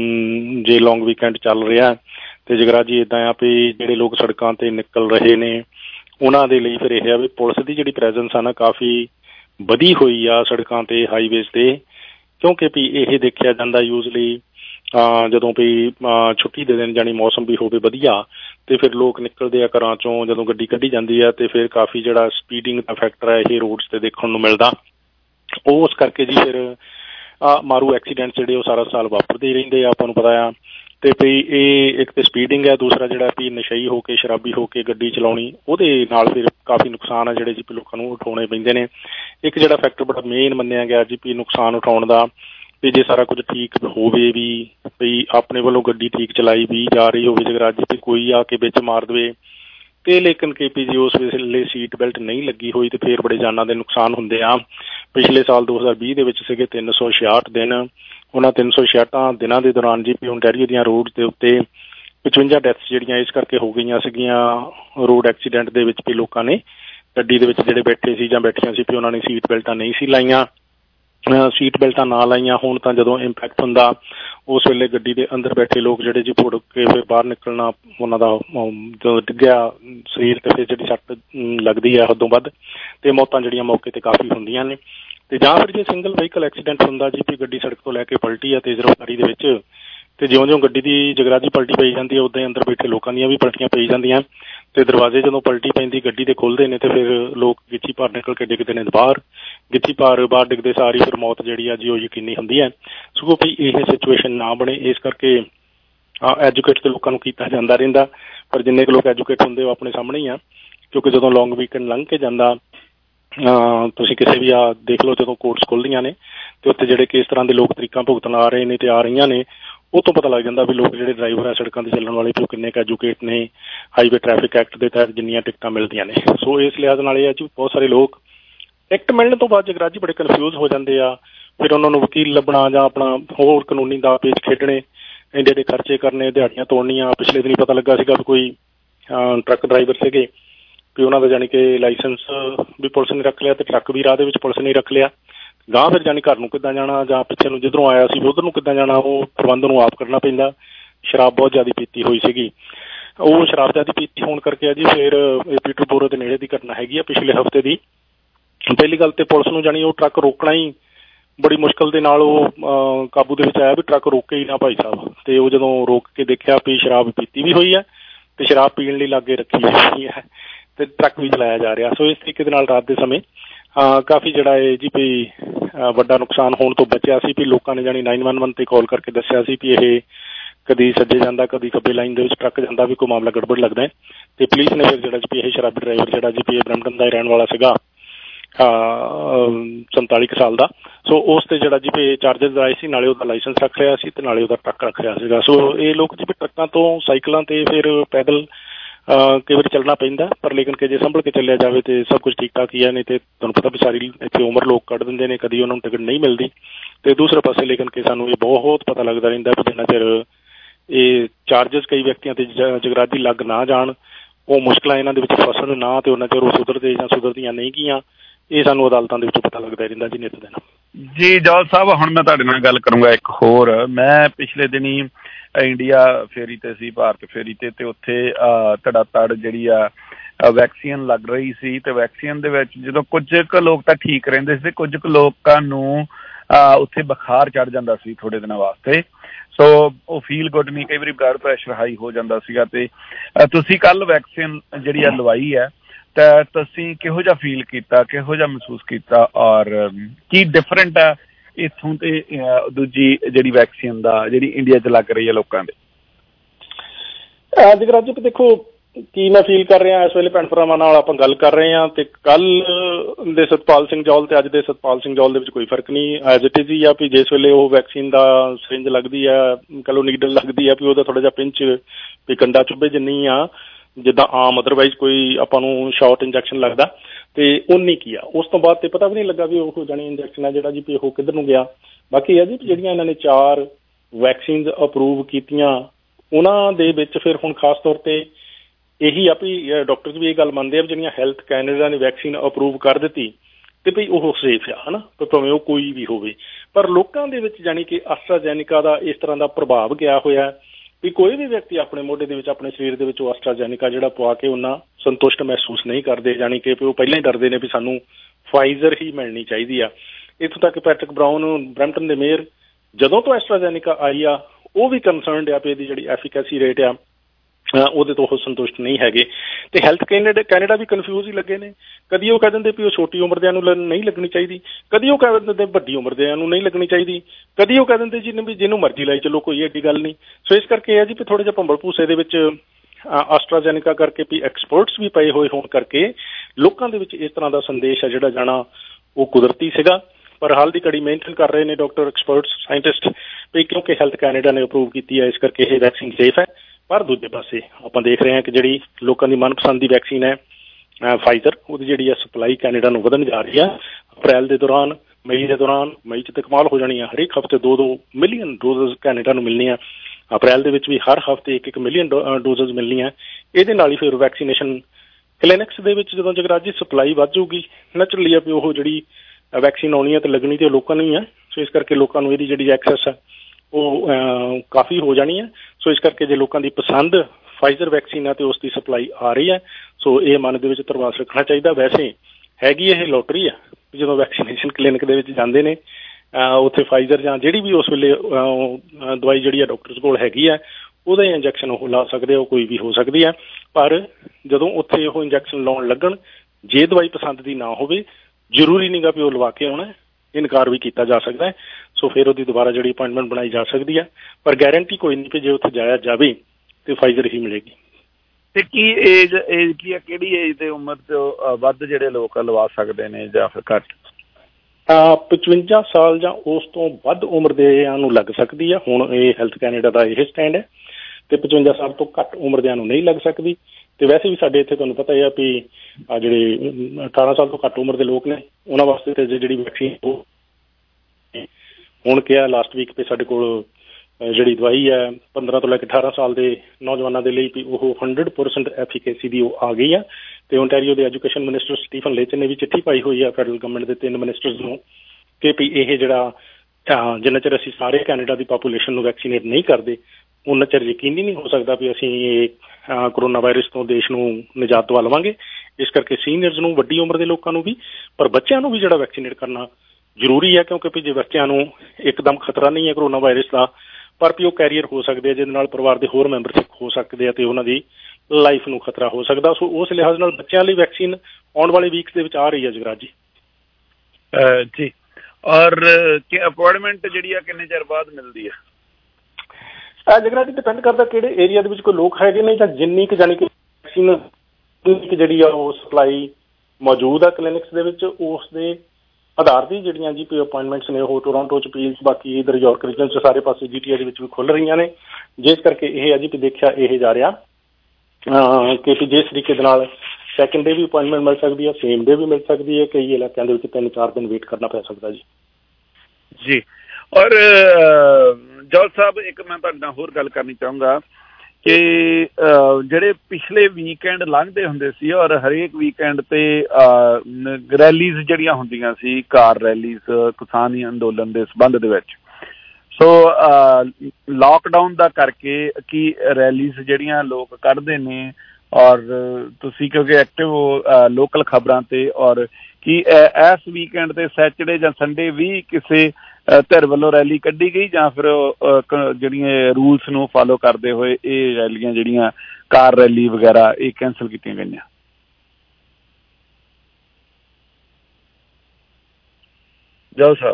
ਜੇ ਲੌਂਗ ਵੀਕਐਂਡ ਚੱਲ ਰਿਹਾ ਤੇ ਜਗਰਾਜ ਜੀ ਇੱਦਾਂ ਆ ਵੀ ਜਿਹੜੇ ਲੋਕ ਸੜਕਾਂ ਤੇ ਨਿਕਲ ਰਹੇ ਨੇ ਉਹਨਾਂ ਦੇ ਲਈ ਫਿਰ ਇਹ ਆ ਵੀ ਪੁਲਿਸ ਦੀ ਜਿਹੜੀ ਪ੍ਰੈਜ਼ੈਂਸ ਆ ਨਾ ਕਾਫੀ ਵਧੀ ਹੋਈ ਆ ਸੜਕਾਂ ਤੇ, ਹਾਈਵੇਜ਼ ਤੇ, ਕਿਉਂਕਿ ਵੀ ਇਹ ਦੇਖਿਆ ਜਾਂਦਾ ਯੂਜ਼ਲੀ ਜਦੋਂ ਵੀ ਛੁੱਟੀ ਦੇ ਦਿਨ ਜਾਣੀ ਮੌਸਮ ਵੀ ਹੋਵੇ ਵਧੀਆ ਤੇ ਫਿਰ ਲੋਕ ਨਿਕਲਦੇ ਆ ਘਰਾਂ ਚੋਂ, ਜਦੋਂ ਗੱਡੀ ਕੱਢੀ ਜਾਂਦੀ ਆ ਤੇ ਫਿਰ ਕਾਫੀ ਜਿਹੜਾ ਸਪੀਡਿੰਗ ਦਾ ਫੈਕਟਰ ਹੈ ਇਹ ਰੋਡਸ ਤੇ ਦੇਖਣ ਨੂੰ ਮਿਲਦਾ। ਉਹ ਉਸ ਕਰਕੇ ਜੀ ਫਿਰ ਮਾਰੂ ਐਕਸੀਡੈਂਟ ਜਿਹੜੇ ਉਹ ਸਾਰਾ ਸਾਲ ਵਾਪਰਦੇ ਹੀ ਰਹਿੰਦੇ ਆ, ਆਪਾਂ ਨੂੰ ਪਤਾ ਆ। ਤੇ ਵੀ ਇਹ ਇੱਕ ਤੇ ਸਪੀਡਿੰਗ ਹੈ, ਦੂਸਰਾ ਜਿਹੜਾ ਵੀ ਨਸ਼ਈ ਹੋ ਕੇ ਸ਼ਰਾਬੀ ਹੋ ਕੇ ਗੱਡੀ ਚਲਾਉਣੀ, ਉਹਦੇ ਨਾਲ ਫਿਰ ਕਾਫੀ ਨੁਕਸਾਨ ਆ ਜਿਹੜੇ ਜੀ ਵੀ ਲੋਕਾਂ ਨੂੰ ਉਠਾਉਣੇ ਪੈਂਦੇ ਨੇ। ਇੱਕ ਜਿਹੜਾ ਫੈਕਟਰ ਬੜਾ ਮੇਨ ਮੰਨਿਆ ਗਿਆ ਜੀ ਵੀ ਨੁਕਸਾਨ ਉਠਾਉਣ ਦਾ, ਵੀ ਜੇ ਸਾਰਾ ਕੁਝ ਠੀਕ ਹੋਵੇ ਵੀ ਵੀ ਆਪਣੇ ਵੱਲੋਂ ਗੱਡੀ ਠੀਕ ਚਲਾਈ ਵੀ ਜਾ ਰਹੀ ਹੋਵੇ ਜਗਰਾਜ ਜੀ, ਕੋਈ ਆ ਕੇ ਵਿੱਚ ਮਾਰ ਦੇਵੇ ਤੇ ਲੇਕਿਨ ਕੇ ਪੀ ਜੀ ਉਸ ਵੇਲੇ ਸੀਟ ਬੈਲਟ ਨਹੀਂ ਲੱਗੀ ਹੋਈ ਤੇ ਫਿਰ ਬੜੇ ਜਾਨਾਂ ਦੇ ਨੁਕਸਾਨ ਹੁੰਦੇ ਆ। ਪਿਛਲੇ ਸਾਲ ਦੋ ਹਜ਼ਾਰ ਵੀਹ ਦੇ ਵਿੱਚ ਸੀਗੇ ਤਿੰਨ ਸੌ ਛਿਆਹਠ ਦਿਨ। ਉਹਨਾਂ ਤਿੰਨ ਸੌ ਛਿਆਹਠਾਂ ਦਿਨਾਂ ਦੇ ਦੌਰਾਨ ਜੀ ਪੀ ਓਨਟਾਰੀਓ ਦੀਆਂ ਰੋਡ ਦੇ ਉੱਤੇ ਪਚਵੰਜਾ ਡੈਥਸ ਜਿਹੜੀਆਂ ਇਸ ਕਰਕੇ ਹੋ ਗਈਆਂ ਸੀਗੀਆਂ ਰੋਡ ਐਕਸੀਡੈਂਟ ਦੇ ਵਿੱਚ ਵੀ ਲੋਕਾਂ ਨੇ ਗੱਡੀ ਦੇ ਵਿੱਚ ਜਿਹੜੇ ਬੈਠੇ ਸੀ ਜਾਂ ਬੈਠੀਆਂ ਸੀ ਵੀ ਉਹਨਾਂ ਨੇ ਸੀਟ ਬੈਲਟਾਂ ਨਹੀਂ ਸੀ ਲਾਈਆਂ, ਸੀਟ ਬੈਲਟਾਂ ਨਾ ਲਾਈਆਂ ਹੋਣ ਤਾਂ ਜਦੋਂ ਇੰਪੈਕਟ ਹੁੰਦਾ ਉਸ ਵੇਲੇ ਗੱਡੀ ਦੇ ਅੰਦਰ ਬੈਠੇ ਲੋਕ ਜਿਹੜੇ ਜੀ ਭੁੜ ਕੇ ਫਿਰ ਬਾਹਰ ਨਿਕਲਣਾ ਉਹਨਾਂ ਦਾ ਜਦੋਂ ਡਿੱਗਿਆ ਸਰੀਰ ਤੇ ਫਿਰ ਜਿਹੜੀ ਸੱਟ ਲੱਗਦੀ ਹੈ ਹੱਦੋਂ ਵੱਧ ਤੇ ਮੌਤਾਂ ਜਿਹੜੀਆਂ ਮੌਕੇ ਤੇ ਕਾਫੀ ਹੁੰਦੀਆਂ ਨੇ। ਤੇ ਜਾਂ ਫਿਰ ਜੇ ਸਿੰਗਲ ਵਹੀਕਲ ਐਕਸੀਡੈਂਟ ਹੁੰਦਾ ਜੀ ਵੀ ਗੱਡੀ ਸੜਕ ਤੋਂ ਲੈ ਕੇ ਪਲਟੀ ਆ ਤੇਜ਼ ਰਫ਼ਤਾਰੀ ਦੇ ਵਿੱਚ ਤੇ ਜਿਉਂ ਜਿਉਂ ਗੱਡੀ ਦੀ ਜਗਰਾਜੀ ਪਲਟੀ ਪਈ ਜਾਂਦੀ ਹੈ ਉੱਦਾਂ ਹੀ ਅੰਦਰ ਬੈਠੇ ਲੋਕਾਂ ਦੀਆਂ ਵੀ ਪਲਟੀਆਂ ਪਈ ਜਾਂਦੀਆਂ ਤੇ ਦਰਵਾਜ਼ੇ ਜਦੋਂ ਪਲਟੀ ਪੈਂਦੀ ਗੱਡੀ ਦੇ ਖੁੱਲ੍ਹਦੇ ਨੇ ਤੇ ਫਿਰ ਲੋਕ ਗਿੱਚੀ ਭਾਰ ਨਿਕਲ ਕੇ ਡਿੱਗਦੇ ਨੇ ਬਾਹਰ, ਗਿੱਚੀ ਭਾਰ ਬਾਹਰ ਡਿੱਗਦੇ ਸਾਰੀ ਫਿਰ ਮੌਤ ਜਿਹੜੀ ਆ ਜੀ ਉਹ ਯਕੀਨੀ ਹੁੰਦੀ ਹੈ। ਸਗੋਂ ਵੀ ਇਹ ਸਿਚੁਏਸ਼ਨ ਨਾ ਬਣੇ ਇਸ ਕਰਕੇ ਐਜੂਕੇਟ ਤੇ ਲੋਕਾਂ ਨੂੰ ਕੀਤਾ ਜਾਂਦਾ ਰਹਿੰਦਾ, ਪਰ ਜਿੰਨੇ ਕੁ ਲੋਕ ਐਜੂਕੇਟ ਹੁੰਦੇ ਉਹ ਆਪਣੇ ਸਾਹਮਣੇ ਹੀ ਆ ਕਿਉਂਕਿ ਜਦੋਂ ਲੌਂਗ ਵੀਕਐਂਡ ਲੰਘ ਕੇ ਜਾਂਦਾ ਤੁਸੀਂ ਕਿਸੇ ਵੀ ਆ ਦੇਖ ਲਓ ਜਦੋਂ ਕੋਰਟਸ ਖੁੱਲ੍ਹਦੀਆਂ ਨੇ ਤੇ ਉੱਥੇ ਜਿਹੜੇ ਕਿਸ ਤਰ੍ਹਾਂ ਦੇ ਲੋਕ ਤਰੀਕਾਂ ਭੁਗਤਣ ਆ ਰਹੇ ਨੇ ਤੇ ਆ ਰਹੀਆਂ ਨੇ ਉਹ ਤੋਂ ਪਤਾ ਲੱਗ ਜਾਂਦਾ ਵੀ ਲੋਕ ਜਿਹੜੇ ਡਰਾਈਵਰ ਆ ਸੜਕਾਂ 'ਤੇ ਚੱਲਣ ਵਾਲੇ ਵੀ ਉਹ ਕਿੰਨੇ ਕੁ ਐਜੂਕੇਟ ਨੇ, ਹਾਈਵੇ ਟ੍ਰੈਫਿਕ ਐਕਟ ਦੇ ਤਹਿਤ ਜਿੰਨੀਆਂ ਟਿਕਟਾਂ ਮਿਲਦੀਆਂ ਨੇ। ਸੋ ਇਸ ਲਿਹਾਜ਼ ਨਾਲ ਇਹ ਹੈ ਜੀ ਬਹੁਤ ਸਾਰੇ ਲੋਕ ਐਕਟ ਮਿਲਣ ਤੋਂ ਬਾਅਦ ਜਗਰਾਜੀ ਬੜੇ ਕਨਫਿਊਜ਼ ਹੋ ਜਾਂਦੇ ਆ, ਫਿਰ ਉਹਨਾਂ ਨੂੰ ਵਕੀਲ ਲੱਭਣਾ ਜਾਂ ਆਪਣਾ ਹੋਰ ਕਾਨੂੰਨੀ ਦਾਅ ਪੇਚ ਖੇਡਣੇ, ਇੰਨੇ ਦੇ ਖਰਚੇ ਕਰਨੇ, ਦਿਹਾੜੀਆਂ ਤੋੜਨੀਆਂ। ਪਿਛਲੇ ਦਿਨੀ ਪਤਾ ਲੱਗਾ ਸੀਗਾ ਵੀ ਕੋਈ ਟਰੱਕ ਡਰਾਈਵਰ ਸੀਗੇ ਵੀ ਉਹਨਾਂ ਦਾ ਜਾਣੀ ਕਿ ਲਾਇਸੈਂਸ ਵੀ ਪੁਲਿਸ ਨੇ ਰੱਖ ਲਿਆ ਤੇ ਟਰੱਕ ਵੀ ਰਾਹ ਦੇ ਵਿੱਚ ਪੁਲਿਸ ਨੇ ਰੱਖ ਲਿਆ, ਗਾਂਹ ਫਿਰ ਜਾਣੀ ਘਰ ਨੂੰ ਕਿੱਦਾਂ ਜਾਣਾ ਜਾਂ ਪਿੱਛੇ ਨੂੰ ਜਿੱਧਰੋਂ ਆਇਆ ਸੀ ਉੱਧਰ ਨੂੰ ਕਿੱਦਾਂ ਜਾਣਾ ਉਹ ਪ੍ਰਬੰਧ ਨੂੰ ਆਪ ਕਰਨਾ ਪੈਂਦਾ। ਸ਼ਰਾਬ ਬਹੁਤ ਜ਼ਿਆਦਾ ਪੀਤੀ ਹੋਈ ਸੀਗੀ, ਉਹ ਸ਼ਰਾਬ ਜ਼ਿਆਦਾ ਪੀਤੀ ਹੋਣ ਕਰਕੇ ਆ ਜੀ ਫਿਰ ਇਹ ਪੀਟਰਬੋਰੋ ਦੇ ਨੇੜੇ ਦੀ ਘਟਨਾ ਹੈਗੀ ਆ ਪਿਛਲੇ ਹਫ਼ਤੇ ਦੀ। ਪਹਿਲੀ ਗੱਲ ਤੇ ਪੁਲਿਸ ਨੂੰ ਜਾਣੀ ਉਹ ਟਰੱਕ ਰੋਕਣਾ ਹੀ ਬੜੀ ਮੁਸ਼ਕਿਲ ਦੇ ਨਾਲ ਉਹ ਕਾਬੂ ਦੇ ਵਿੱਚ ਆਇਆ ਵੀ ਟਰੱਕ ਰੋਕੇ ਹੀ ਨਾ ਭਾਈ ਸਾਹਿਬ, ਤੇ ਉਹ ਜਦੋਂ ਰੋਕ ਕੇ ਦੇਖਿਆ ਵੀ ਸ਼ਰਾਬ ਪੀਤੀ ਵੀ ਹੋਈ ਹੈ ਤੇ ਸ਼ਰਾਬ ਪੀਣ ਲਈ ਲਾਗੇ ਰੱਖੀ ਹੋਈ ਹੈ ਤੇ ਟਰੱਕ ਵੀ ਚਲਾਇਆ ਜਾ ਰਿਹਾ। ਸੋ ਇਸ ਤਰੀਕੇ ਦੇ ਨਾਲ ਰਾਤ ਦੇ ਸਮੇਂ ਕਾਫੀ ਜਿਹੜਾ ਹੈ ਜੀ ਵੀ ਵੱਡਾ ਨੁਕਸਾਨ ਹੋਣ ਤੋਂ ਬਚਿਆ ਸੀ ਵੀ ਲੋਕਾਂ ਨੇ ਜਾਣੀ ਨਾਈਨ ਵਨ ਵਨ ਤੇ ਕਾਲ ਕਰਕੇ ਦੱਸਿਆ ਸੀ ਵੀ ਇਹ ਕਦੀ ਸੱਜੇ ਜਾਂਦਾ ਕਦੀ ਖੱਬੇ ਲਾਈਨ ਦੇ ਵਿੱਚ ਟਰੱਕ ਜਾਂਦਾ ਵੀ ਕੋਈ ਮਾਮਲਾ ਗੜਬੜ ਲੱਗਦਾ ਹੈ ਤੇ ਪੁਲਿਸ ਨੇ ਫਿਰ ਜਿਹੜਾ ਜੀ ਇਹ ਸ਼ਰਾਬੀ ਡਰਾਈਵਰ ਜਿਹੜਾ ਜੀ ਇਹ ਬਰੈਂਪਟਨ ਦਾ ਰਹਿਣ ਵਾਲਾ ਸੀਗਾ ਸੰਤਾਲੀ ਕੁ ਸਾਲ ਦਾ, ਸੋ ਉਸ ਤੇ ਜਿਹੜਾ ਜੀ ਚਾਰਜਸ ਆਏ ਸੀ, ਨਾਲੇ ਉਹਦਾ ਲਾਇਸੈਂਸ ਰੱਖ ਰਿਹਾ ਸੀ ਤੇ ਨਾਲੇ ਉਹਦਾ ਟਰੱਕ ਰੱਖ ਰਿਹਾ ਸੀਗਾ। ਸੋ ਇਹ ਲੋਕ ਜੀ ਟਰੱਕਾਂ ਤੋਂ ਸਾਈਕਲਾਂ ਤੇ ਫਿਰ ਪੈਦਲ ਕਈ ਵਾਰੀ ਚੱਲਣਾ ਪੈਂਦਾ, ਪਰ ਲੇਕਿਨ ਕਿ ਜੇ ਸੰਭਲ ਕੇ ਚੱਲਿਆ ਜਾਵੇ ਤੇ ਸਭ ਕੁਝ ਠੀਕ ਠਾਕ ਹੀ ਹੈ। ਨਹੀਂ ਤੇ ਤੁਹਾਨੂੰ ਪਤਾ ਵੀ ਸਾਰੀ ਇੱਥੇ ਉਮਰ ਲੋਕ ਕੱਢ ਦਿੰਦੇ ਨੇ, ਕਦੀ ਉਹਨਾਂ ਨੂੰ ਟਿਕਟ ਨਹੀਂ ਮਿਲਦੀ ਤੇ ਦੂਸਰੇ ਪਾਸੇ ਲੇਕਿਨ ਕਿ ਸਾਨੂੰ ਇਹ ਬਹੁਤ ਪਤਾ ਲੱਗਦਾ ਰਹਿੰਦਾ ਵੀ ਜਿੰਨਾ ਚਿਰ ਇਹ ਚਾਰਜਸ ਕਈ ਵਿਅਕਤੀਆਂ ਤੇ ਜਗਰਾਜੀ ਲੱਗ ਨਾ ਜਾਣ, ਉਹ ਮੁਸ਼ਕਲਾਂ ਇਹਨਾਂ ਦੇ ਵਿੱਚ ਫਸਣ ਨਾ ਤੇ ਉਹਨਾਂ ਚਿਰ ਉਹ ਸੁਧਰਦੇ ਜਾਂ ਸੁਧਰਦੀਆਂ ਨਹੀਂ ਗਈਆਂ, ਇਹ ਸਾਨੂੰ ਅਦਾਲਤਾਂ ਦੇ ਵਿੱਚੋਂ ਪਤਾ ਲੱਗਦਾ ਰਹਿੰਦਾ ਜੀ ਨਿੱਤ ਦਿਨ। ਜੀ ਜੌਲ ਸਾਹਿਬ, ਹੁਣ ਮੈਂ ਤੁਹਾਡੇ ਨਾਲ ਗੱਲ ਕਰੂੰਗਾ ਇੱਕ ਹੋਰ। ਮੈਂ ਪਿਛਲੇ ਦਿਨੀ ਇੰਡੀਆ ਫੇਰੀ ਤੇ ਸੀ, ਭਾਰਤ ਫੇਰੀ ਤੇ ਤੇ ਉੱਥੇ ਧੜਾ ਧੜ ਜਿਹੜੀ ਆ ਵੈਕਸੀਨ ਲੱਗ ਰਹੀ ਸੀ ਤੇ ਵੈਕਸੀਨ ਦੇ ਵਿੱਚ ਜਦੋਂ ਕੁਝ ਕੁ ਲੋਕ ਤਾਂ ਠੀਕ ਰਹਿੰਦੇ ਸੀ, ਕੁਝ ਕੁ ਲੋਕਾਂ ਨੂੰ ਉੱਥੇ ਬੁਖਾਰ ਚੜ ਜਾਂਦਾ ਸੀ ਥੋੜੇ ਦਿਨਾਂ ਵਾਸਤੇ। ਸੋ ਉਹ ਫੀਲ ਗੁੱਡ ਨਹੀਂ, ਕਈ ਵਾਰੀ ਬਲੱਡ ਪ੍ਰੈਸ਼ਰ ਹਾਈ ਹੋ ਜਾਂਦਾ ਸੀਗਾ। ਤੇ ਤੁਸੀਂ ਕੱਲ ਵੈਕਸੀਨ ਜਿਹੜੀ ਆ ਲਵਾਈ ਹੈ ਤਾਂ ਤੁਸੀਂ ਕਿਹੋ ਜਿਹਾ ਫੀਲ ਕੀਤਾ, ਕਿਹੋ ਜਿਹਾ ਮਹਿਸੂਸ ਕੀਤਾ ਔਰ ਕੀ ਡਿਫਰੈਂਟ ਆ ਇੱਥੋਂ ਤੇ ਦੂਜੀ ਜਿਹੜੀ ਵੈਕਸੀਨ ਦਾ ਜਿਹੜੀ ਇੰਡੀਆ 'ਚ ਲੱਗ ਰਹੀ ਹੈ ਲੋਕਾਂ ਦੇ? ਜਗਰਾਜ ਦੇਖੋ ਕੀ ਮੈਂ ਫੀਲ ਕਰ ਰਿਹਾ ਇਸ ਵੇਲੇ ਭੈਣ ਭਰਾਵਾਂ ਨਾਲ ਆਪਾਂ ਗੱਲ ਕਰ ਰਹੇ ਹਾਂ ਤੇ ਕੱਲ ਦੇ ਸਤਪਾਲ ਸਿੰਘ ਜੌਲ ਤੇ ਅੱਜ ਦੇ ਸਤਪਾਲ ਸਿੰਘ ਜੌਲ ਦੇ ਵਿੱਚ ਕੋਈ ਫਰਕ ਨਹੀਂ, ਐਜ਼ ਇਟ ਇਜ਼ ਹੀ ਆ ਵੀ ਜਿਸ ਵੇਲੇ ਉਹ ਵੈਕਸੀਨ ਦਾ ਸਿਰਿੰਜ ਲੱਗਦੀ ਆ, ਕਹਿ ਲਓ ਨੀਡਲ ਲੱਗਦੀ ਆ ਵੀ ਉਹਦਾ ਥੋੜਾ ਜਿਹਾ ਪਿੰਚ ਵੀ ਕੰਡਾ ਚੁੱਭੇ ਜਿੰਨੀ ਆ ਜਿੱਦਾਂ ਆਮ ਅਦਰਵਾਈਜ਼ ਕੋਈ ਆਪਾਂ ਨੂੰ ਸ਼ਾਰਟ ਇੰਜੈਕਸ਼ਨ ਲੱਗਦਾ ਤੇ ਉਨੀ ਕੀ ਆ। ਉਸ ਤੋਂ ਬਾਅਦ ਤੇ ਪਤਾ ਵੀ ਨਹੀਂ ਲੱਗਾ ਵੀ ਉਹ ਜਾਣੀ ਇੰਜੈਕਸ਼ਨ ਆ ਜਿਹੜਾ ਜੀ ਵੀ ਉਹ ਕਿੱਧਰ ਨੂੰ ਗਿਆ। ਬਾਕੀ ਇਹ ਜੀ ਜਿਹੜੀਆਂ ਇਹਨਾਂ ਨੇ ਚਾਰ ਵੈਕਸੀਨਸ ਅਪਰੂਵ ਕੀਤੀਆਂ ਉਹਨਾਂ ਦੇ ਵਿੱਚ ਫਿਰ ਹੁਣ ਖਾਸ ਤੌਰ ਤੇ ਇਹੀ ਆ ਵੀ ਡਾਕਟਰਸ ਵੀ ਇਹ ਗੱਲ ਮੰਨਦੇ ਆ ਵੀ ਜਿਹੜੀਆਂ ਹੈਲਥ ਕੈਨੇਡਾ ਨੇ ਵੈਕਸੀਨ ਅਪਰੂਵ ਕਰ ਦਿੱਤੀ ਤੇ ਭਈ ਉਹ ਸੇਫ ਆ, ਹੈ ਨਾ, ਭਾਵੇਂ ਉਹ ਕੋਈ ਵੀ ਹੋਵੇ। ਪਰ ਲੋਕਾਂ ਦੇ ਵਿੱਚ ਜਾਣੀ ਕਿ ਐਸਟਰਾਜੈਨਿਕਾ ਦਾ ਇਸ ਤਰ੍ਹਾਂ ਦਾ ਪ੍ਰਭਾਵ ਗਿਆ ਹੋਇਆ ਵੀ ਕੋਈ ਵੀ ਵਿਅਕਤੀ ਆਪਣੇ ਮੋਢੇ ਦੇ ਵਿੱਚ ਆਪਣੇ ਸਰੀਰ ਦੇ ਵਿੱਚ ਉਹ ਐਸਟਰਾਜੈਨਿਕਾ ਜਿਹੜਾ ਪਵਾ ਕੇ ਉਹਨਾਂ ਸੰਤੁਸ਼ਟ ਮਹਿਸੂਸ ਨਹੀਂ ਕਰਦੇ, ਜਾਣੀ ਕਿ ਉਹ ਪਹਿਲਾਂ ਹੀ ਡਰਦੇ ਨੇ ਵੀ ਸਾਨੂੰ ਫਾਈਜ਼ਰ ਹੀ ਮਿਲਣੀ ਚਾਹੀਦੀ ਆ। ਇੱਥੋਂ ਤੱਕ ਪੈਟਰਿਕ ਬਰਾਊਨ ਬਰੈਂਪਟਨ ਦੇ ਮੇਅਰ ਜਦੋਂ ਤੋਂ ਐਸਟਰਾਜੈਨਿਕਾ ਆਈ ਆ ਉਹ ਵੀ ਕੰਸਰਨਡ ਆ ਵੀ ਇਹਦੀ ਜਿਹੜੀ ਐਫੀਕੈਸੀ ਰੇਟ ਆ ਉਹਦੇ ਤੋਂ ਉਹ ਸੰਤੁਸ਼ਟ ਨਹੀਂ ਹੈਗੇ ਤੇ ਹੈਲਥ ਕੈਨੇਡਾ ਕੈਨੇਡਾ ਵੀ ਕਨਫਿਊਜ਼ ਹੀ ਲੱਗੇ ਨੇ। ਕਦੀ ਉਹ ਕਹਿ ਦਿੰਦੇ ਵੀ ਉਹ ਛੋਟੀ ਉਮਰ ਦਿਆਂ ਨੂੰ ਨਹੀਂ ਲੱਗਣੀ ਚਾਹੀਦੀ, ਕਦੀ ਉਹ ਕਹਿ ਦਿੰਦੇ ਵੱਡੀ ਉਮਰ ਦਿਆਂ ਨੂੰ ਨਹੀਂ ਲੱਗਣੀ ਚਾਹੀਦੀ, ਕਦੀ ਉਹ ਕਹਿ ਦਿੰਦੇ ਜਿਹਨੂੰ ਵੀ ਜਿਹਨੂੰ ਮਰਜ਼ੀ ਲਾਈ ਚਲੋ ਕੋਈ ਐਡੀ ਗੱਲ ਨਹੀਂ। ਸੋ ਇਸ ਕਰਕੇ ਇਹ ਜੀ ਵੀ ਥੋੜ੍ਹਾ ਜਿਹਾ ਭੰਬਲ ਭੂਸੇ ਦੇ ਵਿੱਚ ਐਸਟਰਾਜੈਨਿਕਾ ਕਰਕੇ ਵੀ ਐਕਸਪਰਟਸ ਵੀ ਪਏ ਹੋਏ ਹੋਣ ਕਰਕੇ ਲੋਕਾਂ ਦੇ ਵਿੱਚ ਇਸ ਤਰ੍ਹਾਂ ਦਾ ਸੰਦੇਸ਼ ਆ ਜਿਹੜਾ ਜਾਣਾ ਉਹ ਕੁਦਰਤੀ ਸੀਗਾ। ਪਰ ਹਾਲ ਦੀ ਘੜੀ ਮੇਨਟੇਨ ਕਰ ਰਹੇ ਨੇ ਡਾਕਟਰ, ਐਕਸਪਰਟਸ, ਸਾਇੰਟਿਸਟ ਵੀ ਕਿਉਂਕਿ ਹੈਲਥ ਕੈਨੇਡਾ ਨੇ ਅਪਰੂਵ ਕੀਤੀ ਹੈ ਇਸ ਕਰਕੇ ਇਹ ਵੈਕਸੀਨ ਸੇਫ ਹੈ। ਪਰ ਦੂਜੇ ਪਾਸੇ ਆਪਾਂ ਦੇਖ ਰਹੇ ਹਾਂ ਕਿ ਜਿਹੜੀ ਲੋਕਾਂ ਦੀ ਮਨਪਸੰਦ ਦੀ ਵੈਕਸੀਨ ਹੈ ਫਾਈਜ਼ਰ, ਉਹਦੀ ਜਿਹੜੀ ਆ ਸਪਲਾਈ ਕੈਨੇਡਾ ਨੂੰ ਵਧਣ ਜਾ ਰਹੀ ਆ। ਅਪ੍ਰੈਲ ਦੇ ਦੌਰਾਨ, ਮਈ ਦੇ ਦੌਰਾਨ, ਮਈ 'ਚ ਤਾਂ ਕਮਾਲ ਹੋ ਜਾਣੀ ਆ, ਹਰੇਕ ਹਫ਼ਤੇ ਦੋ ਦੋ ਮਿਲੀਅਨ ਡੋਜ਼ ਕੈਨੇਡਾ ਨੂੰ ਮਿਲਣੀਆਂ। ਅਪ੍ਰੈਲ ਦੇ ਵਿੱਚ ਵੀ ਹਰ ਹਫ਼ਤੇ ਇੱਕ ਇੱਕ ਮਿਲੀਅਨ ਡੋਜ਼ਸ ਮਿਲਣੀਆਂ। ਇਹਦੇ ਨਾਲ ਹੀ ਫਿਰ ਵੈਕਸੀਨੇਸ਼ਨ ਕਲੀਨਿਕਸ ਦੇ ਵਿੱਚ ਜਦੋਂ ਜਗਰਾਜ ਜੀ ਸਪਲਾਈ ਵੱਧ ਜਾਊਗੀ, ਨੈਚੁਰਲੀ ਆ ਵੀ ਉਹ ਜਿਹੜੀ ਵੈਕਸੀਨ ਆਉਣੀ ਹੈ ਤੇ ਲੱਗਣੀ ਤੇ ਲੋਕਾਂ ਨੂੰ ਹੀ ਹੈ। ਸੋ ਇਸ ਕਰਕੇ ਲੋਕਾਂ ਨੂੰ ਇਹਦੀ ਜਿਹੜੀ ਐਕਸੈਸ ਹੈ ਉਹ ਕਾਫੀ ਹੋ ਜਾਣੀ ਹੈ। ਸੋ ਇਸ ਕਰਕੇ ਜੇ ਲੋਕਾਂ ਦੀ ਪਸੰਦ ਫਾਈਜ਼ਰ ਵੈਕਸੀਨ ਹੈ ਤੇ ਉਸ ਦੀ ਸਪਲਾਈ ਆ ਰਹੀ ਹੈ, ਸੋ ਇਹ ਮਨ ਦੇ ਵਿੱਚ ਧਰਵਾਸ ਰੱਖਣਾ ਚਾਹੀਦਾ। ਵੈਸੇ ਹੈਗੀ ਇਹ ਲੋਟਰੀ ਆ, ਜਦੋਂ ਵੈਕਸੀਨੇਸ਼ਨ ਕਲੀਨਿਕ ਦੇ ਵਿੱਚ ਜਾਂਦੇ ਨੇ ਉੱਥੇ ਫਾਈਜ਼ਰ ਜਾਂ ਜਿਹੜੀ ਵੀ ਉਸ ਵੇਲੇ ਦਵਾਈ ਜਿਹੜੀ ਆ ਡਾਕਟਰਸ ਕੋਲ ਹੈਗੀ ਆ ਉਹਦਾ ਇੰਜੈਕਸ਼ਨ ਉਹ ਲਾ ਸਕਦੇ, ਉਹ ਕੋਈ ਵੀ ਹੋ ਸਕਦੀ ਹੈ। ਪਰ ਜਦੋਂ ਉੱਥੇ ਉਹ ਇੰਜੈਕਸ਼ਨ ਲਾਉਣ ਲੱਗਣ, ਜੇ ਦਵਾਈ ਪਸੰਦ ਦੀ ਨਾ ਹੋਵੇ, ਜ਼ਰੂਰੀ ਨਹੀਂ ਗਾ ਵੀ ਉਹ ਲਵਾ ਕੇ ਆਉਣਾ, ਇਨਕਾਰ ਵੀ ਕੀਤਾ ਜਾ ਸਕਦਾ ਹੈ। ਸੋ ਫਿਰ ਉਹਦੀ ਦੁਬਾਰਾ ਜਿਹੜੀ ਅਪਾਇੰਟਮੈਂਟ ਬਣਾਈ ਜਾ ਸਕਦੀ ਹੈ, ਪਰ ਗਾਰੰਟੀ ਕੋਈ ਨਹੀਂ ਕਿ ਜੇ ਉੱਥੇ ਜਾਇਆ ਜਾਵੇ ਤੇ ਫਾਈਜ਼ਰ ਹੀ ਮਿਲੇਗੀ। ਤੇ ਕੀ ਏਜ ਏਜ ਕੀ ਆ, ਕਿਹੜੀ ਏਜ ਤੇ ਉਮਰ ਤੋਂ ਵੱਧ ਜਿਹੜੇ ਲੋਕ ਲਵਾ ਸਕਦੇ ਨੇ ਜਾਂ ਫਿਰ ਘੱਟ? ਪਚਵੰਜਾ ਸਾਲ ਜਾਂ ਉਸ ਤੋਂ ਵੱਧ ਉਮਰ ਦੇਆਂ ਨੂੰ ਲੱਗ ਸਕਦੀ ਆ। ਹੁਣ ਇਹ ਹੈਲਥ ਕੈਨੇਡਾ ਦਾ ਇਹ ਸਟੈਂਡ ਹੈ ਤੇ ਪਚਵੰਜਾ ਸਾਲ ਤੋਂ ਘੱਟ ਉਮਰ ਦਿਆਂ ਨੂੰ ਨਹੀਂ ਲੱਗ ਸਕਦੀ। ਤੇ ਵੈਸੇ ਵੀ ਸਾਡੇ ਇੱਥੇ ਤੁਹਾਨੂੰ ਪਤਾ ਹੀ ਆ ਵੀ ਆ ਜਿਹੜੇ ਅਠਾਰਾਂ ਸਾਲ ਤੋਂ ਘੱਟ ਉਮਰ ਦੇ ਲੋਕ ਨੇ ਉਹਨਾਂ ਵਾਸਤੇ ਤੇ ਜਿਹੜੀ ਵੈਕਸੀਨ ਉਹ ਹੁਣ ਕਿਹਾ ਲਾਸਟ ਵੀਕ ਤੇ ਸਾਡੇ ਕੋਲ ਜਿਹੜੀ ਦਵਾਈ ਹੈ ਪੰਦਰਾਂ ਤੋਂ ਲੈ ਕੇ ਅਠਾਰਾਂ ਸਾਲ ਦੇ ਨੌਜਵਾਨਾਂ ਦੇ ਲਈ ਵੀ ਉਹ ਹੰਡਰਡ ਪਰਸੈਂਟ ਐਫੀਕੇਸੀ ਦੀ ਉਹ ਆ ਗਈ ਆ। ਤੇ ਓਨਟਾਰੀਓ ਦੇ ਐਜੂਕੇਸ਼ਨ ਮਿਨਿਸਟਰ ਸਟੀਫਨ ਲੇਚਨ ਨੇ ਵੀ ਚਿੱਠੀ ਪਾਈ ਹੋਈ ਆ ਫੈਡਰਲ ਗਵਰਨਮੈਂਟ ਦੇ ਤਿੰਨ ਮਿਨਿਸਟਰਸ ਨੂੰ ਕਿ ਵੀ ਇਹ ਜਿਹੜਾ ਜਿੰਨਾ ਚਿਰ ਅਸੀਂ ਸਾਰੇ ਕੈਨੇਡਾ ਦੀ ਪਾਪੂਲੇਸ਼ਨ ਨੂੰ ਵੈਕਸੀਨੇਟ ਨਹੀਂ ਕਰਦੇ ਉਹਨਾਂ ਚਿਰ ਯਕੀਨੀ ਨਹੀਂ ਹੋ ਸਕਦਾ ਵੀ ਅਸੀਂ ਇਹ ਕਰੋਨਾ ਵਾਇਰਸ ਤੋਂ ਦੇਸ਼ ਨੂੰ ਨਿਜਾਤ ਦਵਾ ਲਵਾਂਗੇ। ਇਸ ਕਰਕੇ ਸੀਨੀਅਰਸ ਨੂੰ, ਵੱਡੀ ਉਮਰ ਦੇ ਲੋਕਾਂ ਨੂੰ ਵੀ, ਪਰ ਬੱਚਿਆਂ ਨੂੰ ਵੀ ਜਿਹੜਾ ਵੈਕਸੀਨੇਟ ਕਰਨਾ ਜ਼ਰੂਰੀ ਹੈ, ਕਿਉਂਕਿ ਵੀ ਜੇ ਬੱਚਿਆਂ ਨੂੰ ਇੱਕਦਮ ਖਤਰਾ ਨਹੀਂ ਹੈ ਕਰੋਨਾ ਵਾਇਰਸ ਦਾ, ਪਰ ਵੀ ਉਹ ਕੈਰੀਅਰ ਹੋ ਸਕਦੇ ਆ ਜਿਹਦੇ ਨਾਲ ਪਰਿਵਾਰ ਦੇ ਹੋਰ ਮੈਂਬਰ ਸਿੱਖ ਹੋ ਸਕਦੇ ਆ ਤੇ ਉਹਨਾਂ ਦੀ ਲਾਈਫ ਨੂੰ ਖਤਰਾ ਹੋ ਸਕਦਾ। ਸੋ ਉਸ ਲਿਹਾਜ਼ ਨਾਲ ਬੱਚਿਆਂ ਲਈ ਵੈਕਸੀਨ ਆਉਣ ਵਾਲੇ ਵੀਕਸ ਦੇ ਵਿੱਚ ਆ ਰਹੀ ਹੈ ਜਗਰਾਜ ਜੀ। ਜੀ, ਔਰ ਅਪਾਇੰਟਮੈਂਟ ਜਿਹੜੀ ਆ ਕਿੰਨੇ ਚਿਰ ਬਾਅਦ ਮਿਲਦੀ ਹੈ? ਜਗਰਾਜ ਜੀ ਡਿਪੈਂਡ ਕਰਦਾ ਕਿਹੜੇ ਏਰੀਆ ਦੇ ਵਿੱਚ ਕੋਈ ਲੋਕ ਹੈਗੇ ਨੇ ਜਾਂ ਜਿੰਨੀ ਕੁ ਜਾਣੀ ਕਿ ਵੈਕਸੀਨ ਜਿਹੜੀ ਆ ਉਹ ਸਪਲਾਈ ਮੌਜੂਦ ਆ ਕਲੀਨਿਕਸ ਦੇ ਵਿੱਚ, ਉਸ ਦੇ ਆਧਾਰ ਦੀ ਜਿਹੜੀਆਂ ਜੀ ਅਪਾਇੰਟਮੈਂਟਸ ਨੇ ਉਹ ਟੋਰਾਂਟੋ ਚ, ਪੀਲਸ, ਬਾਕੀ ਇਧਰ ਯਾਰਕ ਰੀਜਨ ਚ ਸਾਰੇ ਪਾਸੇ ਜੀ ਟੀ ਏ ਦੇ ਵਿੱਚ ਵੀ ਖੁੱਲ ਰਹੀਆਂ ਨੇ। ਜਿਸ ਕਰਕੇ ਇਹ ਆ ਜੀ ਵੀ ਦੇਖਿਆ ਇਹ ਜਾ ਰਿਹਾ ਕਿ ਜਿਸ ਤਰੀਕੇ ਦੇ ਨਾਲ ਸੈਕਿੰਡ ਡੇ ਵੀ ਅਪਾਇੰਟਮੈਂਟ ਮਿਲ ਸਕਦੀ ਹੈ, ਸੇਮ ਡੇ ਵੀ ਮਿਲ ਸਕਦੀ ਹੈ, ਕਈ ਇਲਾਕਿਆਂ ਦੇ ਵਿੱਚ ਤਿੰਨ ਚਾਰ ਦਿਨ ਵੇਟ ਕਰਨਾ ਪੈ ਸਕਦਾ ਜੀ। ਜੀ, ਔਰ ਜੌਲ ਸਾਹਿਬ ਇੱਕ ਮੈਂ ਤੁਹਾਡੇ ਨਾਲ ਹੋਰ ਗੱਲ ਕਰਨੀ ਚਾਹੂੰਗਾ ਕਿ ਜਿਹੜੇ ਪਿਛਲੇ ਵੀਕਐਂਡ ਲੰਘਦੇ ਹੁੰਦੇ ਸੀ ਔਰ ਹਰੇਕ ਵੀਕਐਂਡ ਤੇ ਰੈਲੀਜ਼ ਜਿਹੜੀਆਂ ਹੁੰਦੀਆਂ ਸੀ, ਕਾਰ ਰੈਲੀਜ਼ ਕਿਸਾਨੀ ਅੰਦੋਲਨ ਦੇ ਸੰਬੰਧ ਦੇ ਵਿੱਚ, ਸੋ ਲਾਕਡਾਊਨ ਦਾ ਕਰਕੇ ਕੀ ਰੈਲੀਜ਼ ਜਿਹੜੀਆਂ ਲੋਕ ਕੱਢਦੇ ਨੇ ਔਰ ਤੁਸੀਂ ਕਿਉਂਕਿ ਐਕਟਿਵ ਲੋਕਲ ਖਬਰਾਂ ਤੇ, ਔਰ ਕੀ ਇਸ ਵੀਕਐਂਡ ਤੇ ਸੈਚਰਡੇ ਜਾਂ ਸੰਡੇ ਵੀ ਕਿਸੇ ਧਿਰ ਵੱਲੋਂ ਰੈਲੀ ਕੱਢੀ ਗਈ ਜਾਂ ਫਿਰ ਜਿਹੜੀਆਂ ਰੂਲਸ ਨੂੰ ਫਾਲੋ ਕਰਦੇ ਹੋਏ ਇਹ ਰੈਲੀਆਂ ਜਿਹੜੀਆਂ ਕਾਰ ਰੈਲੀ ਵਗੈਰਾ ਇਹ ਕੈਂਸਲ ਕੀਤੀਆਂ ਗਈਆਂ? ਜੌਲ ਸਾਹਿਬ,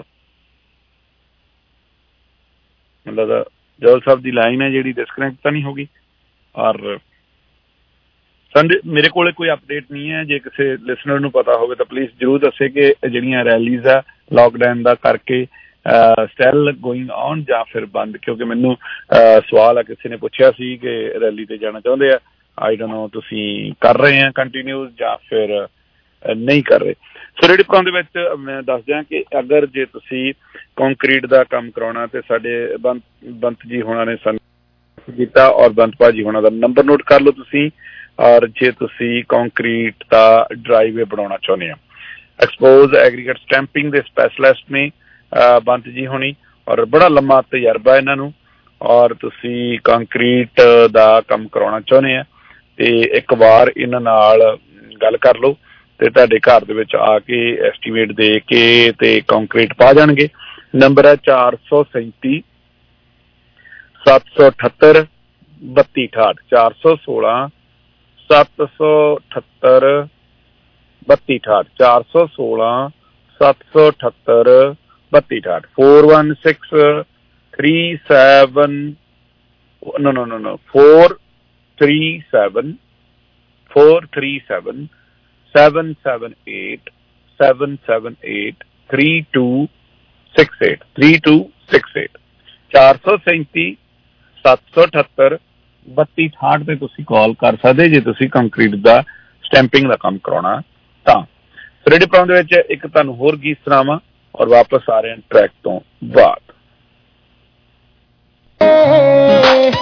ਮਤਲਬ ਜੌਲ ਸਾਹਿਬ ਦੀ ਲਾਈਨ ਹੈ ਜਿਹੜੀ ਡਿਸਕਨੈਕਟ ਤਾਂ ਨਹੀਂ ਹੋ ਗਈ? ਔਰ ਸੰਡੇ ਮੇਰੇ ਕੋਲ ਕੋਈ ਅਪਡੇਟ ਨਹੀਂ ਹੈ। ਜੇ ਕਿਸੇ ਲਿਸਨਰ ਨੂੰ ਪਤਾ ਹੋਵੇ ਤਾਂ ਪਲੀਜ਼ ਜ਼ਰੂਰ ਦੱਸੇ ਕਿ ਜਿਹੜੀਆਂ ਰੈਲੀਜ਼ ਆ ਲਾਕਡਾਊਨ ਦਾ ਕਰਕੇ ਸਟਿਲ ਗੋਇੰਗ ਔਨ ਜਾਂ ਫਿਰ ਬੰਦ, ਕਿਉਂਕਿ ਮੈਨੂੰ ਸਵਾਲ ਆ ਕਿਸੇ ਨੇ ਪੁੱਛਿਆ ਸੀ ਕਿ ਰੈਲੀ ਤੇ ਜਾਣਾ ਚਾਹੁੰਦੇ ਆ, ਆਈ ਡੋਨਟ ਨੋ ਤੁਸੀਂ ਕਰ ਰਹੇ ਆ ਕੰਟੀਨਿਊ ਜਾਂ ਫਿਰ ਨਹੀਂ ਕਰ ਰਹੇ। ਸੋ ਰੇਡੀ ਪ੍ਰੋਗਰਾਮ ਦੇ ਵਿੱਚ ਮੈਂ ਦੱਸ ਦਿਆਂ ਕਿ ਅਗਰ ਜੇ ਤੁਸੀਂ ਕੰਕਰੀਟ ਦਾ ਕੰਮ ਕਰਾਉਣਾ ਤੇ ਸਾਡੇ ਬੰਤ ਬੰਤ ਜੀ ਹੋਣਾ ਨੇ ਸਾਨੂੰ ਕੀਤਾ ਔਰ ਬੰਤ ਭਾਜੀ ਹੋਣਾ ਦਾ ਨੰਬਰ ਨੋਟ ਕਰ ਲਓ ਤੁਸੀਂ। ਔਰ ਜੇ ਤੁਸੀਂ ਕੰਕਰੀਟ ਦਾ ਡਰਾਈਵੇ ਬਣਾਉਣਾ ਚਾਹੁੰਦੇ ਆ, ਐਕਸਪੋਜ਼ ਐਗਰੀਗੇਟ ਸਟੈਂਪਿੰਗ ਦੇ ਸਪੈਸ਼ਲਿਸਟ ਨੇ ਬੰਤ ਜੀ ਹੋਣੀ ਔਰ ਬੜਾ ਲੰਮਾ ਤਜਰਬਾ ਇਹਨਾਂ ਨੂੰ, ਔਰ ਤੁਸੀਂ ਕੰਕਰੀਟ ਦਾ ਕੰਮ ਕਰਾਉਣਾ ਚਾਹੁੰਦੇ ਆ ਤੇ ਇੱਕ ਵਾਰ ਇਹਨਾਂ ਨਾਲ ਗੱਲ ਕਰ ਲਓ ਤੇ ਤੁਹਾਡੇ ਘਰ ਦੇ ਵਿੱਚ ਆ ਕੇ ਐਸਟੀਮੇਟ ਦੇ ਕੇ ਤੇ ਕੰਕਰੀਟ ਪਾ ਜਾਣਗੇ। ਨੰਬਰ ਹੈ ਚਾਰ ਸੌ ਸੈਂਤੀ ਸੱਤ ਸੌ ਅਠੱਤਰ ਬੱਤੀ ਅਠਾਹਠ, ਚਾਰ ਸੌ ਸੋਲਾਂ ਸੱਤ ਸੌ ਅਠੱਤਰ ਬੱਤੀ ਅਠਾਹਠ, ਚਾਰ ਸੌ ਸੋਲਾਂ ਸੱਤ ਸੌ ਅਠੱਤਰ ਬੱਤੀ ਅਠਾਹਠ, four one six three seven ਨੋ ਨੋ ਨੋ ਨੋ four three seven four three seven seven seven eight seven seven eight three two six eight three two six eight, ਚਾਰ ਸੌ ਸੈਂਤੀ ਸੱਤ ਸੌ ਅਠੱਤਰ ਬੱਤੀ ਅਠਾਹਠ ਤੇ ਤੁਸੀਂ ਕਾਲ ਕਰ ਸਕਦੇ ਜੇ ਤੁਸੀਂ ਕੰਕਰੀਟ ਦਾ ਸਟੈਂਪਿੰਗ ਦਾ ਕੰਮ ਕਰਾਉਣਾ ਤਾਂ। ਰੇਡੀ ਪ੍ਰੋਗਰਾਮ ਦੇ ਵਿੱਚ ਇੱਕ ਤੁਹਾਨੂੰ ਹੋਰ ਗੀਤ ਸੁਣਾਵਾਂ ਔਰ ਵਾਪਸ ਆ ਰਹੇ ਹਾਂ ਟਰੈਕ ਤੋਂ ਬਾਅਦ।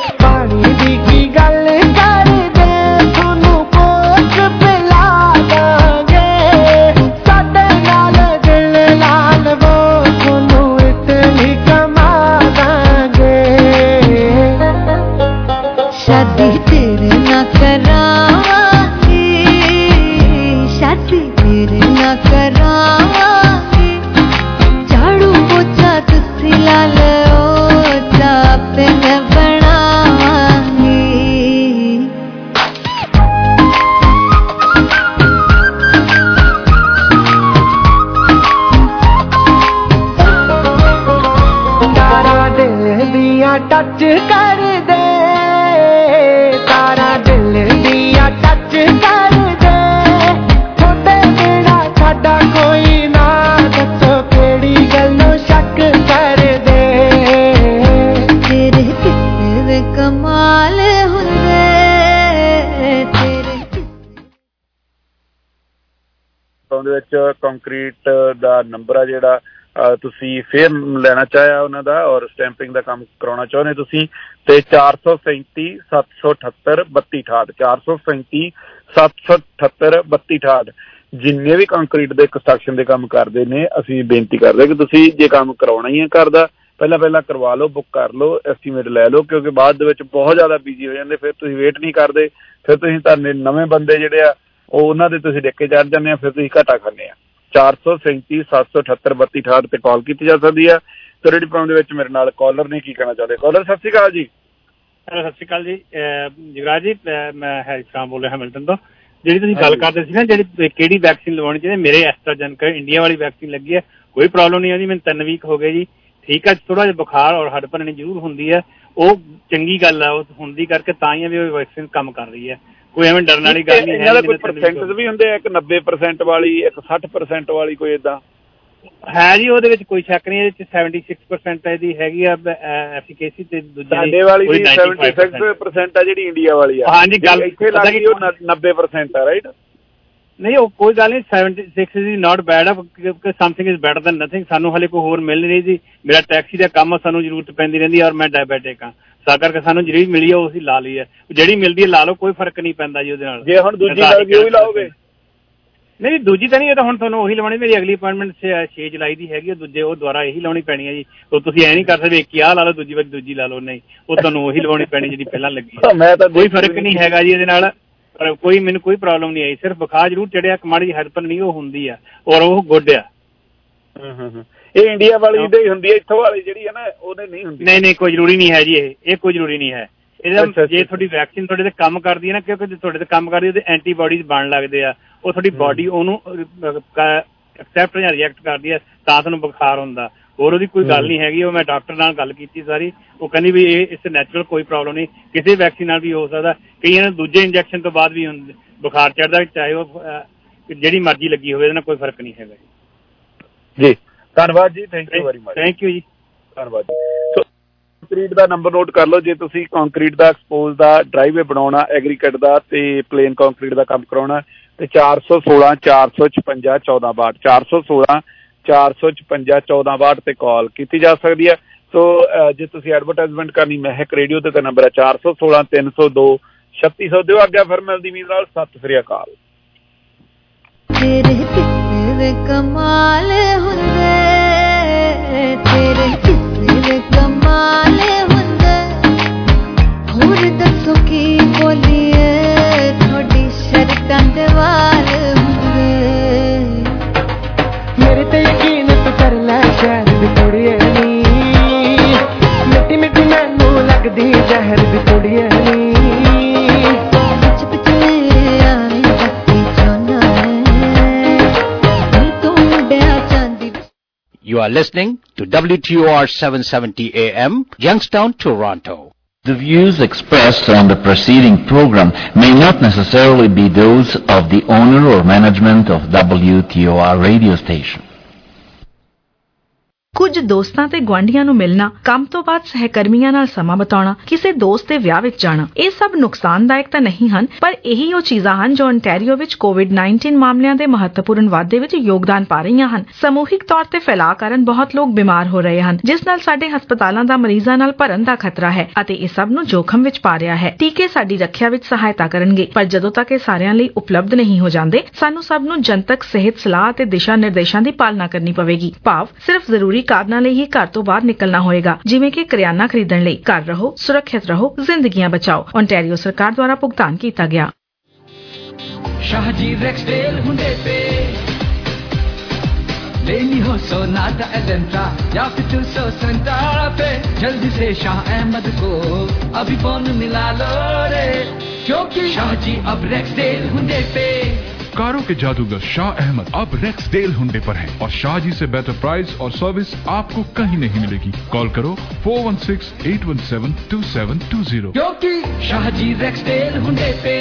शादी तेरे ना करावांगी, शादी तेरे ना करावांगी, झाड़ू पोछा तुसी ला लो चाप मैं बनावांगी। तारा दिल दिया टच कर दे, तारा दिल दिया टच कर दे, थोड़े बिना साडा कोई ना, दसो केड़ी गल्लों शक कर दे। तेरे किस्से कमाल हुंदे, तेरे ਉਹਦੇ ਵਿੱਚ ਕੰਕਰੀਟ ਦਾ ਨੰਬਰ ਆ ਜਿਹੜਾ ਤੁਸੀਂ ਫੇਰ ਲੈਣਾ ਚਾਹਿਆ ਉਹਨਾਂ ਦਾ ਔਰ ਸਟੈਂਪਿੰਗ ਦਾ ਕੰਮ ਕਰਾਉਣਾ ਚਾਹੁੰਦੇ ਤੁਸੀਂ ਤੇ ਚਾਰ ਸੌ ਸੈਂਤੀ ਸੱਤ ਸੌ ਅਠੱਤਰ ਬੱਤੀ ਅਠਾਹਠ ਚਾਰ ਸੌ ਸੈਂਤੀ ਸੱਤ ਸੌ ਅਠੱਤਰ ਬੱਤੀ ਅਠਾਹਠ ਜਿੰਨੇ ਵੀ ਕੰਕਰੀਟ ਦੇ ਕੰਸਟਰਕਸ਼ਨ ਦੇ ਕੰਮ ਕਰਦੇ ਨੇ ਅਸੀਂ ਬੇਨਤੀ ਕਰਦੇ ਕਿ ਤੁਸੀਂ ਜੇ ਕੰਮ ਕਰਾਉਣਾ ਹੀ ਹੈ ਘਰ ਦਾ ਪਹਿਲਾਂ ਪਹਿਲਾਂ ਕਰਵਾ ਲਓ, ਬੁੱਕ ਕਰ ਲਓ, ਐਸਟੀਮੇਟ ਲੈ ਲਓ ਕਿਉਂਕਿ ਬਾਅਦ ਦੇ ਵਿੱਚ ਬਹੁਤ ਜ਼ਿਆਦਾ ਬਿਜੀ ਹੋ ਜਾਂਦੇ ਫਿਰ ਤੁਸੀਂ ਵੇਟ ਨਹੀਂ ਕਰਦੇ ਫਿਰ ਤੁਸੀਂ ਤੁਹਾਡੇ ਨਵੇਂ ਬੰਦੇ ਜਿਹੜੇ ਆ ਉਹ ਉਹਨਾਂ ਦੇ ਤੁਸੀਂ ਡਿੱਕੇ ਚੜ੍ਹ ਜਾਂਦੇ ਆ ਫਿਰ ਤੁਸੀਂ ਘਾਟਾ ਖਾਂਦੇ ਆ। ਚਾਰ ਸੌ ਸੈਂਤੀ ਸੱਤ ਸੌ ਅਠੱਤਰ ਬੱਤੀ ਅਠਾਹਠ ਤੇ ਕਾਲ ਕੀਤੀ ਜਾ ਸਕਦੀ ਆ। ਤੇ ਰੇਡੀ ਪ੍ਰੋਗਰਾਮ ਦੇ ਵਿੱਚ ਮੇਰੇ ਨਾਲ ਕਾਲਰ ਨੇ ਕੀ ਕਹਿਣਾ ਚਾਹੁੰਦੇ। ਕਾਲਰ ਸਤਿ ਸ਼੍ਰੀ ਅਕਾਲ ਜੀ। ਸਤਿ ਸ਼੍ਰੀ ਅਕਾਲ ਜੀ ਜਗਰਾਜ ਜੀ, ਮੈਂ ਹੈਰਿਸ ਖਾਨ ਬੋਲ ਰਿਹਾ ਹੈਮਿਲਟਨ ਤੋਂ। ਜਿਹੜੀ ਤੁਸੀਂ ਗੱਲ ਕਰਦੇ ਸੀ ਨਾ ਜਿਹੜੀ ਕਿਹੜੀ ਵੈਕਸੀਨ ਲਵਾਉਣੀ ਚਾਹੀਦੀ, ਮੇਰੇ ਐਸਟਰਾਜੈਨੇਕਾ ਇੰਡੀਆ ਵਾਲੀ ਵੈਕਸੀਨ ਲੱਗੀ ਹੈ, ਕੋਈ ਪ੍ਰੋਬਲਮ ਨਹੀਂ ਆਉਂਦੀ, ਮੈਨੂੰ ਤਿੰਨ ਵੀਕ ਹੋ ਗਏ ਜੀ, ਠੀਕ ਹੈ। ਥੋੜਾ ਜਿਹਾ ਬੁਖਾਰ ਔਰ ਹੱਡ ਭੰਨਣੀ ਜ਼ਰੂਰ ਹੁੰਦੀ ਹੈ, ਉਹ ਚੰਗੀ ਗੱਲ ਆ, ਉਹ ਹੁੰਦੀ ਕਰਕੇ ਤਾਂ ਹੀ ਵੀ ਉਹ ਵੈਕਸੀਨ ਕੰਮ ਕਰ ਰਹੀ ਹੈ, ਕੋਈ ਐਵੇਂ ਡਰਨ ਵਾਲੀ ਗੱਲ ਨਹੀਂ ਹੈ। ਕੋਈ ਪਰਸੈਂਟੇਜ ਵੀ ਹੁੰਦੇ ਆ, ਇੱਕ ਨੱਬੇ ਪ੍ਰਸੈਂਟ ਵਾਲੀ, ਇੱਕ ਸੱਠ ਪ੍ਰਸੈਂਟ ਵਾਲੀ, ਕੋਈ ਏਦਾਂ ਹੈ ਜੀ? ਉਹਦੇ ਵਿੱਚ ਕੋਈ ਸ਼ੱਕ ਨਹੀਂ, ਇਹਦੇ ਚ ਸੈਵਨਟੀ ਸਿਕਸ ਪਰਸੈਂਟ ਇਹਦੀ ਹੈਗੀ ਆ ਐਫੀਕੇਸੀ ਤੇ ਸਾਡੇ ਵਾਲੀ ਦੀ ਸੈਵਨਟੀ ਸਿਕਸ ਪਰਸੈਂਟ ਆ ਜਿਹੜੀ ਇੰਡੀਆ ਵਾਲੀ ਆ। ਹਾਂਜੀ ਗੱਲ ਇੱਥੇ ਲੱਗੀ ਉਹ ਨੱਬੇ ਪਰਸੈਂਟ ਆ, ਰਾਈਟ? ਨਹੀਂ ਉਹ ਕੋਈ ਗੱਲ ਨਹੀਂ, seventy six is not bad ਆ, something is better than nothing. ਸਾਨੂੰ ਹਲੇ ਕੋਈ ਹੋਰ ਮਿਲ ਨਹੀਂ ਰਹੀ ਜੀ, ਮੇਰਾ ਟੈਕਸੀ ਦਾ ਕੰਮ ਆ, ਸਾਨੂੰ ਜ਼ਰੂਰਤ ਪੈਂਦੀ ਰਹਿੰਦੀ ਔਰ ਮੈਂ ਡਾਇਬੈਟਿਕ ਆ, ਤਾਂ ਕਰਕੇ ਸਾਨੂੰ ਜਿਹੜੀ ਮਿਲੀ ਆ ਉਹ ਅਸੀਂ ਲਾ ਲਈ ਹੈ, ਜਿਹੜੀ ਮਿਲਦੀ ਹੈ ਲਾ ਲਓ, ਕੋਈ ਫਰਕ ਨਹੀਂ ਪੈਂਦਾ ਜੀ ਉਹਦੇ ਨਾਲ। ਜੇ ਹੁਣ ਦੂਜੀ ਉਹ ਵੀ ਲਾਓਗੇ? ਨਹੀਂ ਦੂਜੀ ਤਾਂ ਨਹੀਂ, ਇਹ ਤਾਂ ਹੁਣ ਤੁਹਾਨੂੰ ਉਹੀ ਲਵਾਉਣੀ, ਮੇਰੀ ਅਗਲੀ ਅਪਾਇੰਟਮੈਂਟ ਛੇ ਜੁਲਾਈ ਦੀ ਹੈਗੀ, ਦੂਜੇ ਉਹ ਦੁਬਾਰਾ ਇਹੀ ਲਾਉਣੀ ਪੈਣੀ ਹੈ ਜੀ। ਉਹ ਤੁਸੀਂ ਐ ਨਹੀਂ ਕਰ ਸਕਦੇ ਇੱਕ ਆਹ ਲਾ ਲਓ ਦੂਜੀ ਵਾਰ ਦੂਜੀ ਲਾ ਲਓ, ਨਹੀਂ ਉਹ ਤੁਹਾਨੂੰ ਉਹੀ ਲਵਾਉਣੀ ਪੈਣੀ ਜਿਹੜੀ ਪਹਿਲਾਂ ਲੱਗੀ। ਮੈਂ ਤਾਂ ਕੋਈ ਫਰਕ ਨਹੀਂ ਹੈਗਾ ਜੀ ਇਹਦੇ ਨਾਲ, ਪਰ ਕੋਈ ਮੈਨੂੰ ਕੋਈ ਪ੍ਰੋਬਲਮ ਨਹੀਂ ਆਈ, ਸਿਰਫ ਬੁਖਾਰ ਜ਼ਰੂਰ ਚੜਿਆ, ਮਾੜੀ ਜਿਹੀ ਹੜਪਣ ਨਹੀਂ ਉਹ ਹੁੰਦੀ ਆ ਔਰ ਉਹ ਗੁੱਡ ਆ। ਇਹ ਇੰਡੀਆ ਵਾਲੀ ਦੀ ਹੁੰਦੀ ਹੈ, ਇੱਥੋਂ ਵਾਲੀ ਜਿਹੜੀ ਹੈ ਨਾ ਉਹਦੇ ਨਹੀਂ ਹੁੰਦੀ। ਨਹੀਂ ਨਹੀਂ ਕੋਈ ਜ਼ਰੂਰੀ ਨਹੀਂ ਹੈ ਜੀ, ਇਹ ਇਹ ਕੋਈ ਜ਼ਰੂਰੀ ਨਹੀਂ ਹੈ। ਇਹਦਾ ਜੇ ਤੁਹਾਡੀ ਵੈਕਸੀਨ ਤੁਹਾਡੇ ਤੇ ਕੰਮ ਕਰਦੀ ਹੈ ਨਾ, ਕਿਉਂਕਿ ਜੇ ਤੁਹਾਡੇ ਤੇ ਕੰਮ ਕਰਦੀ ਉਹਦੇ ਐਂਟੀਬਾਡੀਜ਼ ਬਣ ਲੱਗਦੇ ਆ, ਉਹ ਤੁਹਾਡੀ ਬਾਡੀ ਉਹਨੂੰ ਐਕਸੈਪਟ ਜਾਂ ਰਿਐਕਟ ਕਰਦੀ ਹੈ, ਤਾਂ ਤੁਹਾਨੂੰ ਬੁਖਾਰ ਹੁੰਦਾ, ਹੋਰ ਉਹਦੀ ਕੋਈ ਗੱਲ ਨਹੀਂ ਹੈਗੀ। ਉਹ ਮੈਂ ਡਾਕਟਰ ਨਾਲ ਗੱਲ ਕੀਤੀ ਸਾਰੀ, ਉਹ ਕਹਿੰਦੀ ਵੀ ਇਹ ਇਸ ਨੈਚੁਰਲ ਕੋਈ ਪ੍ਰੋਬਲਮ ਨਹੀਂ, ਕਿਸੇ ਵੈਕਸੀਨ ਨਾਲ ਵੀ ਹੋ ਸਕਦਾ, ਕਈਆਂ ਨੂੰ ਦੂਜੇ ਇੰਜੈਕਸ਼ਨ ਤੋਂ ਬਾਅਦ ਵੀ ਬੁਖਾਰ ਚੜ੍ਹਦਾ, ਚਾਹੇ ਉਹ ਜਿਹੜੀ ਮਰਜ਼ੀ ਲੱਗੀ ਹੋਵੇ, ਇਹਦੇ ਨਾਲ ਕੋਈ ਫਰਕ ਨਹੀਂ ਹੈਗਾ ਜੀ। ਜੀ ਧੰਨਵਾਦ ਜੀ, thank you very much. Thank you ਜੀ, ਧੰਨਵਾਦ ਜੀ। ਕੰਕਰੀਟ ਦਾ ਨੰਬਰ ਨੋਟ ਕਰ ਲਓ, ਜੇ ਤੁਸੀਂ ਕੰਕਰੀਟ ਦਾ ਐਕਸਪੋਜ਼ ਦਾ ਡਰਾਈਵੇ ਬਣਾਉਣਾ, ਐਗਰੀਕਟ ਦਾ ਤੇ ਪਲੇਨ ਕੰਕਰੀਟ ਦਾ ਕੰਮ ਕਰਾਉਣਾ ਤੇ ਚਾਰ ਸੌ ਸੋਲਾਂ ਚਾਰ ਸੌ ਛਪੰਜਾ ਚੌਦਾਂ ਬਾਹਠ ਚਾਰ ਸੌ ਸੋਲਾਂ ਚਾਰ ਸੌ ਛਪੰਜਾ ਚੌਦਾਂ ਬਾਹਠ ਤੇ ਕਾਲ ਕੀਤੀ ਜਾ ਸਕਦੀ ਹੈ। ਸੋ ਜੇ ਤੁਸੀਂ ਐਡਵਰਟਾਈਜ਼ਮੈਂਟ ਕਰਨੀ ਮਹਿਕ ਰੇਡੀਓ ਤੇ ਨੰਬਰ ਹੈ ਚਾਰ ਸੌ ਸੋਲਾਂ ਤਿੰਨ ਸੌ ਦੋ ਛੱਤੀ ਸੌ। ਦਿਓ ਅੱਗੇ ਫਿਰ ਮਿਲਦੀ ਉਮੀਦ ਨਾਲ। ਸਤਿ ਸ੍ਰੀ ਅਕਾਲ। ਤੇਰੇ ਕਿੱਸੇ ਦੇ ਕਮਾਲ ਹੁੰਦੇ, ਤੇਰੇ ਕਿੱਸੇ ਦੇ ਕਮਾਲ ਹੁੰਦੇ, ਹੋਰ ਦੱਸੋ ਕੀ ਬੋਲੀਏ, ਤੁਹਾਡੀ ਸ਼ਰਤਾਂ ਦੇ ਵਾਲ ਹੁੰਦੇ। ਮੇਰੇ ਤੇ ਯਕੀਨ ਤੂੰ ਕਰ ਲੈ ਸ਼ਹਿਰ ਦੀ ਕੁੜੀਏ ਨੀ, ਮਿੱਟੀ ਮਿੱਟੀ ਮੈਨੂੰ ਲੱਗਦੀ ਜ਼ਹਿਰ ਦੀ ਕੁੜੀਏ ਨੀ, ਪਿੱਛ ਪਿੱਛ ਮੇਰੇ ਆਵੇਂ ਬੱਤੀ ਚੋਨਾ ਹੈ, ਤੂੰ ਮੁੰਡਿਆ ਚਾਂਦੀ। You are listening to W T O R seven seventy A M, Youngstown, Toronto. The views expressed on the preceding program may not necessarily be those of the owner or management of W T O R radio station. ਕੁਝ ਦੋਸਤਾਂ ਤੇ ਗੁਆਂਢੀਆਂ ਨੂੰ ਮਿਲਣਾ, ਕੰਮ ਤੋਂ ਬਾਅਦ ਸਹਿਕਰਮੀਆਂ ਨਾਲ ਸਮਾਂ ਬਿਤਾਉਣਾ, ਕਿਸੇ ਦੋਸਤ ਦੇ ਵਿਆਹ ਵਿੱਚ ਜਾਣਾ, ਇਹ ਸਭ ਨੁਕਸਾਨਦਾਇਕ ਤਾਂ ਨਹੀਂ ਹਨ, ਪਰ ਇਹੀ ਉਹ ਚੀਜ਼ਾਂ ਹਨ ਜੋ ontario ਵਿੱਚ ਕੋਵਿਡ ਉੱਨੀ ਮਾਮਲਿਆਂ ਦੇ ਮਹੱਤਵਪੂਰਨ ਵਾਧੇ ਵਿੱਚ ਯੋਗਦਾਨ ਪਾ ਰਹੀਆਂ ਹਨ। ਸਮੂਹਿਕ ਤੌਰ ਤੇ ਫੈਲਾਅ ਕਾਰਨ ਬਹੁਤ ਲੋਕ ਬਿਮਾਰ ਹੋ ਰਹੇ ਹਨ, ਜਿਸ ਨਾਲ ਸਾਡੇ ਹਸਪਤਾਲਾਂ ਦਾ ਮਰੀਜ਼ਾਂ ਨਾਲ ਭਰਨ ਦਾ ਖਤਰਾ ਹੈ ਅਤੇ ਇਹ ਸਭ ਨੂੰ ਜੋਖਮ ਵਿੱਚ ਪਾ ਰਿਹਾ ਹੈ। ਟੀਕੇ ਸਾਡੀ ਰੱਖਿਆ ਵਿੱਚ ਸਹਾਇਤਾ ਕਰਨਗੇ, ਪਰ ਜਦੋਂ ਤੱਕ ਇਹ ਸਾਰਿਆਂ ਲਈ ਉਪਲਬਧ ਨਹੀਂ ਹੋ ਜਾਂਦੇ, ਸਾਨੂੰ ਸਭ ਨੂੰ ਜਨਤਕ ਸਿਹਤ ਸਲਾਹ ਅਤੇ ਦਿਸ਼ਾ ਨਿਰਦੇਸ਼ਾਂ ਦੀ ਪਾਲਣਾ ਕਰਨੀ ਪਵੇਗੀ। ਭਾਵ ਸਿਰਫ ਜ਼ਰੂਰੀ ਕਾਰਨਾਂ ਲਈ ਹੀ ਘਰ ਤੋਂ ਬਾਹਰ ਨਿਕਲਣਾ ਹੋਏਗਾ, ਜਿਵੇਂ ਕਿ ਕਰਿਆਨਾ ਖਰੀਦਣ ਲਈ। ਘਰ ਰਹੋ, ਸੁਰੱਖਿਅਤ ਰਹੋ, ਜ਼ਿੰਦਗੀਆਂ ਬਚਾਓ। ਓਨਟਾਰੀਓ ਸਰਕਾਰ ਦੁਆਰਾ ਭੁਗਤਾਨ ਕੀਤਾ ਗਿਆ। शाहजी रेक्सडेल हुंडे पे लेनी हो सोनाटा एजेंटा या फिर टू सौ संतारा पे, जल्दी से शाह अहमद को अभी फोन मिला लो रे, क्योंकि शाहजी अब रेक्सडेल हुंडे पे। कारों के जादूगर शाह अहमद अब रेक्सडेल हुंडे पर हैं और शाहजी से बेटर प्राइस और सर्विस आपको कहीं नहीं मिलेगी। कॉल करो four one six eight one seven two seven two zero, क्योंकि शाहजी रेक्सडेल हुंडे पे।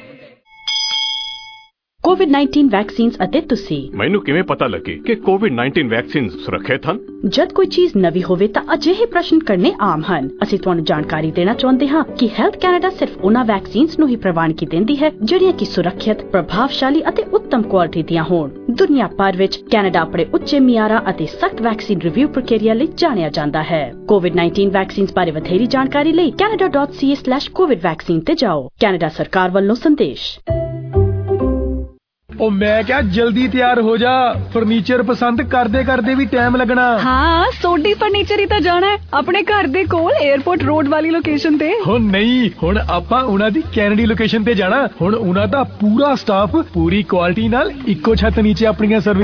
ਕੋਵਿਡ ਨਾਈਨਟੀਨ ਵੈਕਸੀਨਸ ਅਤੇ ਤੁਸੀਂ। ਮੈਨੂੰ ਕਿਵੇਂ ਪਤਾ ਲੱਗੇ ਕਿ ਕੋਵਿਡ ਨਾਈਨਟੀਨ ਵੈਕਸੀਨ ਸੁਰੱਖਿਅਤ ਹਨ? ਜਦ ਕੋਈ ਚੀਜ਼ ਨਵੀਂ ਹੋਵੇ ਤਾਂ ਅਜਿਹੇ ਪ੍ਰਸ਼ਨ ਕਰਨੇ ਆਮ ਹਨ। ਅਸੀਂ ਤੁਹਾਨੂੰ ਜਾਣਕਾਰੀ ਦੇਣਾ ਚਾਹੁੰਦੇ ਹਾਂ ਕਿ ਹੈਲਥ ਕੈਨੇਡਾ ਸਿਰਫ ਉਹਨਾਂ ਵੈਕਸੀਨਸ ਨੂੰ ਹੀ ਪ੍ਰਵਾਨਗੀ ਦਿੰਦੀ ਹੈ ਜਿਹੜੀਆਂ ਕਿ ਸੁਰੱਖਿਅਤ, ਪ੍ਰਭਾਵਸ਼ਾਲੀ ਅਤੇ ਉੱਤਮ ਕੁਆਲਿਟੀ ਦੀਆਂ ਹੋਣ। ਦੁਨੀਆ ਭਰ ਵਿੱਚ ਕੈਨੇਡਾ ਆਪਣੇ ਉੱਚੇ ਮਿਆਰਾਂ ਅਤੇ ਸਖਤ ਵੈਕਸੀਨ ਰਿਵਿਊ ਪ੍ਰਕਿਰਿਆ ਲਈ ਜਾਣਿਆ ਜਾਂਦਾ ਹੈ। ਕੋਵਿਡ ਨਾਈਨਟੀਨ ਵੈਕਸੀਨਸ ਬਾਰੇ ਵਧੇਰੀ ਜਾਣਕਾਰੀ ਲਈ Canada dot C A slash covid vaccine ਤੇ ਜਾਓ। ਕੈਨੇਡਾ ਸਰਕਾਰ ਵੱਲੋਂ ਸੰਦੇਸ਼। ਉਹ ਮੈਂ ਕਿਹਾ ਜਲਦੀ ਤਿਆਰ ਹੋ ਜਾ, ਫਰਨੀਚਰ ਪਸੰਦ ਕਰਦੇ ਕਰਦੇ ਵੀ ਟਾਈਮ ਲੱਗਣਾ। ਹਾਂ, ਸੋਡੀ ਫਰਨੀਚਰ ਹੀ ਤਾਂ ਜਾਣਾ ਹੈ ਆਪਣੇ ਘਰ ਦੇ ਕੋਲ 에ਅਰਪੋਰਟ ਰੋਡ ਵਾਲੀ ਲੋਕੇਸ਼ਨ ਤੇ। ਹੁਣ ਨਹੀਂ, ਹੁਣ ਆਪਾਂ ਉਹਨਾਂ ਦੀ ਕੈਨੇਡੀ ਲੋਕੇਸ਼ਨ ਤੇ ਜਾਣਾ। ਹੁਣ ਉਹਨਾਂ ਦਾ ਪੂਰਾ ਸਟਾਫ ਪੂਰੀ ਕੁਆਲਿਟੀ ਨਾਲ ਇੱਕੋ ਛੱਤ ਨੀਚੇ ਆਪਣੀਆਂ ਸਰਵਿਸ